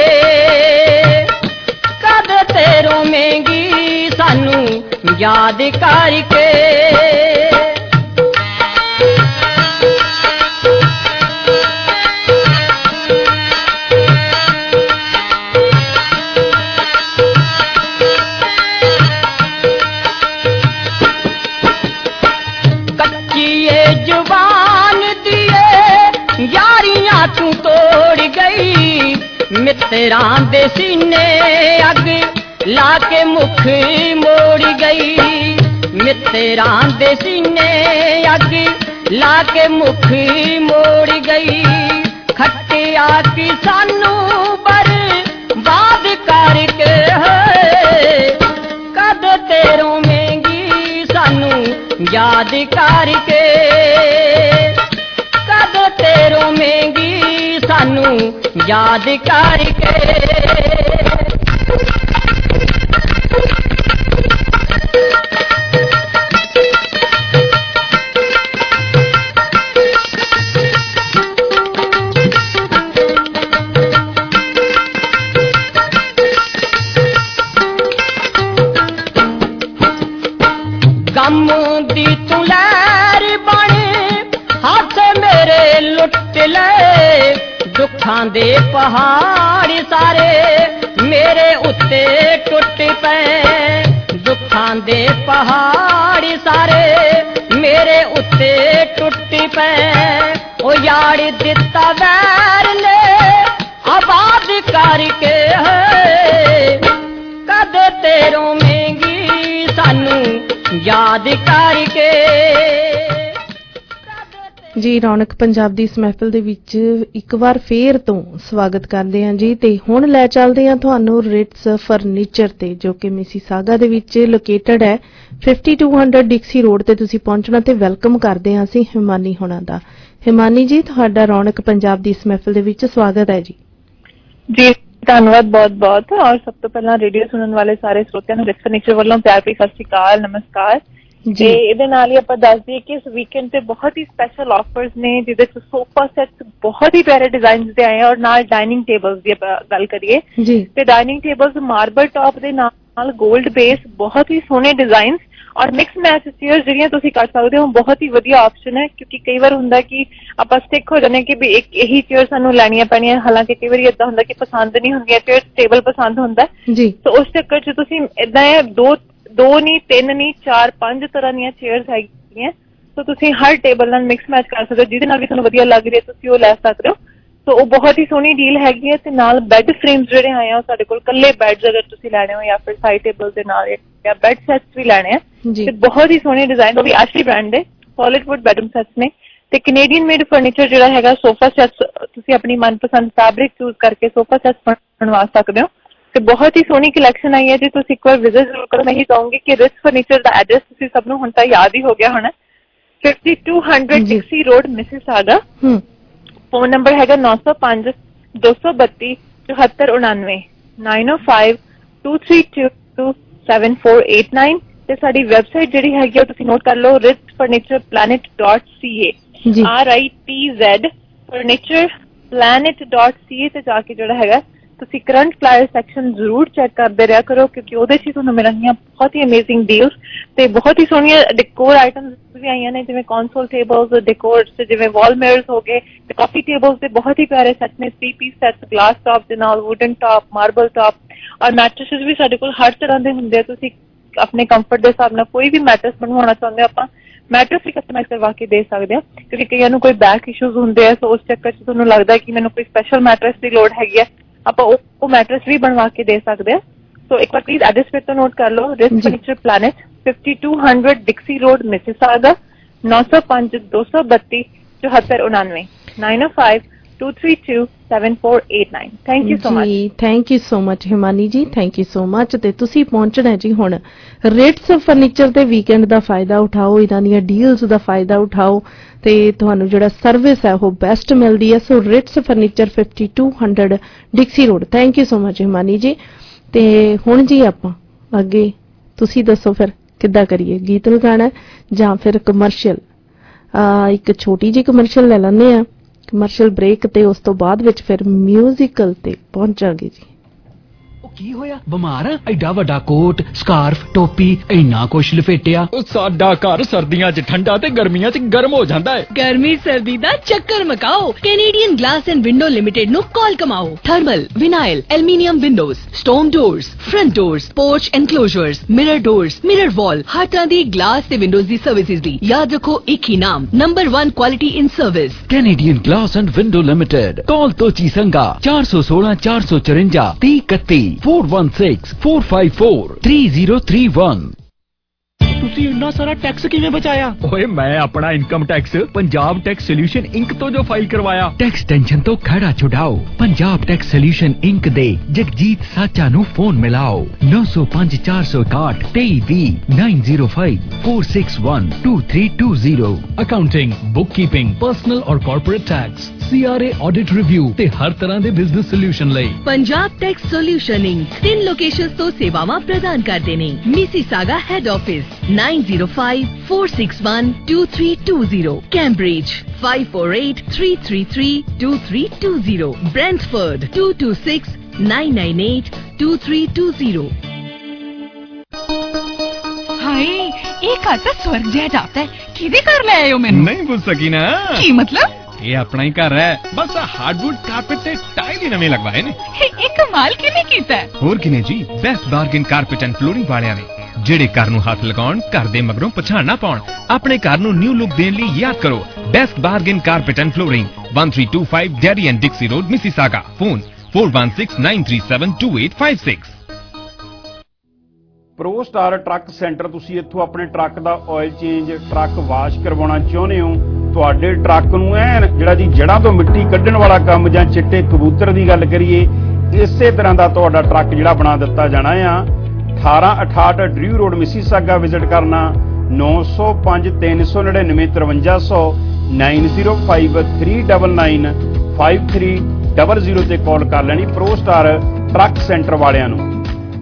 ਕਦ ਤੇ ਰੋਵੇਂਗੀ, ਸਾਨੂੰ ਯਾਦ ਕਰਕੇ। ਤੂੰ ਤੋੜ ਗਈ ਮਿੱਤਰਾਂ ਦੇ ਸੀਨੇ ਅੱਗ ਲਾ ਕੇ ਮੁਖ ਮੋੜ ਗਈ, ਮਿੱਤਰਾਂ ਦੇ ਸੀਨੇ ਅੱਗ ਲਾ ਕੇ ਮੁਖ ਮੋੜ ਗਈ। ਖੱਟਿਆ ਕਿ ਸਾਨੂੰ ਬਰਬਾਦ ਕਰਕੇ ਕਦ ਤੇ ਰੋਵੇਂਗੀ, ਸਾਨੂੰ ਯਾਦ ਕਰਕੇ ਕਦ ਤੇ ਰੋਵੇਂਗੀ, ਸਾਨੂੰ ਯਾਦ ਕਰਕੇ। ਗਮ ਦੀ ਤੂੰ ਲਹਿਰ ਬਣ ਹੱਥ ਮੇਰੇ ਲੁੱਟ ਲੈ, ਦੁੱਖਾਂ ਦੇ ਪਹਾੜ ਸਾਰੇ ਮੇਰੇ ਉੱਤੇ ਟੁੱਟ ਪਏ, ਦੁੱਖਾਂ ਦੇ ਪਹਾੜ ਸਾਰੇ ਮੇਰੇ ਉੱਤੇ ਟੁੱਟ ਪਏ। ਉਹ ਯਾਰ ਦਿੱਤਾ ਵੈਰ ਨੇ ਆਬਾਦ ਕਰਕੇ ਕਦ ਤੇ ਰੋਵੇਂਗੀ, ਸਾਨੂੰ ਯਾਦ ਕਰਕੇ। ਜੀ ਰੌਣਕ ਪੰਜਾਬ ਦੀ ਇਸ ਮਹਿਫਿਲ ਦੇ ਵਿੱਚ ਇੱਕ ਵਾਰ ਫੇਰ ਤੋਂ ਸਵਾਗਤ ਕਰਦੇ ਹਾਂ ਜੀ ਤੇ ਹੁਣ ਲੈ ਚੱਲਦੇ ਹਾਂ ਤੁਹਾਨੂੰ ਰਿਟਸ ਫਰਨੀਚਰ ਤੇ ਜੋ ਕਿ ਮਿਸੀਸਾਗਾ ਦੇ ਵਿੱਚ ਲੋਕੇਟਡ ਹੈ fifty two hundred Dixie road ਤੇ ਤੁਸੀਂ ਪਹੁੰਚਣਾ ਤੇ ਵੈਲਕਮ ਕਰਦੇ ਹਾਂ ਅਸੀਂ ਹਿਮਾਨੀ ਹੋਣਾ ਦਾ। ਹਿਮਾਨੀ ਜੀ ਤੁਹਾਡਾ ਰੌਣਕ ਪੰਜਾਬ ਦੀ ਇਸ ਮਹਿਫਿਲ ਦੇ ਵਿੱਚ ਸਵਾਗਤ ਹੈ ਜੀ। ਜੀ ਧੰਨਵਾਦ ਬਹੁਤ ਬਹੁਤ ਔਰ ਸਭ ਤੋਂ ਪਹਿਲਾਂ ਰੇਡੀਓ ਸੁਣਨ ਵਾਲੇ ਸਾਰੇ ਸਰੋਤਿਆਂ ਨੂੰ ਰਿਟਸ ਫਰਨੀਚਰ ਵੱਲੋਂ ਪਿਆਰ ਭਰੀ ਸਤਿ ਸ਼੍ਰੀ ਅਕਾਲ ਨਮਸਕਾਰ। ਤੇ ਇਹਦੇ ਨਾਲ ਹੀ ਆਪਾਂ ਦੱਸ ਦਈਏ ਕਿ ਇਸ ਵੀਕਐਂਡ ਤੇ ਬਹੁਤ ਹੀ ਸਪੈਸ਼ਲ ਆਫਰਸ ਨੇ ਜਿਹਦੇ ਚ ਸੋਫਾ ਸੈਟਸ ਬਹੁਤ ਹੀ ਪਿਆਰੇ ਡਿਜ਼ਾਈਨਸ ਦੇ ਆਏ ਔਰ ਨਾਲ ਡਾਈਨਿੰਗ ਟੇਬਲਸ ਦੀ ਗੱਲ ਕਰੀਏ ਤੇ ਡਾਈਨਿੰਗ ਟੇਬਲਸ ਮਾਰਬਲ ਟਾਪ ਦੇ ਨਾਲ 골ਡ ਬੇਸ ਬਹੁਤ ਹੀ ਸੋਹਣੇ ਡਿਜ਼ਾਈਨਸ ਔਰ ਮਿਕਸ ਮੈਚ ਚੇਅਰਸ ਜਿਹੜੀਆਂ ਤੁਸੀਂ ਕਰ ਸਕਦੇ ਹੋ ਬਹੁਤ ਹੀ ਵਧੀਆ ਆਪਸ਼ਨ ਹੈ ਕਿਉਂਕਿ ਕਈ ਵਾਰ ਹੁੰਦਾ ਕਿ ਆਪਾਂ ਸਟਿਕ ਹੋ ਜਾਂਦੇ ਕਿ ਵੀ ਇੱਕ ਇਹੀ ਚੇਅਰ ਸਾਨੂੰ ਲੈਣੀਆਂ ਪੈਣੀਆਂ ਹਾਲਾਂਕਿ ਕਈ ਵਾਰੀ ਏਦਾਂ ਹੁੰਦਾ ਕਿ ਪਸੰਦ ਨਹੀਂ ਹੁੰਦੀਆਂ ਚੇਅਰ ਟੇਬਲ ਪਸੰਦ ਹੁੰਦਾ ਤਾਂ ਉਸ ਚੱਕਰ ਚ ਤੁਸੀਂ ਏਦਾਂ ਹੈ ਦੋ ਦੋ ਨਹੀਂ ਤਿੰਨ ਨਹੀਂ ਚਾਰ ਪੰਜ ਤਰ੍ਹਾਂ ਦੀਆਂ ਚੇਅਰਸ ਹੈਗੀਆਂ ਸੋ ਤੁਸੀਂ ਹਰ ਟੇਬਲ ਨਾਲ ਮਿਕਸ ਮੈਚ ਕਰ ਸਕਦੇ ਹੋ ਜਿਹਦੇ ਨਾਲ ਵੀ ਤੁਹਾਨੂੰ ਵਧੀਆ ਲੱਗ ਰਿਹਾ ਤੁਸੀਂ ਉਹ ਲੈ ਸਕਦੇ ਹੋ ਸੋ ਉਹ ਬਹੁਤ ਹੀ ਸੋਹਣੀ ਡੀਲ ਹੈਗੀ ਹੈ ਤੇ ਨਾਲ ਬੈੱਡ ਫਰੇਮਸ ਜਿਹੜੇ ਆਏ ਆ ਸਾਡੇ ਕੋਲ ਕੱਲੇ ਬੈੱਡਸ ਅਗਰ ਤੁਸੀਂ ਲੈਣੇ ਹੋ ਜਾਂ ਫਿਰ ਸਾਈਡ ਟੇਬਲ ਦੇ ਨਾਲ ਜਾਂ ਬੈੱਡ ਸੈਟਸ ਵੀ ਲੈਣੇ ਆ ਤੇ ਬਹੁਤ ਹੀ ਸੋਹਣੇ ਡਿਜ਼ਾਈਨ ਉਹ ਵੀ ਆਸ਼ੀ ਬ੍ਰਾਂਡ ਦੇ ਸੋਲਿਡਵੁੱਡ ਬੈਡਰੂਮ ਸੈਟਸ ਨੇ ਤੇ ਕੈਨੇਡੀਅਨ ਮੇਡ ਫਰਨੀਚਰ ਜਿਹੜਾ ਹੈਗਾ ਸੋਫਾ ਸੈਟਸ ਤੁਸੀਂ ਆਪਣੀ ਮਨਪਸੰਦ ਫੈਬਰਿਕ ਚੂਜ਼ ਕਰਕੇ ਸੋਫਾ ਸੈਟਸ ਬਣਵਾ ਸਕਦੇ ਹੋ ਤੇ ਬਹੁਤ ਹੀ ਸੋਹਣੀ ਕਲੈਕਸ਼ਨ ਆਈ ਹੈ ਜੀ ਤੁਸੀਂ ਇੱਕ ਵਾਰ ਵਿਜ਼ਿਟ ਜ਼ਰੂਰ ਕਰੋ। ਮੈਂ ਇਹੀ ਕਹੂੰਗੀ ਕਿ ਰਿਟਸ ਫਰਨੀਚਰ ਦਾ ਐਡਰੈਸ ਤੁਸੀਂ ਸਭ ਨੂੰ ਹੁਣ ਤਾਂ ਯਾਦ ਹੀ ਹੋ ਗਿਆ ਹੋਣਾ fifty two hundred Dixie road Mississauga phone number ਹੈਗਾ ਨੌ ਸੌ ਪੰਜ ਦੋ ਸੌ ਬੱਤੀ ਚੁਹੱਤਰ ਉਣਾਨਵੇਂ nine O five two three two seven four eight nine ਤੇ ਸਾਡੀ ਵੈਬਸਾਈਟ ਜਿਹੜੀ ਹੈਗੀ ਉਹ ਤੁਸੀਂ ਨੋਟ ਕਰ ਲਓ Ritz furniture planet dot C A R I T Z furniture planet dot C A ਤੇ ਜਾ ਕੇ ਜਿਹੜਾ ਹੈਗਾ ਤੁਸੀਂ ਕਰੰਟ ਫਲਾਇਰ ਸੈਕਸ਼ਨ ਜ਼ਰੂਰ ਚੈੱਕ ਕਰਦੇ ਰਿਹਾ ਕਰੋ ਕਿਉਂਕਿ ਉਹਦੇ 'ਚ ਹੀ ਤੁਹਾਨੂੰ ਮਿਲਣਗੀਆਂ ਬਹੁਤ ਹੀ ਅਮੇਜ਼ਿੰਗ ਡੀਲਸ ਤੇ ਬਹੁਤ ਹੀ ਸੋਹਣੀਆਂ ਡੈਕੋਰ ਆਈਟਮਸ ਵੀ ਆਈਆਂ ਨੇ ਜਿਵੇਂ ਕੌਨਸੋਲ ਟੇਬਲਸ ਡੈਕੋਰਸ ਜਿਵੇਂ ਵਾਲ ਮਿਰਰਸ ਹੋ ਗਏ ਤੇ ਕਾਫੀ ਟੇਬਲਸ ਦੇ ਬਹੁਤ ਹੀ ਪਿਆਰੇ ਸੈਟ ਨੇ three piece sets glass top ਦੇ ਨਾਲ ਵੁਡਨ ਟਾਪ ਮਾਰਬਲ ਟਾਪ ਔਰ ਮੈਟਰਸਿਸ ਵੀ ਸਾਡੇ ਕੋਲ ਹਰ ਤਰ੍ਹਾਂ ਦੇ ਹੁੰਦੇ ਆ ਤੁਸੀਂ ਆਪਣੇ ਕੰਫਰਟ ਦੇ ਹਿਸਾਬ ਨਾਲ ਕੋਈ ਵੀ ਮੈਟਰਸ ਬਣਵਾਉਣਾ ਚਾਹੁੰਦੇ ਹੋ ਆਪਾਂ ਮੈਟਰਸ ਵੀ ਕਸਟਮਾਈਜ਼ ਕਰਵਾ ਕੇ ਦੇ ਸਕਦੇ ਹਾਂ ਕਿਉਂਕਿ ਕਈਆਂ ਨੂੰ ਕੋਈ ਬੈਕ ਇਸ਼ੂਜ਼ ਹੁੰਦੇ ਆ ਸੋ ਉਸ ਚੱਕਰ 'ਚ ਤੁਹਾਨੂੰ ਲੱਗਦਾ ਕਿ ਮੈਨੂੰ ਕੋਈ ਸਪੈਸ਼ਲ ਮੈਟਰਸ ਦੀ ਲੋੜ ਹੈਗੀ ਹੈ ਆਪਾਂ ਉਹ ਮੈਟਰਸ ਵੀ ਬਣਵਾ ਕੇ ਦੇ ਸਕਦੇ ਹਾਂ ਸੋ ਇੱਕ ਵਾਰ ਪਲੀਜ਼ ਐਡਰੈਸ ਫਿਰ ਤੋਂ ਨੋਟ ਕਰ ਲਓ Ritz furniture planet fifty two hundred Dixie road Mississauga ਨੌ ਸੌ ਪੰਜ ਦੋ ਸੌ ਬੱਤੀ ਚੁਹੱਤਰ ਉਣਾਨਵੇਂ nine O five two three two seven four eight nine thank you so much ਜੀ thank you so much Himani ji thank you so much ਤੇ ਤੁਸੀਂ ਪਹੁੰਚਣਾ ਜੀ ਹੁਣ ਰਿਟਸ ਫਰਨੀਚਰ ਦੇ ਵੀਕਐਂਡ ਦਾ ਫਾਇਦਾ ਉਠਾਓ ਇਹਨਾਂ ਦੀਆਂ ਡੀਲਸ ਦਾ ਫਾਇਦਾ ਉਠਾਓ ਤੇ ਤੁਹਾਨੂੰ ਜਿਹੜਾ ਸਰਵਿਸ ਹੈ ਉਹ ਬੈਸਟ ਮਿਲਦੀ ਹੈ so Ritz furniture fifty two hundred Dixie road thank you so much Himani ji ਤੇ ਹੁਣ ਜੀ ਆਪਾਂ ਅੱਗੇ ਤੁਸੀਂ ਦੱਸੋ ਫਿਰ ਕਿੱਦਾਂ ਕਰੀਏ ਗੀਤ ਲਗਾਉਣਾ ਜਾਂ ਫਿਰ ਕਮਰਸ਼ੀਅਲ ਇੱਕ ਛੋਟੀ ਜਿਹੀ ਕਮਰਸ਼ੀਅਲ ਲੈ ਲੈਂਦੇ ਆ ਕਮਰਸ਼ੀਅਲ ਬ੍ਰੇਕ ਤੇ ਉਸ ਤੋਂ ਬਾਅਦ ਵਿੱਚ ਫਿਰ ਮਿਊਜ਼ੀਕਲ ਤੇ ਪਹੁੰਚਾਂਗੇ ਜੀ। ਕੀ ਹੋਇਆ ਬਿਮਾਰ ਆ ਐਡਾ ਵੱਡਾ ਕੋਟ ਸਕਾਰਫ ਟੋਪੀ ਇੰਨਾ ਕੁਛ ਲਪੇਟਿਆ ਸਾਡਾ ਘਰ ਸਰਦੀਆਂ 'ਚ ਠੰਡਾ ਤੇ ਗਰਮੀਆਂ 'ਚ ਗਰਮ ਹੋ ਜਾਂਦਾ ਹੈ ਗਰਮੀ ਸਰਦੀ ਦਾ ਚੱਕਰ ਮਕਾਓ Canadian glass and window limited ਨੂੰ ਕਾਲ ਕਮਾਓ thermal vinyl aluminium windows stone doors front doors porch enclosures mirror doors mirror wall ਹਰ ਤਰ੍ਹਾਂ ਦੀ ਗਲਾਸ ਤੇ ਵਿੰਡੋਜ਼ ਦੀ ਸਰਵਿਸਿਜ਼ ਦੀ ਯਾਦ ਰੱਖੋ ਇੱਕ ਹੀ ਨਾਮ number one quality in service Canadian glass and window limited call ਤੋਂ ਚੀਸੰਗਾ ਚਾਰ ਸੌ ਸੋਲਾਂ ਚਾਰ ਸੌ ਚੁਰੰਜਾ ਤੀਹ ਇਕੱਤੀ four one six four five four three zero three one ਤੁਸੀਂ ਇੰਨਾ ਸਾਰਾ ਟੈਕਸ ਕਿਵੇਂ ਬਚਾਇਆ? ਓਏ ਮੈਂ ਆਪਣਾ income tax Punjab tax solution Inc ਤੋਂ ਜੋ ਫਾਈਲ ਕਰਵਾਇਆ। ਟੈਕਸ ਟੈਨਸ਼ਨ ਤੋਂ ਖੜਾ ਛੁਡਾਓ ਪੰਜਾਬ ਟੈਕਸ ਸੋਲੂਸ਼ਨ ਇੰਕ ਦੇ ਜਗਜੀਤ ਸਾਚਾ ਨੂੰ ਫੋਨ ਮਿਲਾਓ ਨੌ ਸੌ ਪੰਜ ਚਾਰ ਸੌ ਇਕਾਹਠ ਤੇਈ ਵੀਹ nine zero five four six one two three two zero accounting bookkeeping personal ਔਰ corporate tax C R A audit review ਤੇ ਹਰ ਤਰ੍ਹਾਂ ਦੇ ਬਿਜ਼ਨਸ ਸੋਲੂਸ਼ਨ ਲਈ ਪੰਜਾਬ ਟੈਕਸ ਸੋਲੂਸ਼ਨ ਇੰਕ ਤਿੰਨ ਲੋਕੇਸ਼ਨਸ ਤੋਂ ਸੇਵਾਵਾਂ ਪ੍ਰਦਾਨ ਕਰਦੇ ਨੇ Mississauga head office nine zero five four six one two three two zero Cambridge five four eight three three three two three two zero Brantford to to six nine nine eight two three two zero हाय एक आता स्वर्ग जैसा जाता है किधे कर ले आए हो मैंने नहीं पूछ सकी ना की मतलब ये अपना ही घर है बस हार्डवुड कारपेट ते टाइल ही नवे लगवाए ने एक कमाल किने कीता है और किने जी best bargain carpet and flooring वालियां ने ਜਿਹੜੇ ਘਰ ਨੂੰ ਹੱਥ ਲਗਾਉਣ ਘਰ ਦੇ ਮਗਰੋਂ ਪਛਾਣ ਨਾ ਪਾਉਣ ਆਪਣੇ ਘਰ ਨੂੰ ਨਿਊ ਲੁੱਕ ਦੇਣ ਲਈ ਯਾਦ ਕਰੋ best bargain carpet and flooring one three two five Derry and Dixie road Mississauga phone four one six nine three seven two eight five six pro star truck centre ਤੁਸੀਂ ਇੱਥੋਂ ਆਪਣੇ truck ਦਾ oil change truck wash ਕਰਵਾਉਣਾ ਚਾਹੁੰਦੇ ਹੋ ਤੁਹਾਡੇ truck ਨੂੰ ਐਨ ਜਿਹੜਾ ਜੀ ਜੜ੍ਹਾਂ ਤੋਂ ਮਿੱਟੀ ਕੱਢਣ ਵਾਲਾ ਕੰਮ ਜਾਂ ਚਿੱਟੇ ਕਬੂਤਰ ਦੀ ਗੱਲ ਕਰੀਏ, ਇਸੇ ਤਰ੍ਹਾਂ ਦਾ ਤੁਹਾਡਾ ਟਰੱਕ ਜਿਹੜਾ ਬਣਾ ਦਿੱਤਾ ਜਾਣਾ ਆ। ਅਠਾਰਾਂ ਅਠਾਹਠ ਡਰਿਊ ਰੋਡ ਮਿਸੀਸਾਗਾ ਵਿਜ਼ਿਟ ਕਰਨਾ, ਨੌ ਸੌ ਪੰਜ ਤਿੰਨ ਸੌ ਨੜਿਨਵੇਂ ਤਰਵੰਜਾ ਸੌ nine zero five three double nine five three double zero ਤੇ ਕਾਲ ਕਰ ਲੈਣੀ ਪ੍ਰੋ ਸਟਾਰ ਟਰੱਕ ਸੈਂਟਰ ਵਾਲਿਆਂ ਨੂੰ।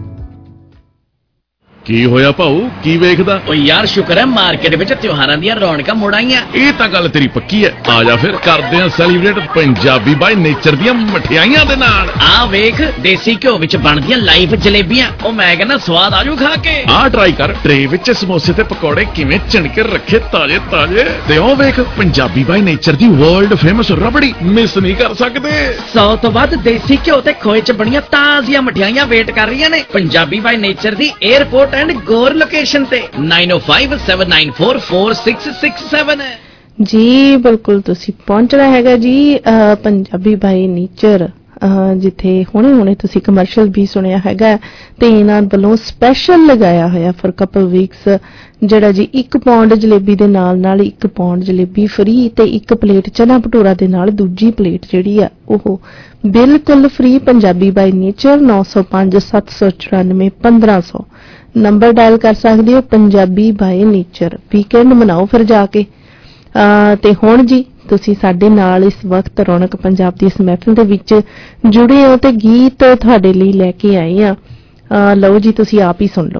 ਕੀ ਹੋਇਆ ਭਾਊ, ਕੀ ਵੇਖਦਾ? ਓ ਯਾਰ ਸ਼ੁਕਰ ਹੈ ਮਾਰਕੀਟ ਵਿੱਚ ਤਿਉਹਾਰਾਂ ਦੀਆਂ ਰੌਣਕਾਂ ਮੁੜ ਆਈਆਂ। ਇਹ ਤਾਂ ਗੱਲ ਤੇਰੀ ਪੱਕੀ ਹੈ। ਆ ਜਾ ਫਿਰ ਕਰਦੇ ਆ ਸੈਲੀਬ੍ਰੇਟ ਪੰਜਾਬੀ ਬਾਈ ਨੇਚਰ ਦੀਆਂ ਮਠਿਆਈਆਂ ਦੇ ਨਾਲ। ਆ ਵੇਖ ਦੇਸੀ ਘਿਓ ਵਿੱਚ ਬਣਦੀਆਂ ਲਾਈਵ ਜਲੇਬੀਆਂ, ਉਹ ਮੈਂ ਕਹਿੰਦਾ ਸਵਾਦ ਆਜੂ ਖਾ ਕੇ। ਆ ਟਰਾਈ ਕਰ, ਟਰੇ ਵਿੱਚ ਸਮੋਸੇ ਤੇ ਪਕੌੜੇ ਕਿਵੇਂ ਚਿਣਕੇ ਰੱਖੇ ਤਾਜ਼ੇ ਤਾਜ਼ੇ। ਤੇ ਉਹ ਵੇਖ ਪੰਜਾਬੀ ਬਾਈ ਨੇਚਰ ਦੀ ਵਰਲਡ ਫੇਮਸ ਰਬੜੀ, ਮਿਸ ਨਹੀਂ ਕਰ ਸਕਦੇ। ਸੌ ਤੋਂ ਵੱਧ ਦੇਸੀ ਘਿਓ ਤੇ ਖੋਏ ਚ ਬਣੀਆਂ ਤਾਜ਼ੀਆਂ ਮਠਿਆਈਆਂ ਵੇਟ ਕਰ ਰਹੀਆਂ ਨੇ ਪੰਜਾਬੀ ਬਾਈ ਨੇਚਰ ਦੀ 에ਅਰਪੋਰਟ ਐਂਡ ਗੋਰ ਲੋਕੇਸ਼ਨ ਤੇ nine O five seven nine four four six six seven ਹੈ ਜੀ। ਬਿਲਕੁਲ ਤੁਸੀਂ ਪਹੁੰਚਣਾ ਹੈਗਾ ਜੀ ਪੰਜਾਬੀ ਬਾਈ ਨੇਚਰ, ਜਿੱਥੇ ਹੁਣੇ ਹੁਣੇ ਤੁਸੀਂ ਕਮਰਸ਼ੀਅਲ ਵੀ ਸੁਣਿਆ ਹੈਗਾ ਤੇ ਇਹਨਾਂ ਵੱਲੋਂ ਸਪੈਸ਼ਲ ਲਗਾਇਆ ਹੋਇਆ ਫॉर ਕਪਲ ਵੀਕਸ, ਜਿਹੜਾ ਜੀ ਇੱਕ ਪੌਂਡ ਜਲੇਬੀ ਦੇ ਨਾਲ ਨਾਲ ਇੱਕ ਪੌਂਡ ਜਲੇਬੀ ਫਰੀ ਤੇ ਇੱਕ ਪਲੇਟ ਚਨਾ ਭਟੂਰਾ ਦੇ ਨਾਲ ਦੂਜੀ ਪਲੇਟ ਜਿਹੜੀ ਆ ਉਹ ਬਿਲਕੁਲ ਫਰੀ। ਪੰਜਾਬੀ ਬਾਈ ਨੇਚਰ ਨੌ ਸੌ ਪੰਜ ਸੱਤ ਸੌ ਚੁਰਾਨਵੇਂ ਪੰਦਰਾਂ ਸੌ ਨੰਬਰ ਡਾਇਲ ਕਰ ਸਕਦੇ ਹੋ। ਪੰਜਾਬੀ ਬਾਈ ਨੇਚਰ ਵੀਕਐਂਡ ਮਨਾਓ ਫਿਰ ਜਾ ਕੇ। ਤੇ ਹੁਣ ਜੀ ਤੁਸੀਂ ਸਾਡੇ ਨਾਲ ਇਸ ਵਕਤ ਰੌਣਕ ਪੰਜਾਬ ਦੀ ਇਸ ਮਹਿਫਿਲ ਦੇ ਵਿੱਚ ਜੁੜੇ ਹੋ ਤੇ ਗੀਤ ਤੁਹਾਡੇ ਲਈ ਲੈ ਕੇ ਆਏ ਆ। ਲਓ ਜੀ ਤੁਸੀਂ ਆਪ ਹੀ ਸੁਣ ਲਓ।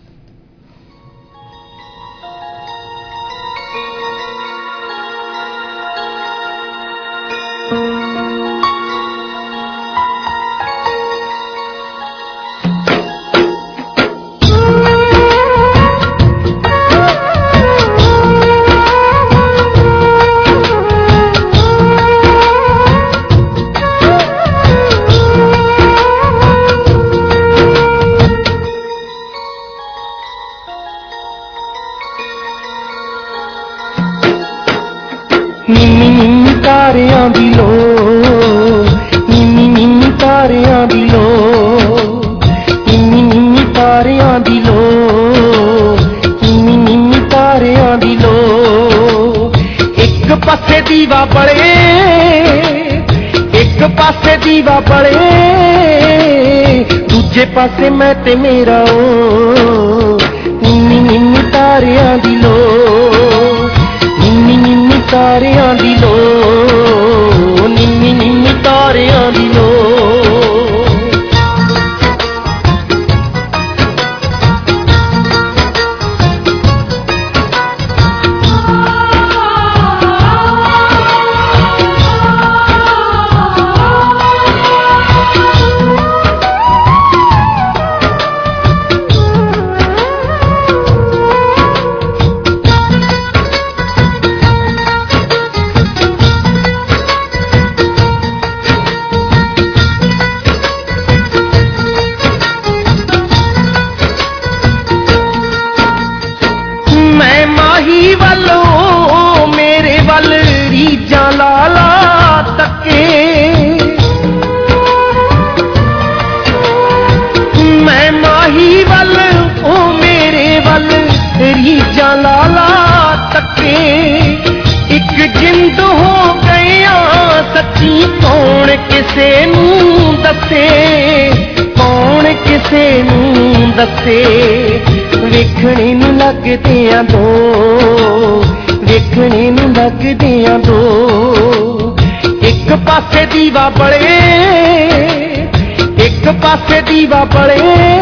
ਨੀਨੀ ਨੀਨੀ ਤਾਰਿਆਂ ਦੀ ਲੋ, ਨੀਨੀ ਨੀਨੀ ਤਾਰਿਆਂ ਦੀ ਲੋ, ਨੀਨੀ ਨੀਨੀ ਤਾਰਿਆਂ ਦੀ ਲੋ, ਨੀਨੀ ਨੀਨੀ ਤਾਰਿਆਂ ਦੀ ਲੋ। ਇੱਕ ਪਾਸੇ ਦੀਵਾ ਬਲੇ, ਇੱਕ ਪਾਸੇ ਦੀਵਾ ਬਲੇ, ਦੂਜੇ ਪਾਸੇ ਮੈਂ ਤੇ ਮੇਰਾ ਓ। ਨੀਨੀ ਨੀਨੀ ਤਾਰਿਆਂ ਦੀ ਲੋ, ਨੀਨੀ ਨੀਨੀ ਤਾਰਿਆਂ ਦੀ ਲੋ, ਨੀਨੀ ਨੀਨੀ ਤਾਰਿਆਂ ਦੀ ਲੋ। ਕਿਸੇ ਨੂੰ ਦੱਸੇ, ਕੌਣ ਕਿਸੇ ਨੂੰ ਦੱਸੇ, ਵੇਖਣੇ ਨੂੰ ਲੱਗਦਿਆਂ ਦੋ, ਵੇਖਣੇ ਨੂੰ ਲੱਗਦਿਆਂ ਦੋ। ਇੱਕ ਪਾਸੇ ਦੀਵਾ ਬਲੇ, ਇੱਕ ਪਾਸੇ ਦੀਵਾ ਬਲੇ,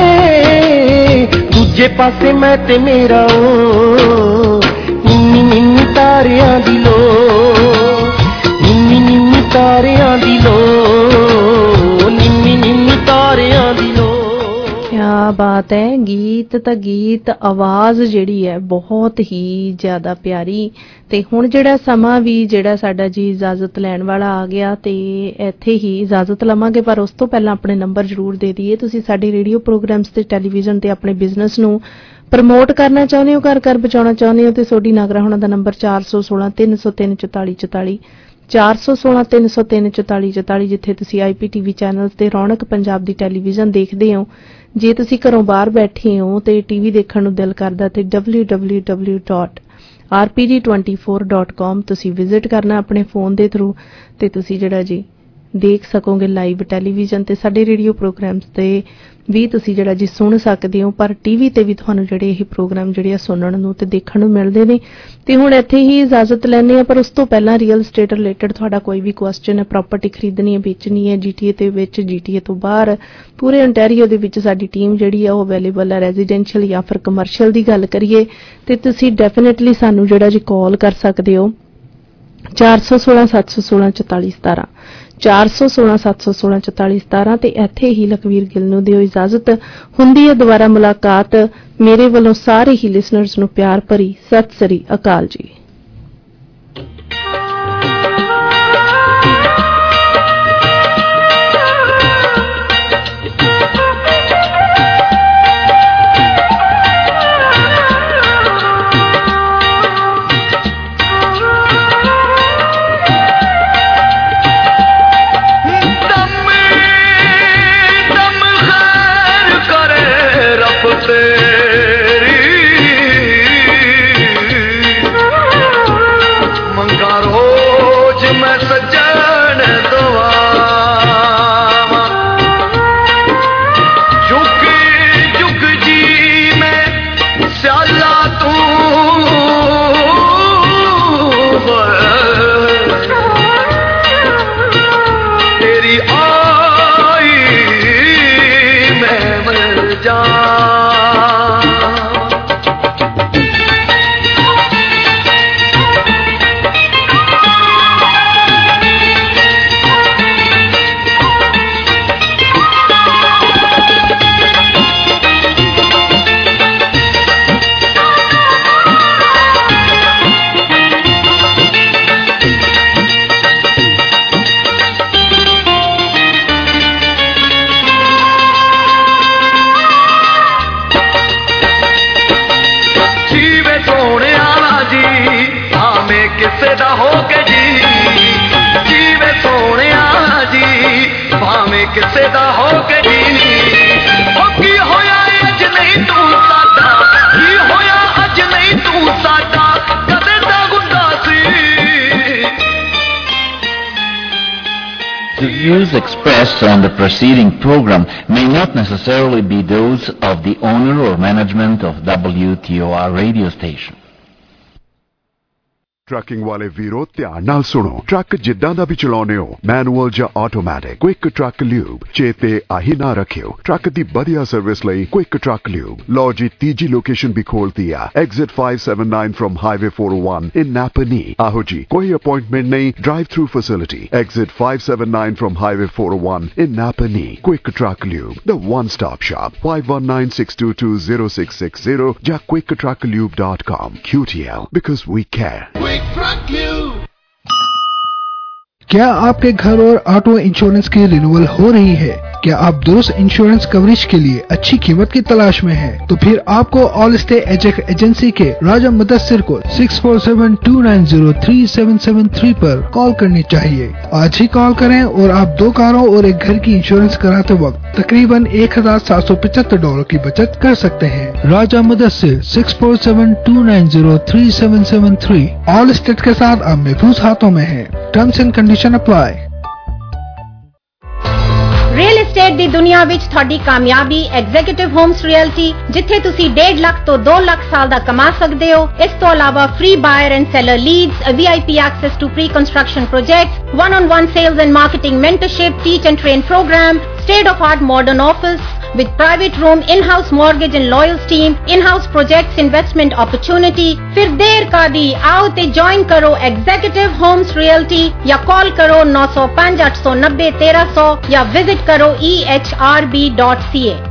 ਦੂਜੇ ਪਾਸੇ ਮੈਂ ਤੇ ਮੇਰਾ ਓ। ਨੀਨੀ ਨੀਨੀ ਤਾਰਿਆਂ ਦੀ ਲੋ, ਨੀਨੀ ਨੀਨੀ ਤਾਰਿਆਂ ਦੀ ਲੋ, ਨੀਨੀ ਨੀਨੀ ਤਾਰਿਆਂ ਦੀ ਲੋ। ਕਿਆ ਬਾਤ ਹੈ। ਗੀਤ ਤਾਂ ਗੀਤ, ਆਵਾਜ਼ ਜਿਹੜੀ ਹੈ ਬਹੁਤ ਹੀ ਜ਼ਿਆਦਾ ਪਿਆਰੀ। ਤੇ ਹੁਣ ਜਿਹੜਾ ਸਮਾਂ ਵੀ ਜਿਹੜਾ ਸਾਡਾ ਜੀ ਇਜਾਜ਼ਤ ਲੈਣ ਵਾਲਾ ਆ ਗਿਆ ਤੇ ਇੱਥੇ ਹੀ ਇਜਾਜ਼ਤ ਲਵਾਂਗੇ, ਪਰ ਉਸ ਤੋਂ ਪਹਿਲਾਂ ਆਪਣੇ ਨੰਬਰ ਜ਼ਰੂਰ ਦੇ ਦਈਏ। ਤੁਸੀਂ ਸਾਡੇ ਰੇਡੀਓ ਪ੍ਰੋਗਰਾਮਸ ਤੇ ਟੈਲੀਵਿਜ਼ਨ ਤੇ ਆਪਣੇ ਬਿਜ਼ਨਸ ਨੂੰ ਪ੍ਰਮੋਟ ਕਰਨਾ ਚਾਹੁੰਦੇ ਹੋ, ਘਰ ਘਰ ਪਹੁੰਚਾਉਣਾ ਚਾਹੁੰਦੇ ਹੋ ਤੇ ਸੋਡੀ ਨਾਗਰਾ ਹੋਣਾ ਦਾ ਨੰਬਰ ਚਾਰ ਸੌ ਸੋਲਾਂ ਤਿੰਨ ਸੌ ਤਿੰਨ ਚੁਤਾਲੀ ਚੁਤਾਲੀ, ਚਾਰ ਸੌ ਸੋਲਾਂ ਤਿੰਨ ਸੌ ਤਿੰਨ ਚੁਤਾਲੀ ਚੁਤਾਲੀ, ਜਿੱਥੇ ਤੁਸੀਂ ਆਈ ਪੀ ਟੀ ਵੀ ਚੈਨਲ ਤੇ ਰੌਣਕ ਪੰਜਾਬ ਦੀ ਟੈਲੀਵਿਜ਼ਨ ਦੇਖਦੇ ਹੋ। ਜੇ ਤੁਸੀਂ ਘਰੋਂ ਬਾਹਰ ਬੈਠੇ ਹੋ ਤੇ ਟੀਵੀ ਦੇਖਣ ਨੂੰ ਦਿਲ ਕਰਦਾ ਤੇ W W W dot R P G twenty four dot ਕੌਮ ਤੁਸੀਂ ਵਿਜ਼ਿਟ ਕਰਨਾ ਆਪਣੇ ਫੋਨ ਦੇ ਥਰੂ ਤੇ ਤੁਸੀਂ ਜਿਹੜਾ ਜੀ ਦੇਖ ਸਕੋਗੇ ਲਾਈਵ ਟੈਲੀਵਿਜ਼ਨ ਤੇ ਸਾਡੇ ਰੇਡੀਓ ਪ੍ਰੋਗਰਾਮਸ ਤੇ ਵੀ ਤੁਸੀਂ ਜਿਹੜਾ ਜੀ ਸੁਣ ਸਕਦੇ ਹੋ ਪਰ ਟੀਵੀ ਤੇ ਵੀ ਤੁਹਾਨੂੰ ਜਿਹੜੇ ਇਹ ਪ੍ਰੋਗਰਾਮ ਜਿਹੜੇ ਆ ਸੁਣਨ ਨੂੰ ਤੇ ਦੇਖਣ ਨੂੰ ਮਿਲਦੇ ਨੇ ਤੇ ਹੁਣ ਇੱਥੇ ਹੀ ਇਜਾਜ਼ਤ ਲੈਣੇ ਆ ਪਰ ਉਸ ਤੋਂ ਪਹਿਲਾਂ ਰੀਅਲ ਸਟੇਟ ਰਿਲੇਟਡ ਤੁਹਾਡਾ ਕੋਈ ਵੀ ਕੁਐਸਚਨ ਹੈ ਪ੍ਰਾਪਰਟੀ ਖਰੀਦਣੀ ਹੈ ਵੇਚਣੀ ਹੈ ਜੀਟੀਏ ਤੇ ਵਿੱਚ ਜੀਟੀਏ ਤੋਂ ਬਾਹਰ ਪੂਰੇ ontario ਦੇ ਵਿੱਚ ਸਾਡੀ ਟੀਮ ਜਿਹੜੀ ਆ ਉਹ ਅਵੇਲੇਬਲ ਹੈ ਰੈਜ਼ੀਡੈਂਸ਼ੀਅਲ ਜਾਂ ਫਿਰ ਕਮਰਸ਼ੀਅਲ ਦੀ ਗੱਲ ਕਰੀਏ ਤੇ ਤੁਸੀਂ ਡੈਫੀਨਿਟਲੀ ਸਾਨੂੰ ਜਿਹੜਾ ਜੀ ਕਾਲ ਕਰ ਸਕਦੇ ਹੋ ਚਾਰ ਸੌ ਸੋਲਾਂ ਸੱਤ ਸੌ ਸੋਲਾਂ ਚੁਤਾਲੀ ਸਤਾਰਾਂ ਚਾਰ ਸੌ ਸੋਲਾਂ ਸੱਤ ਸੌ ਸੋਲਾਂ ਚੁਤਾਲੀ ਸਤਾਰਾਂ ਤੇ ਇੱਥੇ ਹੀ ਲਖਵੀਰ ਗਿੱਲ ਨੂੰ ਦਿਓ ਇਜਾਜ਼ਤ ਹੁੰਦੀ ਹੈ ਦੁਬਾਰਾ ਮੁਲਾਕਾਤ ਮੇਰੇ ਵੱਲੋਂ ਸਾਰੇ ਹੀ ਲਿਸਨਰਸ ਨੂੰ ਪਿਆਰ ਭਰੀ ਸਤਿ ਸ੍ਰੀ ਅਕਾਲ ਜੀ। The views expressed on the preceding program may not necessarily be those of the owner or management of W T O R radio station. Trucking ਵਾਲੇ ਵੀਰੋ ਧਿਆਨ ਨਾਲ ਸੁਣੋ ਟਰੱਕ ਜਿੱਦਾਂ ਦਾ ਵੀ ਚਲਾਉਨੇ ਹੋ ਮੈਨੂਅਲ ਜਾਂ ਆਟੋਮੈਟਿਕ ਕੁਇਕ ਟਰੱਕ ਲਿਊਬ ਚੇਤੇ ਆਹੀ ਨਾ ਰੱਖਿਓ ਟਰੱਕ ਦੀ ਵਧੀਆ ਸਰਵਿਸ ਲਈ ਕੁਇਕ ਟਰੱਕ ਲਿਊਬ ਲੋ ਜੀ ਤੀਜੀ ਲੋਕੇਸ਼ਨ ਵੀ ਖੋਲਤੀ ਆ exit five seventy-nine from highway four oh one in Napanee ਆਹੋ ਜੀ ਕੋਈ ਅਪਾਇੰਟਮੈਂਟ ਨਹੀਂ drive through facility exit five seventy-nine from highway four oh one in Napanee quick truck lube the one stop shop five one nine six two two zero six six zero ਜਾਂ quick truck lube dot com Q T L because we care. क्या आपके घर और auto insurance की renewal हो रही है? क्या आप दुरुस्त इंश्योरेंस कवरेज के लिए अच्छी कीमत की तलाश में हैं? तो फिर आपको ऑल स्टे एजेक एजेंसी के राजा मुदस्सिर को six four seven two nine zero three seven seven three पर कॉल करनी चाहिए। आज ही कॉल करें और आप दो कारों और एक घर की इंश्योरेंस कराते वक्त तकरीबन एक हजार सात सौ पचहत्तर डॉलर की बचत कर सकते हैं। Raja Mudassir six four seven two nine zero three seven seven three Allstate के साथ अब महफूज हाथों में है। Terms and condition apply. Real estate ਦੀ ਦੁਨੀਆ ਵਿੱਚ ਤੁਹਾਡੀ ਕਾਮਯਾਬੀ ਐਗਜ਼ੀਕਿਊਟਿਵ ਹੋਮਸ ਰੀਅਲਟੀ ਜਿੱਥੇ ਤੁਸੀਂ ਡੇਢ ਲੱਖ ਤੋਂ ਦੋ ਲੱਖ ਸਾਲ ਦਾ ਕਮਾ ਸਕਦੇ ਹੋ। ਇਸ ਤੋਂ ਇਲਾਵਾ free buyer and seller leads, VIP access to pre construction projects, one on one sales and marketing mentorship, teach and train program, state of art modern office with private room, in-house mortgage and lawyers team, in-house projects investment opportunity। फिर देर का दी आओ ते join करो executive homes realty या call करो नौ सौ पाँच आठ सौ नब्बे तेरह सौ या विजिट करो e h r b dot c a।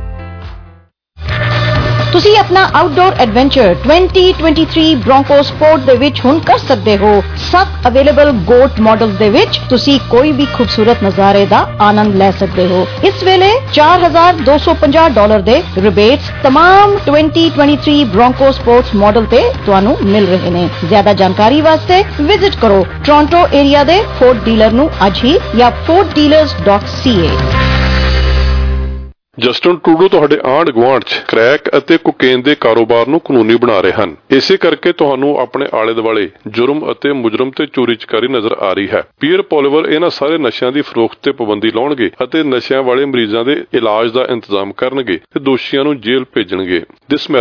ਤੁਸੀਂ ਆਪਣਾ outdoor adventure twenty twenty-three Bronco sport ਦੇ ਵਿੱਚ ਹੁਣ ਕਰ ਸਕਦੇ ਹੋ। ਸੱਤ ਅਵੇਲੇਬਲ ਗੋਟ ਮਾਡਲਸ ਦੇ ਵਿੱਚ ਤੁਸੀਂ ਕੋਈ ਵੀ ਖੂਬਸੂਰਤ ਨਜ਼ਾਰੇ ਦਾ ਆਨੰਦ ਲੈ ਸਕਦੇ ਹੋ। ਇਸ ਵੇਲੇ ਚਾਰ ਹਜ਼ਾਰ ਦੋ ਸੌ ਪੰਜਾਹ ਡਾਲਰ ਦੇ ਰਿਬੇਟਸ तमाम twenty twenty-three broncho sports model ਤੇ ਤੁਹਾਨੂੰ ਮਿਲ ਰਹੇ ਨੇ। ਜ਼ਿਆਦਾ ਜਾਣਕਾਰੀ ਵਾਸਤੇ ਵਿਜ਼ਿਟ ਕਰੋ ਟੋਰਾਂਟੋ ਏਰੀਆ ਦੇ ਫੋਰਡ ਡੀਲਰ ਨੂੰ ਅੱਜ ਹੀ ਜਾਂ ford dealers dot c a। Justin Trudeau ਤੁਹਾਡੇ ਆਂਢ ਗੁਆਂਢ 'ਚ ਕ੍ਰੈਕ ਅਤੇ ਕੋਕੇਨ ਦੇ ਕਾਰੋਬਾਰ ਨੂੰ ਕਾਨੂੰਨੀ ਬਣਾ ਰਹੇ ਹਨ। ਇਸੇ ਕਰਕੇ ਤੁਹਾਨੂੰ ਆਪਣੇ ਆਲੇ ਦੁਆਲੇ ਜੁਰਮ ਅਤੇ ਮੁਜਰਮ ਤੇ ਚੋਰੀ ਚਕਾਰੀ ਨਜ਼ਰ ਆ ਰਹੀ ਹੈ। ਪੀਅਰ ਪੋਲੀਵਰ ਇਹਨਾਂ ਸਾਰੇ ਨਸ਼ਿਆਂ ਦੀ ਫਰੋਖਤ ਤੇ ਪਾਬੰਦੀ ਲਾਉਣਗੇ ਅਤੇ ਨਸ਼ਿਆਂ ਵਾਲੇ ਮਰੀਜ਼ਾਂ ਦੇ ਇਲਾਜ ਦਾ ਇੰਤਜ਼ਾਮ ਕਰਨਗੇ ਤੇ ਦੋਸ਼ੀਆਂ ਨੂੰ ਜੇਲ੍ਹ ਭੇਜਣਗੇ। ਦਿਸ